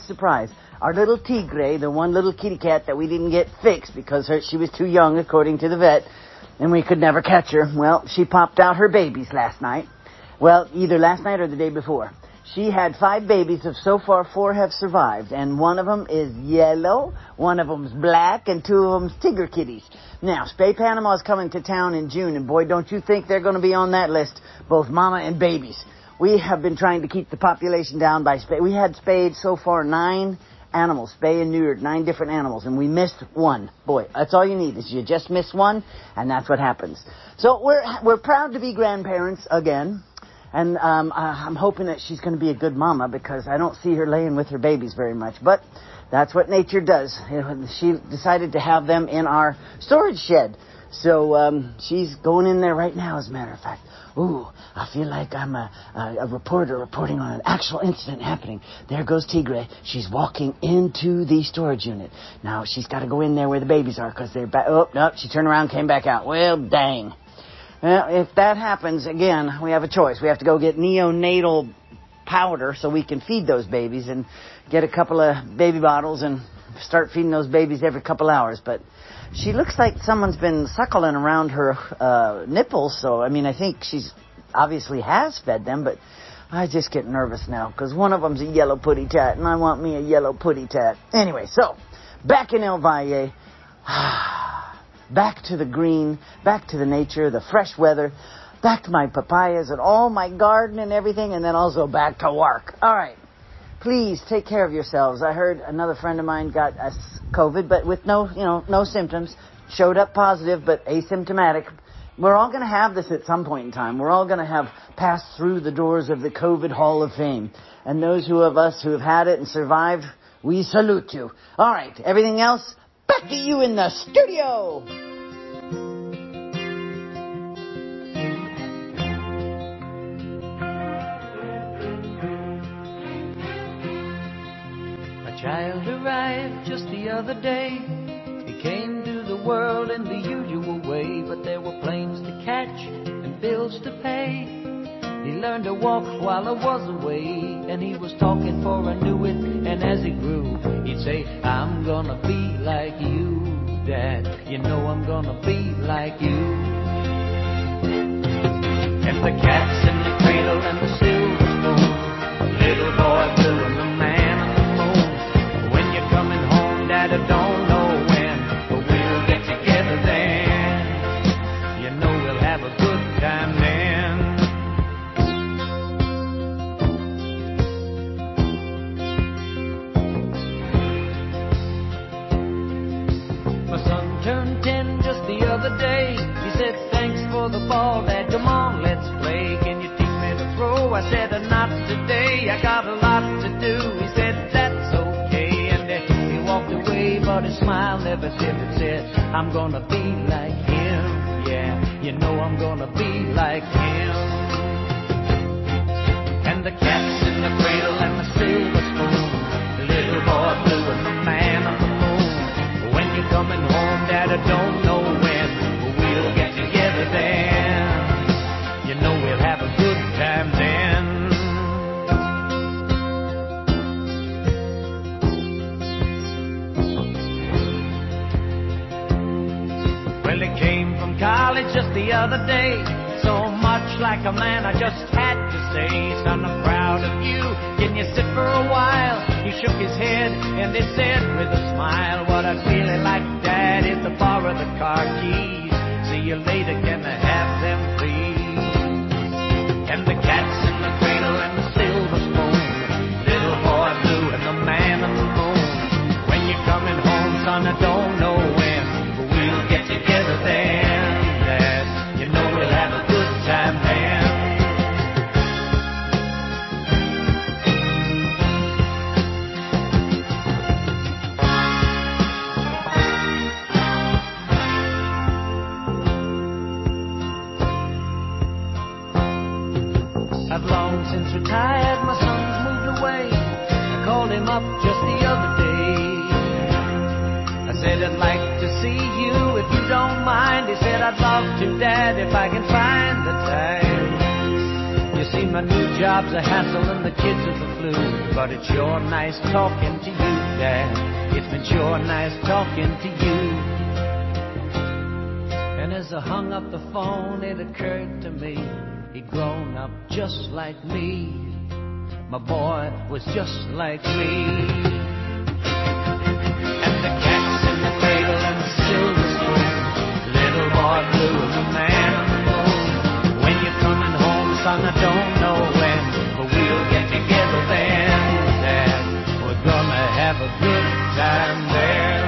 Our little Tigre, the one little kitty cat that we didn't get fixed because she was too young, according to the vet, and we could never catch her. Well, she popped out her babies last night. Well, either last night or the day before. She had 5 babies, so far 4 have survived, and one of them is yellow, one of them's black, and 2 of them's Tigger kitties. Now, Spay Panama is coming to town in June, and boy, don't you think they're going to be on that list, both mama and babies. We have been trying to keep the population down by spay. We had spayed so far 9 animals, spay and neutered, 9 different animals, and we missed 1. Boy, that's all you need, is you just miss 1, and that's what happens. So we're proud to be grandparents again. And I'm hoping that she's going to be a good mama because I don't see her laying with her babies very much. But that's what nature does. She decided to have them in our storage shed. So she's going in there right now, as a matter of fact. Ooh, I feel like I'm a reporter reporting on an actual incident happening. There goes Tigre. She's walking into the storage unit. Now, she's got to go in there where the babies are because they're back. Oh, no, she turned around, came back out. Well, dang. Well, if that happens, again, we have a choice. We have to go get neonatal powder so we can feed those babies and get a couple of baby bottles and start feeding those babies every couple hours. But she looks like someone's been suckling around her nipples, so, I mean, I think she's obviously has fed them, but I just get nervous now because one of them's a yellow putty tat, and I want me a yellow putty tat. Anyway, so, back in El Valle. Back to the green, back to the nature, the fresh weather, back to my papayas and all my garden and everything, and then also back to work. All right. Please take care of yourselves. I heard another friend of mine got COVID, but with no symptoms. Showed up positive, but asymptomatic. We're all going to have this at some point in time. We're all going to have passed through the doors of the COVID Hall of Fame. And those of us who have had it and survived, we salute you. All right. Everything else? Back to you in the studio. A child arrived just the other day. He came to the world in the usual way, but there were planes to catch and bills to pay. He learned to walk while I was away, and he was talking for I knew it. And as he grew, he'd say, I'm gonna be like you, Dad. You know I'm gonna be like you. And the cat's in the cradle and the silver spoon, little boy Bill and the man on the moon. When you're coming home, Dad, I don't know when, but we'll get together then. You know we'll have a good time then. My son turned 10 just the other day. He said, thanks for the ball, Dad, come on, let's play. Can you teach me to throw? I said, not today, I got a lot to do. smile never dimmed. It said, I'm gonna be like him. Yeah, you know I'm gonna be like him. And the cat's in the cradle and the silver spoon, the little boy blue and the man on the moon. When you're coming home, Dad, I don't know when, but we'll get together then. You know we'll have a good time then. Well, he came from college just the other day, so much like a man I just had to say, son, I'm proud of you, can you sit for a while? He shook his head and he said with a smile, what I'd really like, Dad, is to borrow the car keys. See you later, can I have them please? And the cat's in the cradle and the silver spoon, little boy blue and the man on the moon. When you're coming home, son, I don't know when, but we'll get together then, Dad. You know we'll have a good time then. I've long since retired, my son's moved away. I called him up just the other day. I said, I'd like to see you if you don't mind. He said, I'd love to, Dad, if I can find the time. You see, my new job's a hassle and the kids are the flu, but it's sure nice talking to you, Dad. It's been sure nice talking to you. And as I hung up the phone, it occurred to me, he'd grown up just like me. My boy was just like me. And the cat's in the cradle and the silver spoon, little boy blue and the man on the moon. When you're coming home, son, I don't know when, but we'll get together then, Dad. We're gonna have a good time there.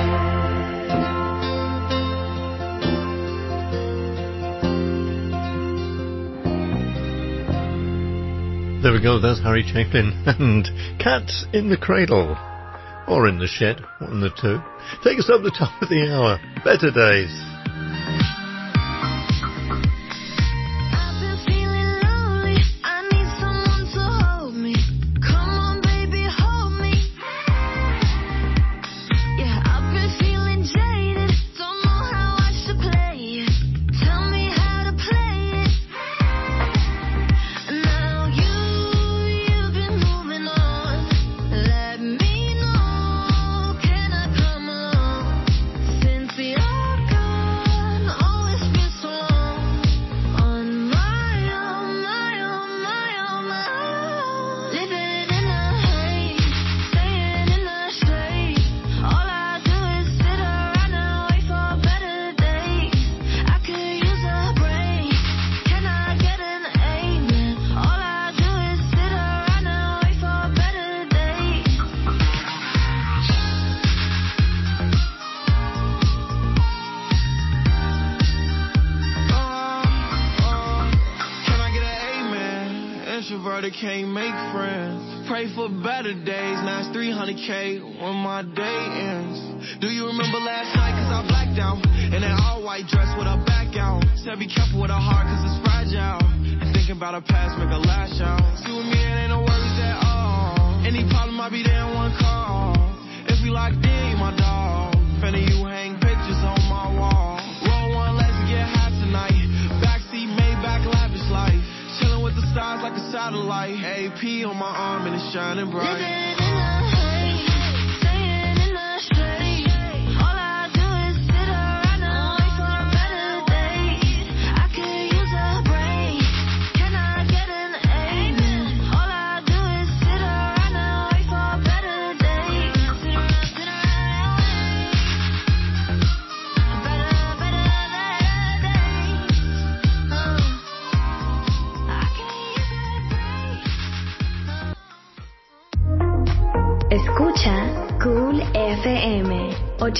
There we go, that's Harry Chapin and Cats in the Cradle. Or in the Shed, one of the two. Take us up the top of the hour. Better Days. Can't make friends. Pray for better days. Now it's 300K when my day ends. Do you remember last night? Cause I blacked out in that all white dress with her back out. Said be careful with her heart cause it's fragile. And thinking about her past make her lash out. See with me it ain't no worries at all. Any problem I be there in one call. If we locked in, my dog. Finna you hang pictures on my wall. Roll one, let's get high tonight. Backseat Maybach lavish life. Chillin' with the stars like a satellite. AP on my arm and it's shining bright. Living in the haze, staying in the shade. All I do is sit around and wait for better days. I could use a break. Can I get an amen? All I do is sit around and wait for better days. Sit around, sit around and wait. Better Escucha Cool FM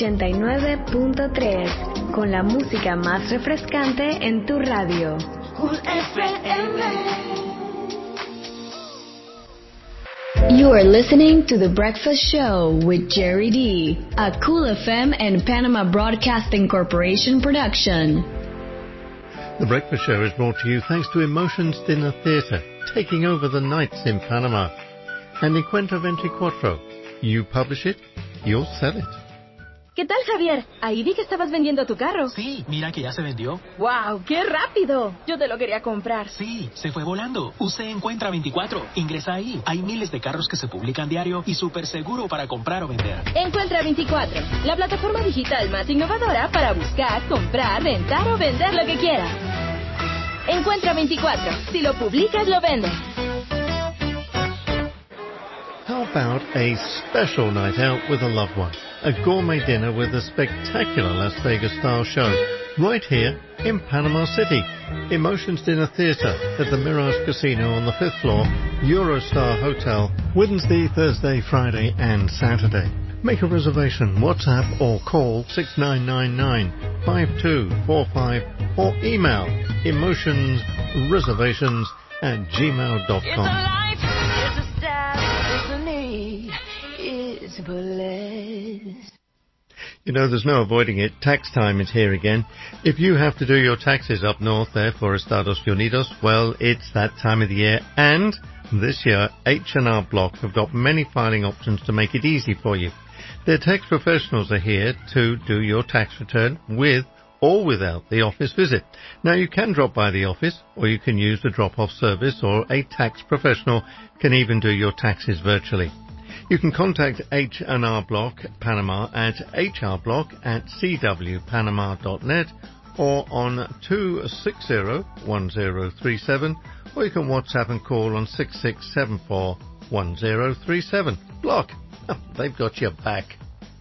89.3 con la música más refrescante en tu radio. Cool FM. You are listening to The Breakfast Show with Jerry D, a Cool FM and Panama Broadcasting Corporation production. The Breakfast Show is brought to you thanks to Emotions Dinner Theatre, taking over the nights in Panama. And Encuentro 24, you publish it, you'll sell it. ¿Qué tal, Javier? Ahí vi que estabas vendiendo tu carro. Sí, mira que ya se vendió. ¡Wow! ¡Qué rápido! Yo te lo quería comprar. Sí, se fue volando. Usted Encuentra 24. Ingresa ahí. Hay miles de carros que se publican diario y súper seguro para comprar o vender. Encuentra 24, la plataforma digital más innovadora para buscar, comprar, rentar o vender lo que quieras. Encuentra 24. Si lo publicas, lo vendes. How about a special night out with a loved one? A gourmet dinner with a spectacular Las Vegas-style show, right here in Panama City. Emotions Dinner Theatre at the Mirage Casino on the 5th floor, Eurostar Hotel, Wednesday, Thursday, Friday and Saturday. Make a reservation, WhatsApp or call 6999-5245 or email emotionsreservations@gmail.com. You know, there's no avoiding it. Tax time is here again. If you have to do your taxes up north there for Estados Unidos, well, it's that time of the year. And this year, H&R Block have got many filing options to make it easy for you. Their tax professionals are here to do your tax return with or without the office visit. Now, you can drop by the office, or you can use the drop-off service, or a tax professional can even do your taxes virtually. You can contact H&R Block Panama at hrblock@cwpanama.net or on 260-1037, or you can WhatsApp and call on 6674-1037. Block. They've got your back.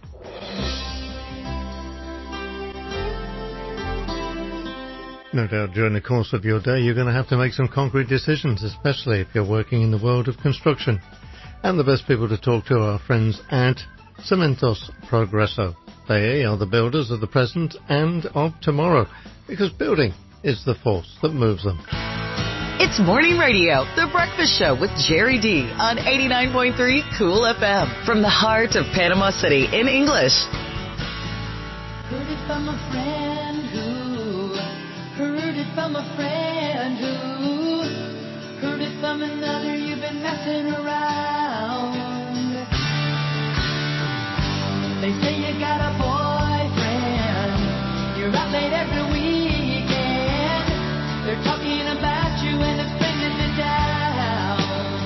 No doubt during the course of your day you're going to have to make some concrete decisions, especially if you're working in the world of construction. And the best people to talk to are our friends at Cementos Progreso. They are the builders of the present and of tomorrow, because building is the force that moves them. It's Morning Radio, The Breakfast Show with Jerry D on 89.3 Cool FM from the heart of Panama City in English. Heard it from a friend who heard it from a friend who heard it from another. You've been messing around. They say you got a boyfriend. You're out late every weekend. They're talking about you and it's bringing me down.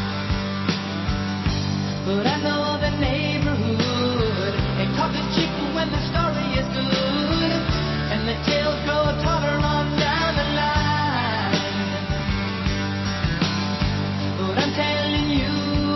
But I know the neighborhood ain't talking cheap when the story is good, and the tales grow taller on down the line. But I'm telling you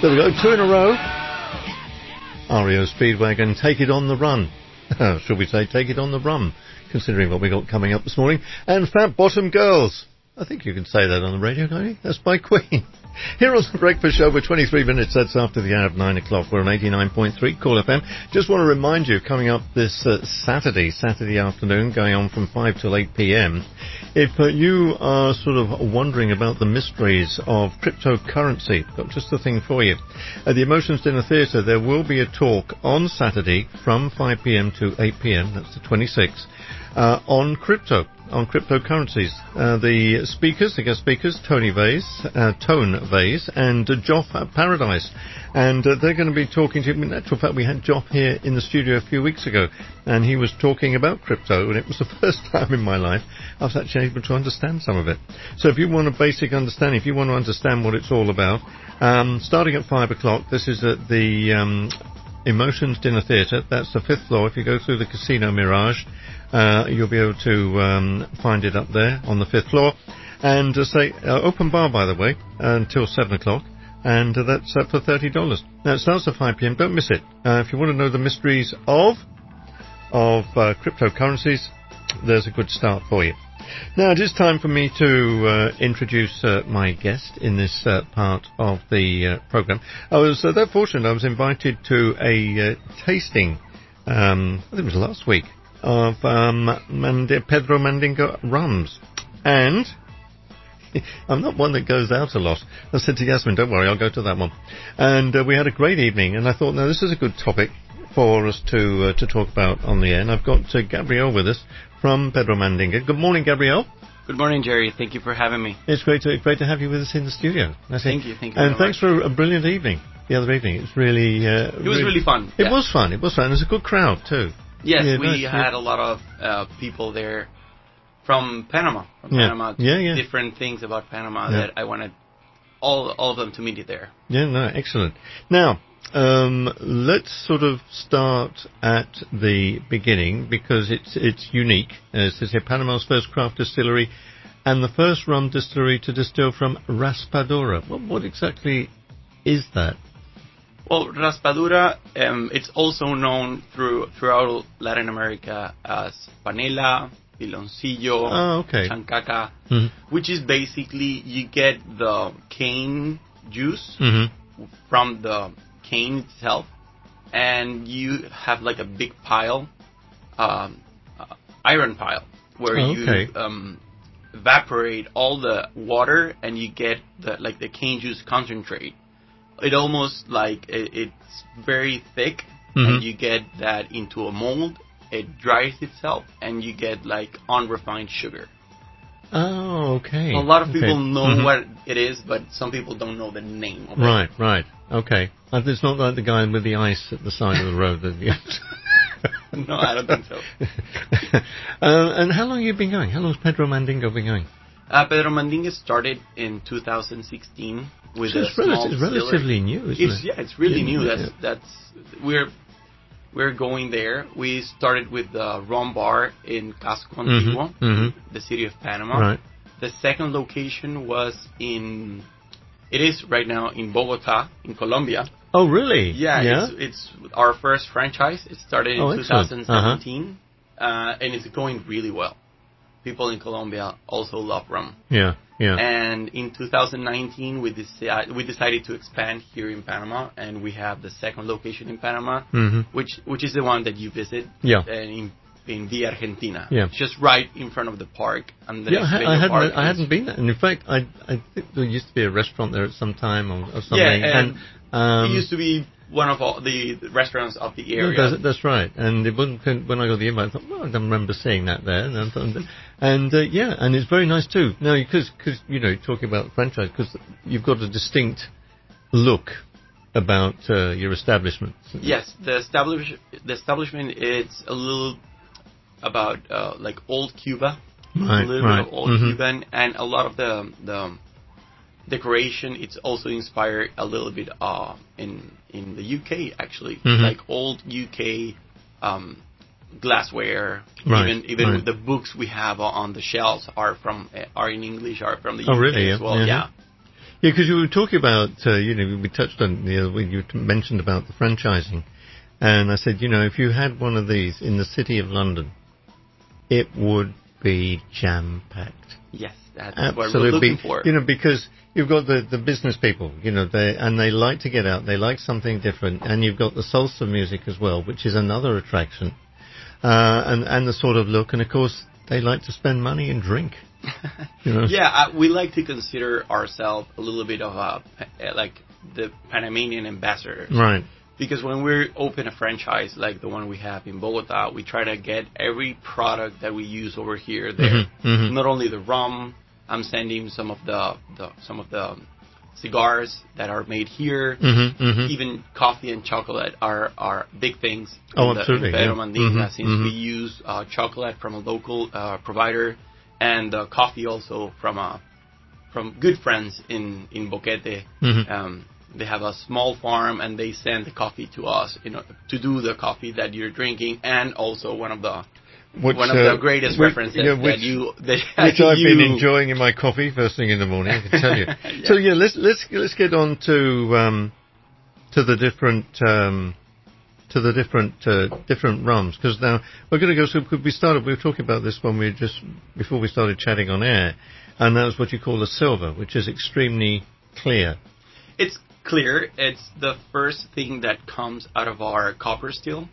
There we go, 2 in a row. REO Speedwagon, Take It on the Run. Should we say Take It on the Run, considering what we got coming up this morning. And Fat Bottom Girls. I think you can say that on the radio, can't you? That's by Queen. Here on The Breakfast Show, we're 23 minutes, that's after the hour of 9 o'clock. We're on 89.3 Cool FM. Just want to remind you, coming up this Saturday afternoon, going on from 5 till 8 p.m., if you are sort of wondering about the mysteries of cryptocurrency, got just the thing for you. At the Emotions Dinner Theatre, there will be a talk on Saturday from 5 p.m. to 8 p.m., that's the 26th, on cryptocurrencies. The guest speakers, Tone Vase, and Joff Paradise. And they're going to be talking to you. In actual fact, we had Joff here in the studio a few weeks ago, and he was talking about crypto, and it was the first time in my life I was actually able to understand some of it. So if you want a basic understanding, if you want to understand what it's all about, starting at 5 o'clock, this is at the Emotions Dinner Theatre. That's the 5th floor. If you go through the Casino Mirage, you'll be able to find it up there on the 5th floor. And open bar, by the way, until 7 o'clock. And that's for $30. Now, it starts at 5 p.m. Don't miss it. If you want to know the mysteries of cryptocurrencies, there's a good start for you. Now, it is time for me to introduce my guest in this part of the program. I was that fortunate. I was invited to a tasting, I think it was last week, of Pedro Mandingo rums. And I'm not one that goes out a lot. I said to Yasmin, don't worry, I'll go to that one. And we had a great evening, and I thought, no, this is a good topic for us to talk about on the air. And I've got Gabrielle with us from Pedro Mandingo. Good morning, Gabrielle. Good morning, Jerry. Thank you for having me. It's great to have you with us in the studio. Thank you. And thanks for a brilliant evening the other evening. It's really... it was really fun. It was fun. There's a good crowd, too. Yes, we had a lot of people there from Panama. Different things about Panama that I wanted all of them to meet you there. Yeah, no, excellent. Now, let's sort of start at the beginning, because it's unique. It says here, Panama's first craft distillery and the first rum distillery to distill from Raspadura. What exactly is that? Well, Raspadura, it's also known throughout Latin America as Panela, Piloncillo, Chancaca, which is basically you get the cane juice from the cane itself, and you have like a big pile, iron pile, where you evaporate all the water and you get the cane juice concentrate. It almost like it's very thick, and you get that into a mold. It dries itself, and you get like unrefined sugar. Oh, okay. A lot of people know what it is, but some people don't know the name of it. Right. Okay. It's not like the guy with the ice at the side of the road. No, I don't think so. And how long have you been going? How long has Pedro Mandingo been going? Pedro Mandingo started in 2016 with so it's relatively new, isn't it? Yeah, it's really new. We're going there. We started with the rum bar in Casco Antiguo, the city of Panama. Right. The second location was it is right now in Bogota, in Colombia. Oh, really? Yeah. It's our first franchise. It started in 2017, and it's going really well. People in Colombia also love rum. Yeah. And in 2019, we decided to expand here in Panama, and we have the second location in Panama, which is the one that you visit. Yeah. In Villa Argentina. Yeah. Just right in front of the park. And I hadn't been there. And in fact, I think there used to be a restaurant there at some time or something. Yeah, and it used to be one of all the restaurants of the area. Yeah, that's right. And it wasn't, when I got the invite, I thought, well, I don't remember seeing that there. And it's very nice too. Now, because talking about franchise, because you've got a distinct look about your establishment. Yes, the establishment is a little about like old Cuba, right, a little bit of old Cuban, and a lot of the decoration. It's also inspired a little bit in the UK actually, like old UK glassware. Right, even the books we have on the shelves are in English, are from the UK really? as well. Yeah. Yeah, because you were talking about, we touched on, you mentioned about the franchising. And I said, if you had one of these in the city of London, it would be jam-packed. Yes, that's Absolutely. what we're looking for. Because you've got the business people, they like to get out, they like something different, and you've got the salsa music as well, which is another attraction, and the sort of look, and of course, they like to spend money and drink. Yeah, we like to consider ourselves a little bit of like the Panamanian ambassadors. Right. Because when we open a franchise like the one we have in Bogota, we try to get every product that we use over here there. Not only the rum, I'm sending some of the cigars that are made here. Even coffee and chocolate are big things absolutely, in Pedro Mandinga, since we use chocolate from a local provider, and coffee also from good friends in Boquete. They have a small farm, and they send the coffee to us, to do the coffee that you're drinking, and also one of the greatest references which I've been enjoying in my coffee first thing in the morning, I can tell you. Yeah. So let's get on to the different rums, because now we're going to go. So we were talking about this before we started chatting on air, and that was what you call a silver, which is extremely clear. It's clear. It's the first thing that comes out of our copper still.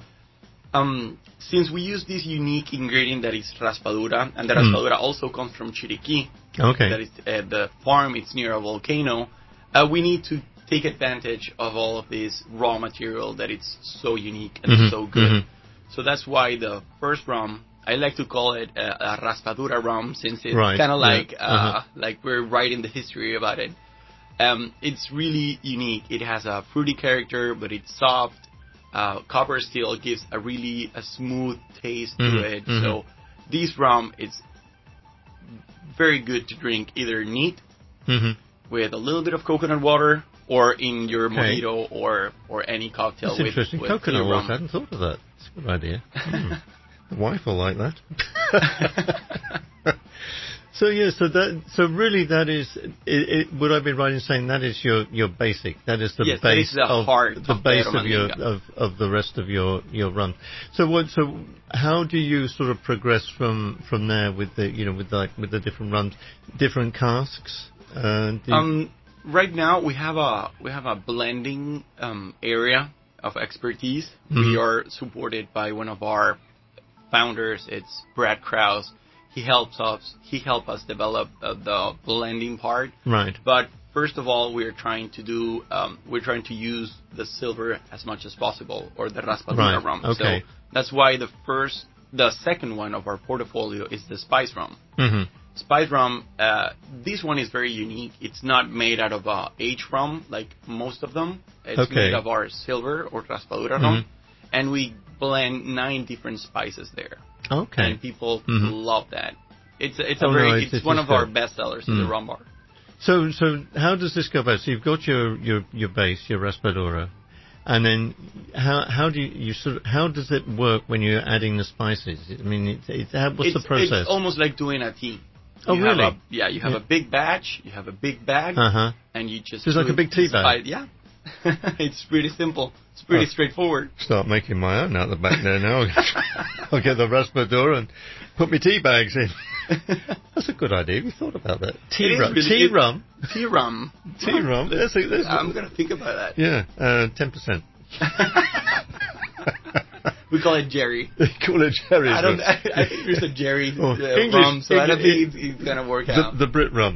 Since we use this unique ingredient that is raspadura, and the raspadura also comes from Chiriquí. Okay. That is the farm. It's near a volcano. We need to take advantage of all of this raw material that it's so unique and so good. So that's why the first rum, I like to call it a raspadura rum, since it's kind of like like we're writing the history about it. It's really unique. It has a fruity character, but it's soft. Copper steel gives a smooth taste to it. So this rum is very good to drink either neat with a little bit of coconut water, or in your mojito or any cocktail. That's interesting. With coconut rum. water. I hadn't thought of that. It's a good idea. The wife will like that. So really that is, would I be right in saying that is your basic? That is the base that is the heart of the rest of your run. So how do you sort of progress from there with the different runs, different casks? Right now we have a blending area of expertise. We are supported by one of our founders. It's Brad Krause. He helped us develop the blending part. Right. But first of all, we're trying to use the silver as much as possible, or the raspadura rum. Okay. So that's why the second one of our portfolio is the spice rum. Spice rum, this one is very unique. It's not made out of aged rum like most of them. It's made of our silver or raspadura rum, and we blend 9 different spices there. Okay. And people love that. It's one of our best sellers in the rum bar. So how does this go about? So you've got your base, your raspadura, and then how does it work when you're adding the spices? I mean, what's the process? It's almost like doing a tea. Really? You have a big batch, you have a big bag, and you just... So it's like a big tea bag? Yeah. It's pretty simple. It's pretty straightforward. Start making my own out the back there now. I'll get the raspadura and put my tea bags in. That's a good idea. You thought about that. Tea rum. Tea rum. I'm going to think about that. Yeah, 10%. We call it Jerry. Call it Jerry. I think there's a Jerry rum, so I don't think it's going to work out. The Brit rum.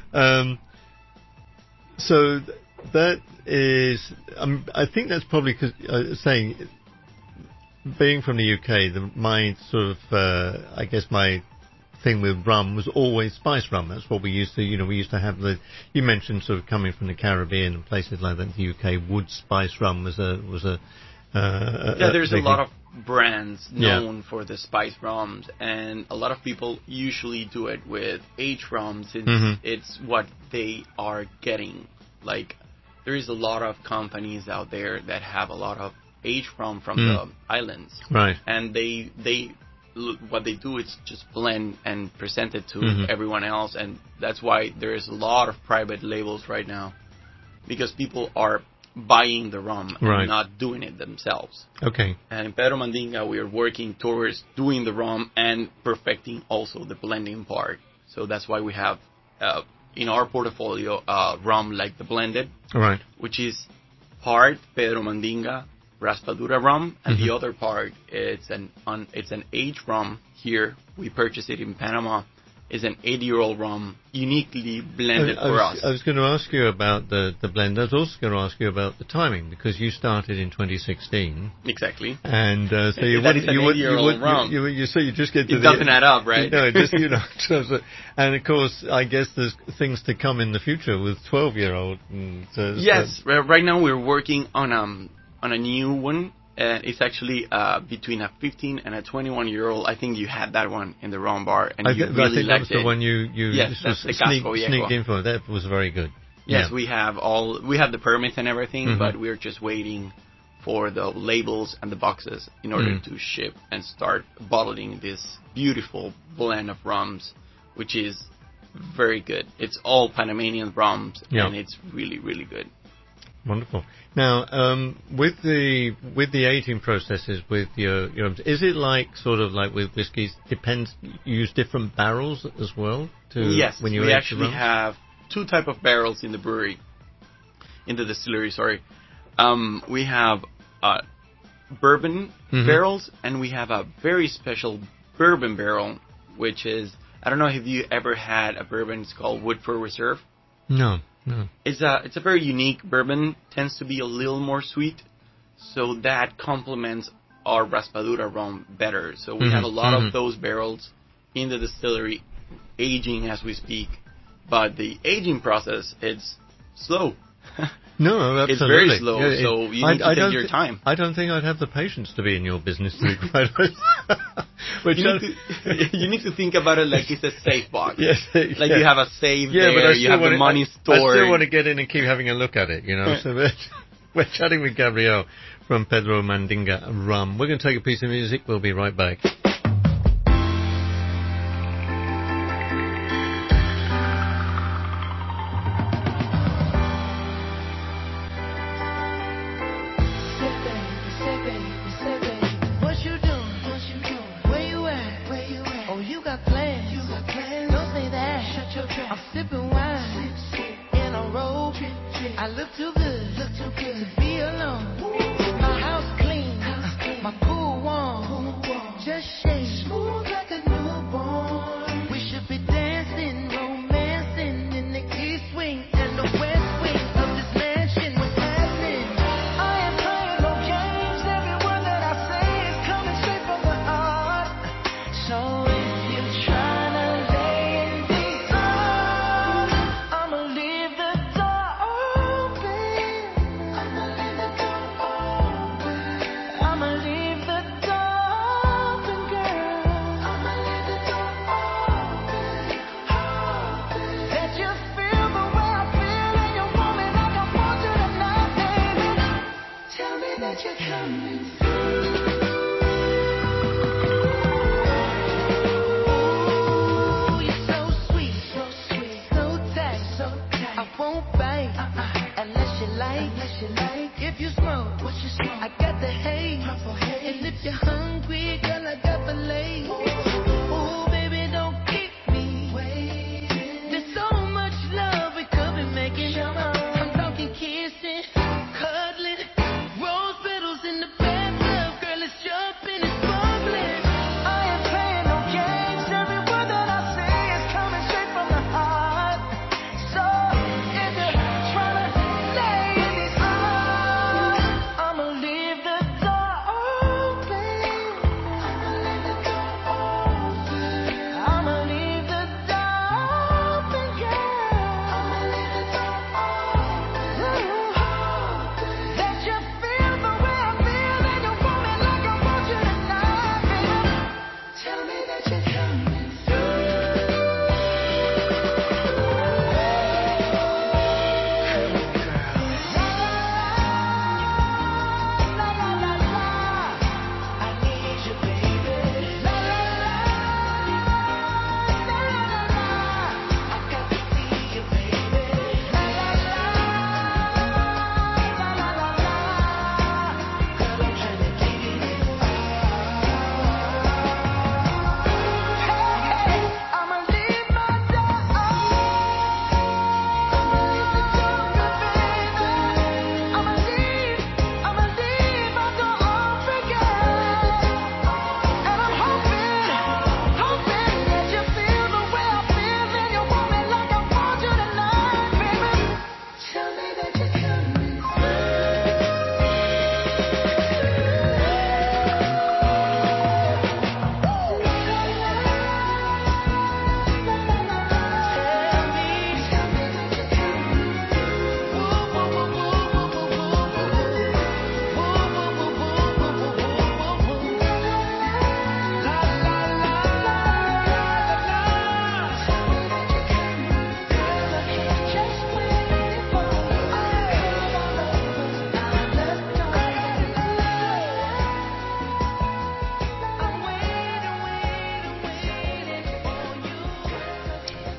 So that is, I think that's probably because saying, being from the UK, my sort of, I guess my thing with rum was always spice rum. That's what we used to, we used to have you mentioned sort of coming from the Caribbean and places like that. The UK wood spice rum was a there's a lot of brands known for the spice rums, and a lot of people usually do it with aged rum, since it's what they are getting. Like, there is a lot of companies out there that have a lot of aged rum from the islands, right? And they what they do is just blend and present it to everyone else, and that's why there is a lot of private labels right now, because people are buying the rum and not doing it themselves. Okay. And in Pedro Mandinga, we are working towards doing the rum and perfecting also the blending part. So that's why we have in our portfolio rum like the blended, which is part Pedro Mandinga Raspadura rum, and the other part it's an aged rum. Here we purchased it in Panama. Is an 80-year-old rum, uniquely blended for us. I was going to ask you about the blend. I was also going to ask you about the timing, because you started in 2016. Exactly. And so you just get to it doesn't add up, right? No, and of course, I guess there's things to come in the future with 12-year-old. Yes, right now we're working on a new one. It's actually between a 15 and a 21-year-old. I think you had that one in the rum bar, and you really liked it. I think that was the one you sneaked in for. That was very good. Yes, we have the permits and everything, but we're just waiting for the labels and the boxes in order to ship and start bottling this beautiful blend of rums, which is very good. It's all Panamanian rums, and it's really, really good. Wonderful. Now, with the aging processes with your is it sort of like with whiskeys? Depends. You use different barrels as well. Yes, we actually have two type of barrels in the brewery, in the distillery. Sorry, we have bourbon barrels, and we have a very special bourbon barrel, which is, I don't know if you ever had a bourbon. It's called Woodford Reserve. No. It's a very unique bourbon. Tends to be a little more sweet, so that complements our Raspadura rum better. So we have a lot of those barrels in the distillery, aging as we speak. But the aging process, it's slow. No, absolutely. It's very slow, so you need to take your time. I don't think I'd have the patience to be in your business, to be quite honest. You need to think about it like it's a safe box. Yes, like you have a safe there, you have the money stored. I still want to get in and keep having a look at it, So we're chatting with Gabriel from Pedro Mandinga Rum. We're going to take a piece of music. We'll be right back. I look too good to be alone. My house clean, my pool warm. Just shake smooth like a newborn. We should be dancing, romancing in the east wing and the west wing of this mansion. What's happening? I ain't playing no games. Every word that I say is coming straight from the heart. So if you're trying to lay in these arms, I'ma leave the door open. I'ma leave the door open. I'ma leave the door open, girl. I'ma leave the door open. Let you feel the way I feel, and you want me like I want you tonight, baby. Tell me that you're coming through. Ooh, you're so sweet, so tight, I won't bite unless you like. If you smoke, I got the haze. And if you're hungry, girl, I got the lace. Ooh, baby, don't keep me waiting. There's so much love we could be making. I'm talking kissing, cuddling, rose petals in the bathtub. Girl, it's jumping, it's bubbling. I ain't playing no games. Every word that I say is coming straight from the heart. So if you're trying to lay in these arms, I'ma leave the door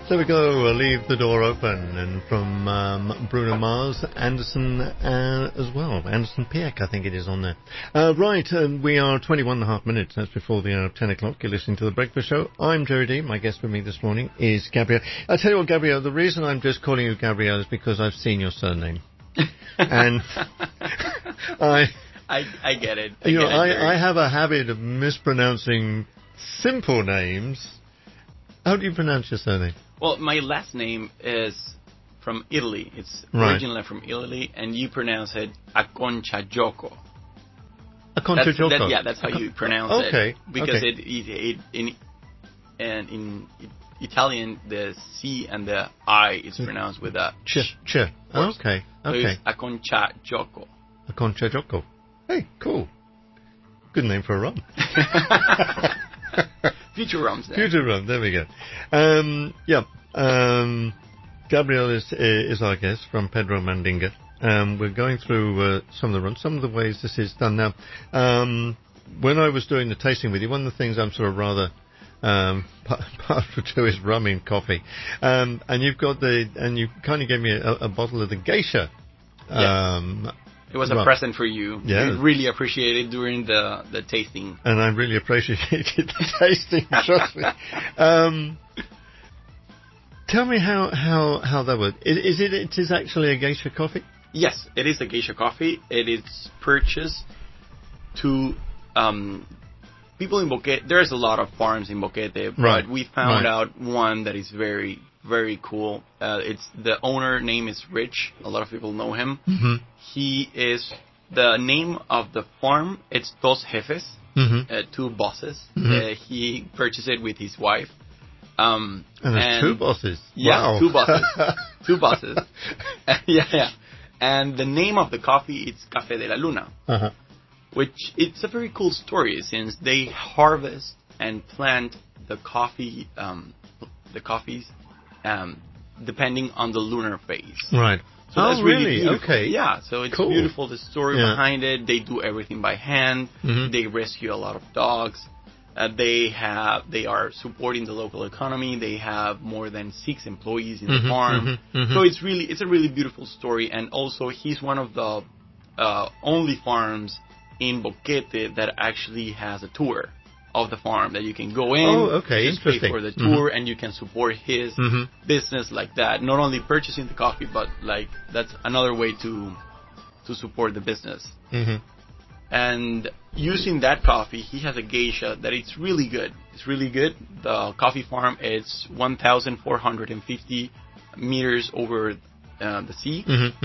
There we go, Leave the Door Open, and from Bruno Mars, Anderson as well. Anderson Piak, I think it is on there. Right, we are 21 and a half minutes, that's before the hour of 10 o'clock. You're listening to The Breakfast Show. I'm Jerry D. My guest with me this morning is Gabrielle. I'll tell you what, Gabrielle, the reason I'm just calling you Gabrielle is because I've seen your surname. And I get it. I have a habit of mispronouncing simple names. How do you pronounce your surname? Well, my last name is from Italy. It's originally from Italy, and you pronounce it Acconciagiuco. Acconciagiuco? Yeah, that's how you pronounce it. Because in Italian, the C and the I is pronounced with a ch. Okay. So it's Acconciagiuco. Acconciagiuco. Hey, cool. Good name for a rum. Future rums. Future rum. There we go. Gabrielle is our guest from Pedro Mandinga. We're going through some of the runs, some of the ways this is done now. When I was doing the tasting with you, one of the things I'm sort of rather partial to is rum in coffee. And you've got and you kind of gave me a bottle of the geisha. Yes. It was a present for you. Yeah. We really appreciated it during the tasting. And I really appreciated the tasting, trust me. Tell me how that works. It is actually a geisha coffee? Yes, it is a geisha coffee. It is purchased to people in Boquete. There's a lot of farms in Boquete, but we found out one that is very, very cool. It's the owner name is Rich. A lot of people know him. Mm-hmm. He is the name of the farm. It's Dos Jefes, two bosses. Mm-hmm. He purchased it with his wife. And there's two bosses. Yeah, wow. Two bosses. Two bosses. Yeah. And the name of the coffee is Café de la Luna, which it's a very cool story since they harvest and plant the coffee, depending on the lunar phase. Right. So that's really? Beautiful. Okay. Yeah, so it's cool. Beautiful, the story behind it. They do everything by hand. Mm-hmm. They rescue a lot of dogs. They are supporting the local economy. They have more than 6 employees in the farm. So it's a really beautiful story. And also, he's one of the only farms in Boquete that actually has a tour of the farm that you can go in. Just pay for the tour, and you can support his business like that. Not only purchasing the coffee, but like that's another way to support the business. And using that coffee, he has a geisha that it's really good. It's really good. The coffee farm is 1,450 meters over the sea.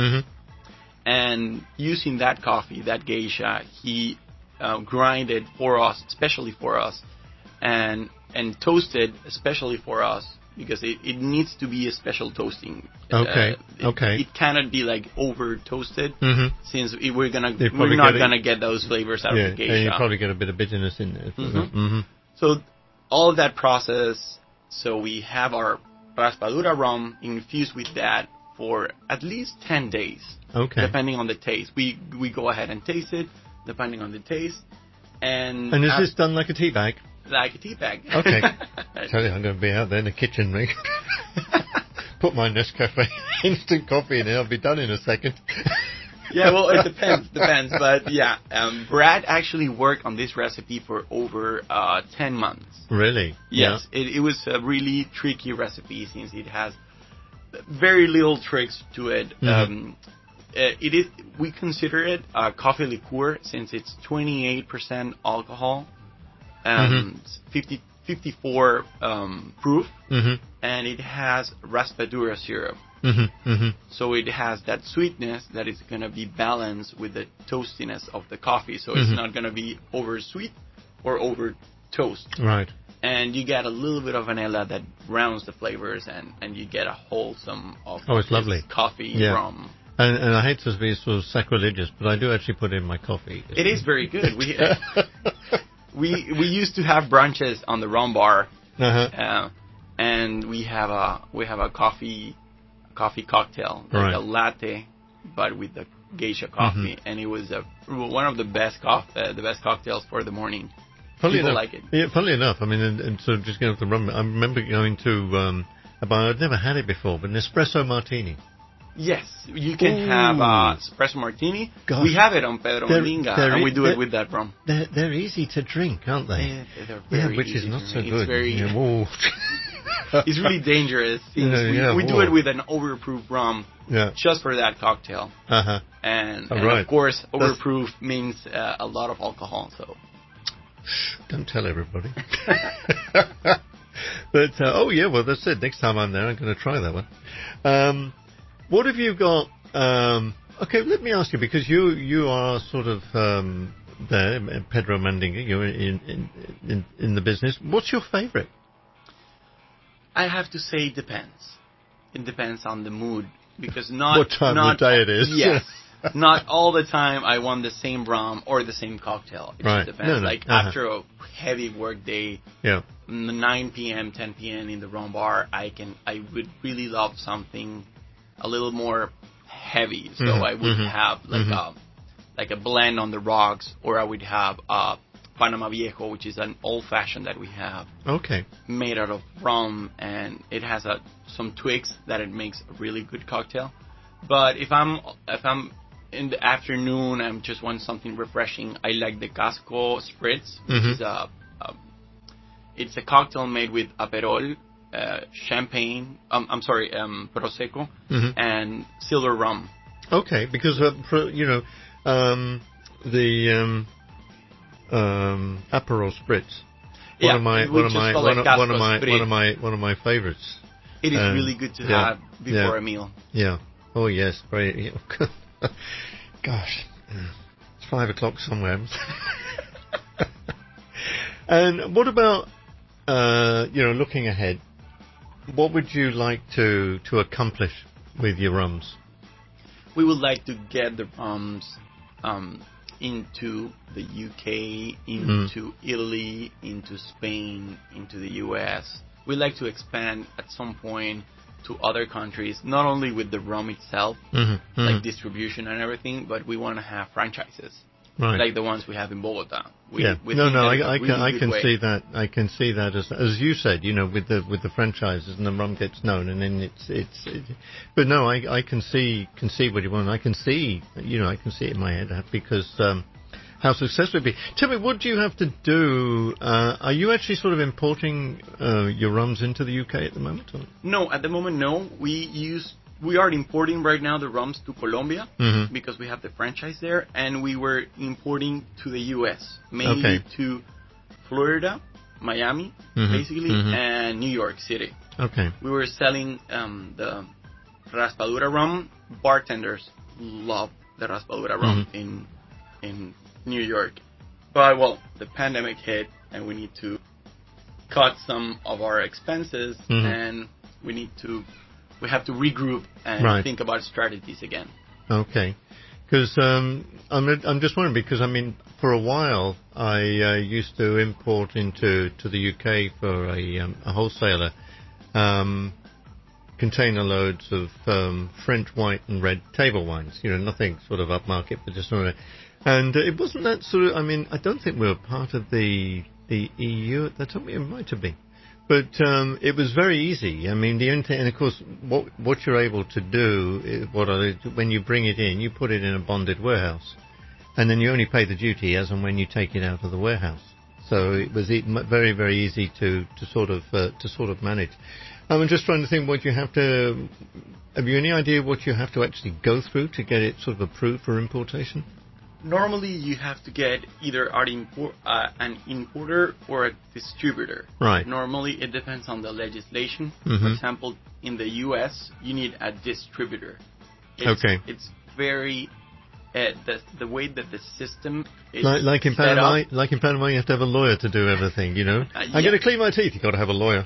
And using that coffee, that geisha, he grinded for us, especially for us, and toasted especially for us, because it needs to be a special toasting. It cannot be like over toasted, since we're not gonna get those flavors out of the geisha. And you probably get a bit of bitterness in there. So all of that process. So we have our raspadura rum infused with that for at least 10 days. Depending on the taste, we go ahead and taste it depending on the taste. And is this done like a tea bag? Like a tea bag. Okay. I tell you, I'm going to be out there in the kitchen, mate. Put my Nescafe instant coffee in there. I'll be done in a second. Yeah, well, it depends. But yeah, Brad actually worked on this recipe for over 10 months. Really? Yes. Yeah. It was a really tricky recipe since it has very little tricks to it. We consider it a coffee liqueur since it's 28% alcohol, 54 proof, and it has raspadura syrup. So it has that sweetness that is going to be balanced with the toastiness of the coffee. So it's not going to be over sweet or over toast. Right. And you get a little bit of vanilla that rounds the flavors, and you get a wholesome of it's lovely. Coffee from. And I hate to be sort of sacrilegious, but I do actually put in my coffee. It is very good. We used to have brunches on the rum bar, and we have a coffee cocktail, like a latte, but with the geisha coffee, and it was one of the best cocktails for the morning. Funnily People enough, like it. Yeah, funnily enough, I mean, and so just going off the rum, I remember going to but I've never had it before, but an espresso martini. Yes, you can have espresso martini. Gosh. We have it on Pedro Molinga, and we do it with that rum. They're easy to drink, aren't they? They're very which is easy not to so drink. good. It's very, Yeah, whoa. it's really dangerous. We do it with an overproof rum, just for that cocktail. Uh-huh. And Right. of course, overproof means a lot of alcohol. So, don't tell everybody. But well, that's it. Next time I'm there, I'm going to try that one. What have you got? Okay, let me ask you, because you are sort of there, Pedro Mandinga. You're in the business. What's your favourite? I have to say it depends. It depends on the mood, because not what time of the day it is. Yes, not all the time I want the same rum or the same cocktail. It Right. just depends. No. Like after a heavy work day, Yeah. 9 p.m., 10 p.m. in the rum bar, I would really love something a little more heavy. So I would have like a blend on the rocks, or I would have Panama Viejo, which is an old fashioned that we have. Okay. Made out of rum, and it has some twigs that it makes a really good cocktail. But if I'm in the afternoon, I just want something refreshing, I like the Casco Spritz, which is it's a cocktail made with Aperol, champagne, Prosecco, and silver rum. Okay, because the Aperol Spritz. One of my favorites. It is really good to have before a meal. Yeah. Oh yes, very. Gosh, it's 5 o'clock somewhere. And what about looking ahead? What would you like to accomplish with your rums? We would like to get the rums into the UK, into Italy, into Spain, into the US. We'd like to expand at some point to other countries, not only with the rum itself, like distribution and everything, but we want to have franchises, like the ones we have in Bogota. I can see that. I can see that as you said, with the franchises, and the rum gets known, and then it's. But no, I can see what you want. I can see it in my head because how successful it'd be. Tell me, what do you have to do? Are you actually sort of importing your rums into the UK at the moment? Or? No, at the moment, no. We are importing right now the rums to Colombia because we have the franchise there, and we were importing to the US, mainly to Florida, Miami, basically, and New York City. Okay. We were selling the Raspadura rum. Bartenders love the Raspadura rum in New York. But, the pandemic hit, and we need to cut some of our expenses, and we have to regroup and think about strategies again. Okay. Because I'm just wondering, because, for a while, I used to import into the UK for a wholesaler container loads of French white and red table wines. Nothing sort of upmarket, but just sort of. And it wasn't that sort of. I don't think we were part of the EU at that time. It might have been. But it was very easy. The only thing, and of course, what you're able to do is when you bring it in, you put it in a bonded warehouse, and then you only pay the duty as and when you take it out of the warehouse. So it was very, very easy to sort of manage. I'm just trying to think what you have to. Have you any idea what you have to actually go through to get it sort of approved for importation? Normally, you have to get either an importer or a distributor. Right. Normally, it depends on the legislation. For example, in the U.S., you need a distributor. It's very the way that the system is like in set Panama. up. Like in Panama, you have to have a lawyer to do everything. I'm going to clean my teeth. You've got to have a lawyer.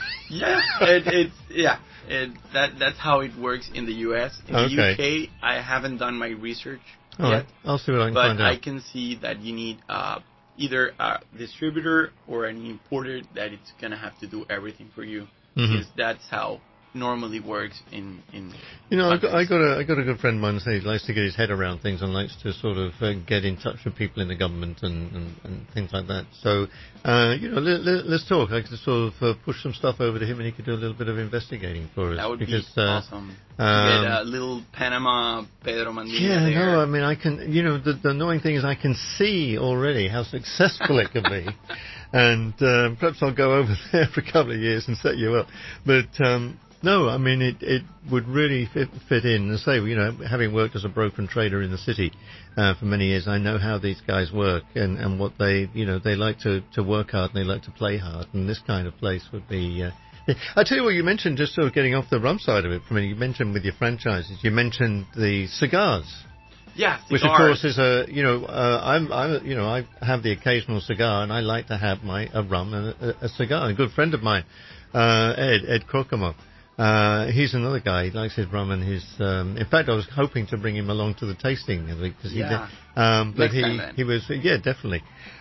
That's how it works in the U.S. In the UK, I haven't done my research yet. Right. I'll see what I can find out. But I can see that you need either a distributor or an importer that it's going to have to do everything for you. Because that's how normally works in You know, I got a good friend of mine who likes to get his head around things and likes to sort of get in touch with people in the government and things like that. So, you know, let's talk. I could sort of push some stuff over to him, and he could do a little bit of investigating for us. That would be awesome. To get a little Panama Pedro Mandilla yeah, there. no, I mean, I can, you know, the annoying thing is I can see already how successful it could be. And perhaps I'll go over there for a couple of years and set you up. But no, I mean, it would really fit in. And say, you know, having worked as a broker and trader in the city for many years, I know how these guys work and what they, you know, they like to work hard and they like to play hard. And this kind of place would be... I tell you what, you mentioned, just sort of getting off the rum side of it for a minute, you mentioned with your franchises, you mentioned the cigars. Yeah, cigars. Which of course is a, you know, you know, I have the occasional cigar, and I like to have a rum and a cigar. A good friend of mine, Ed Kokomo, he's another guy. He likes his rum and his. In fact, I was hoping to bring him along to the tasting because he did. But he was definitely.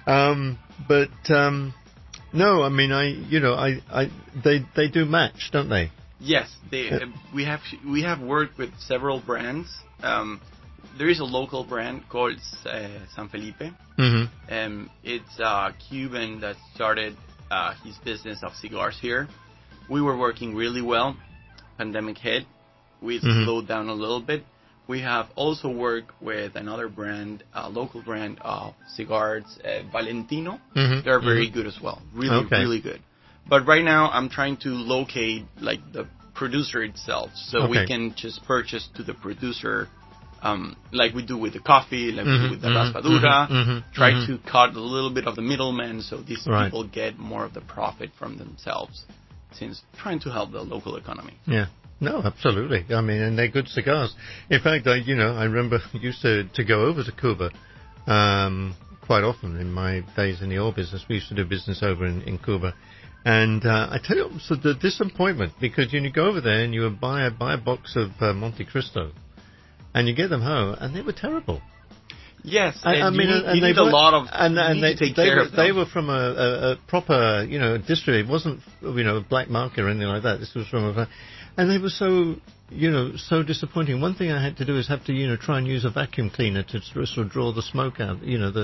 No, I mean they do match, don't they? Yes, we have worked with several brands. There is a local brand called San Felipe. Mm-hmm. It's a Cuban that started his business of cigars here. We were working really well. Pandemic hit. We slowed down a little bit. We have also worked with another brand, a local brand of cigars, Valentino. Mm-hmm. They're very good as well. Really good. But right now I'm trying to locate like the producer itself, so we can just purchase to the producer. Like we do with the coffee, like we do with the raspadura, try to cut a little bit of the middleman so these people get more of the profit from themselves, since trying to help the local economy. Yeah, no, absolutely. I mean, and they're good cigars. In fact, I remember I used to go over to Cuba quite often in my days in the oil business. We used to do business over in Cuba. And I tell you, so the disappointment, because you go over there and you would buy a box of Monte Cristo, and you get them home, and they were terrible. Yes, I mean, you need a lot of, and they take care of them. They were from a proper, district. It wasn't, a black market or anything like that. This was from and they were so, so disappointing. One thing I had to do is have to, try and use a vacuum cleaner to sort of draw the smoke out,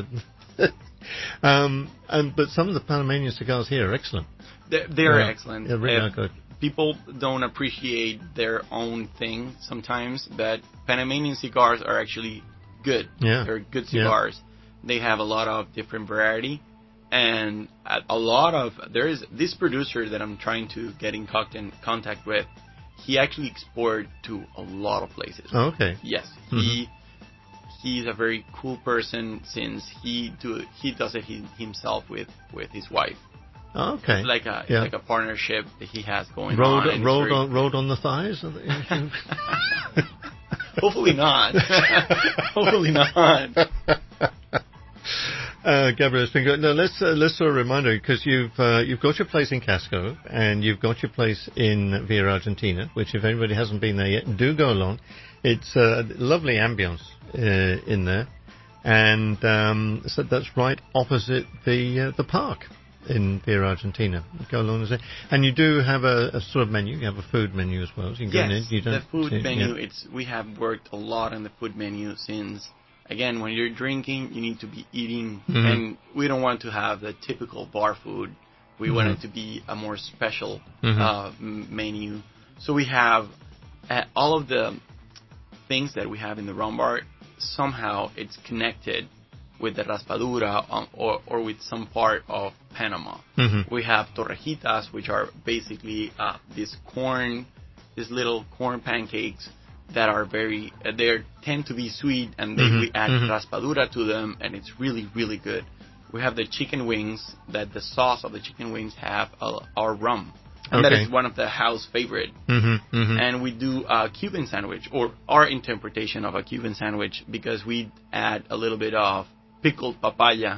but some of the Panamanian cigars here are excellent. They're excellent. They're really good. People don't appreciate their own thing sometimes, but Panamanian cigars are actually good. Yeah. They're good cigars. Yeah. They have a lot of different variety, and there is this producer that I'm trying to get in contact with. He actually exports to a lot of places. Oh, okay. Yes, he's a very cool person, since he does it himself with his wife. Oh, okay. It's like a partnership that he has going on. Rolled on the thighs? Hopefully not. Hopefully not. Gabriel, it's been good. No, let's sort of remind you, because you've got your place in Casco and you've got your place in Via Argentina, which if anybody hasn't been there yet, do go along. It's a lovely ambience in there, and so that's right opposite the park in Via Argentina. Go along and you do have a sort of menu. You have a food menu as well. So you can yes, go in, the food menu. Yeah. We have worked a lot on the food menu, since again, when you're drinking, you need to be eating, and we don't want to have the typical bar food. We want it to be a more special menu. So we have all of the things that we have in the rum bar. Somehow it's connected with the raspadura or with some part of Panama. We have torrejitas, which are basically these little corn pancakes that are they tend to be sweet, and we add raspadura to them, and it's really, really good. We have the chicken wings, that the sauce of the chicken wings have our rum. And that is one of the house favorite. And we do a Cuban sandwich, or our interpretation of a Cuban sandwich, because we add a little bit of pickled papaya.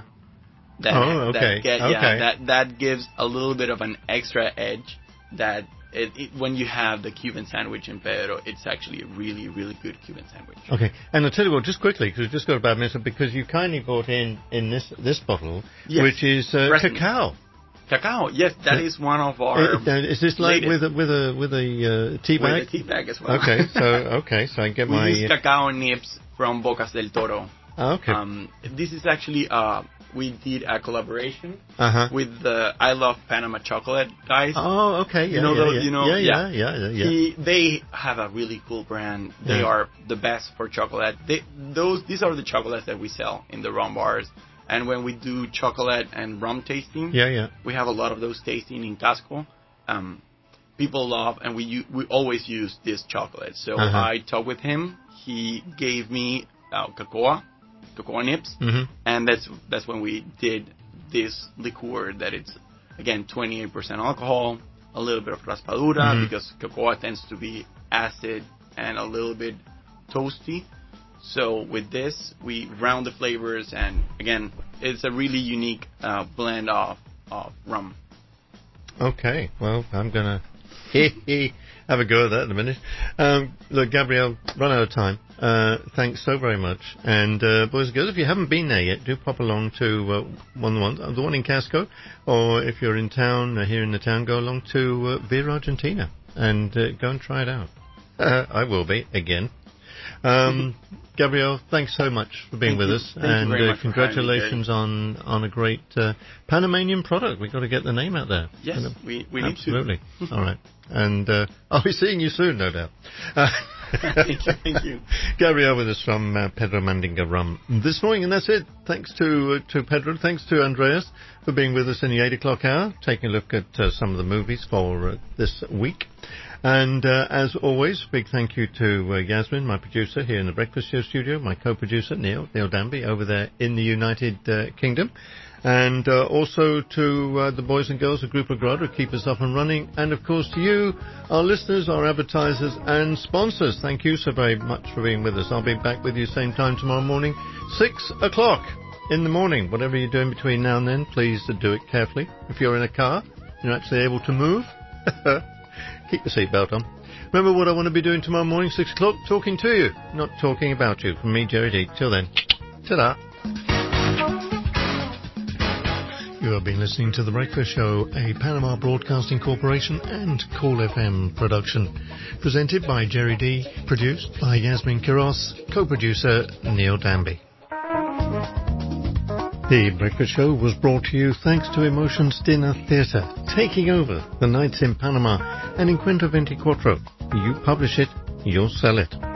That gives a little bit of an extra edge. That when you have the Cuban sandwich in Pedro, it's actually a really, really good Cuban sandwich. Okay, and I'll tell you what, just quickly, because we've just got about a minute, because you kindly brought in this bottle, which is cacao. Cacao, yes, that is one of our. Is this like with a tea bag? With a tea bag as well. Okay, so I get we my. We use cacao nibs from Bocas del Toro. Oh, okay. This is actually we did a collaboration with the I Love Panama Chocolate guys. Oh, okay. Yeah, They have a really cool brand. They are the best for chocolate. These are the chocolates that we sell in the rum bars. And when we do chocolate and rum tasting, we have a lot of those tasting in Casco. People love, and we always use this chocolate. So I talked with him. He gave me cocoa nibs, and that's when we did this liqueur that it's again 28% alcohol, a little bit of raspadura because cocoa tends to be acid and a little bit toasty. So with this, we round the flavors, and again, it's a really unique blend of rum. Okay, well, I'm gonna have a go at that in a minute. Look, Gabrielle, run out of time. Thanks so very much. And boys and girls, if you haven't been there yet, do pop along to the one in Casco, or if you're in town, here in the town, go along to Via Argentina and go and try it out. I will be again. Gabrielle, thanks so much for being with us, and congratulations on a great Panamanian product. We've got to get the name out there. Yes, we need to. Absolutely. All right, and I'll be seeing you soon, no doubt. Thank you. Gabrielle with us from Pedro Mandinga Rum this morning, and that's it. Thanks to Pedro, thanks to Andreas for being with us in the 8 o'clock hour, taking a look at some of the movies for this week. And as always, big thank you to Yasmin, my producer here in the Breakfast Show studio, my co-producer Neil Danby over there in the United Kingdom, and also to the boys and girls of Grupo Grado who keep us up and running, and of course to you, our listeners, our advertisers and sponsors. Thank you so very much for being with us. I'll be back with you same time tomorrow morning, 6 o'clock in the morning. Whatever you're doing between now and then, please do it carefully. If you're in a car, you're actually able to move. Keep your seatbelt on. Remember what I want to be doing tomorrow morning, 6 o'clock, talking to you, not talking about you. From me, Jerry D. Till then, ta-da. You have been listening to The Breakfast Show, a Panama Broadcasting Corporation and Call FM production. Presented by Jerry D. Produced by Yasmin Quiroz. Co-producer Neil Danby. The Breakfast Show was brought to you thanks to Emotions Dinner Theatre, taking over the nights in Panama and in Cuento 24. You publish it, you'll sell it.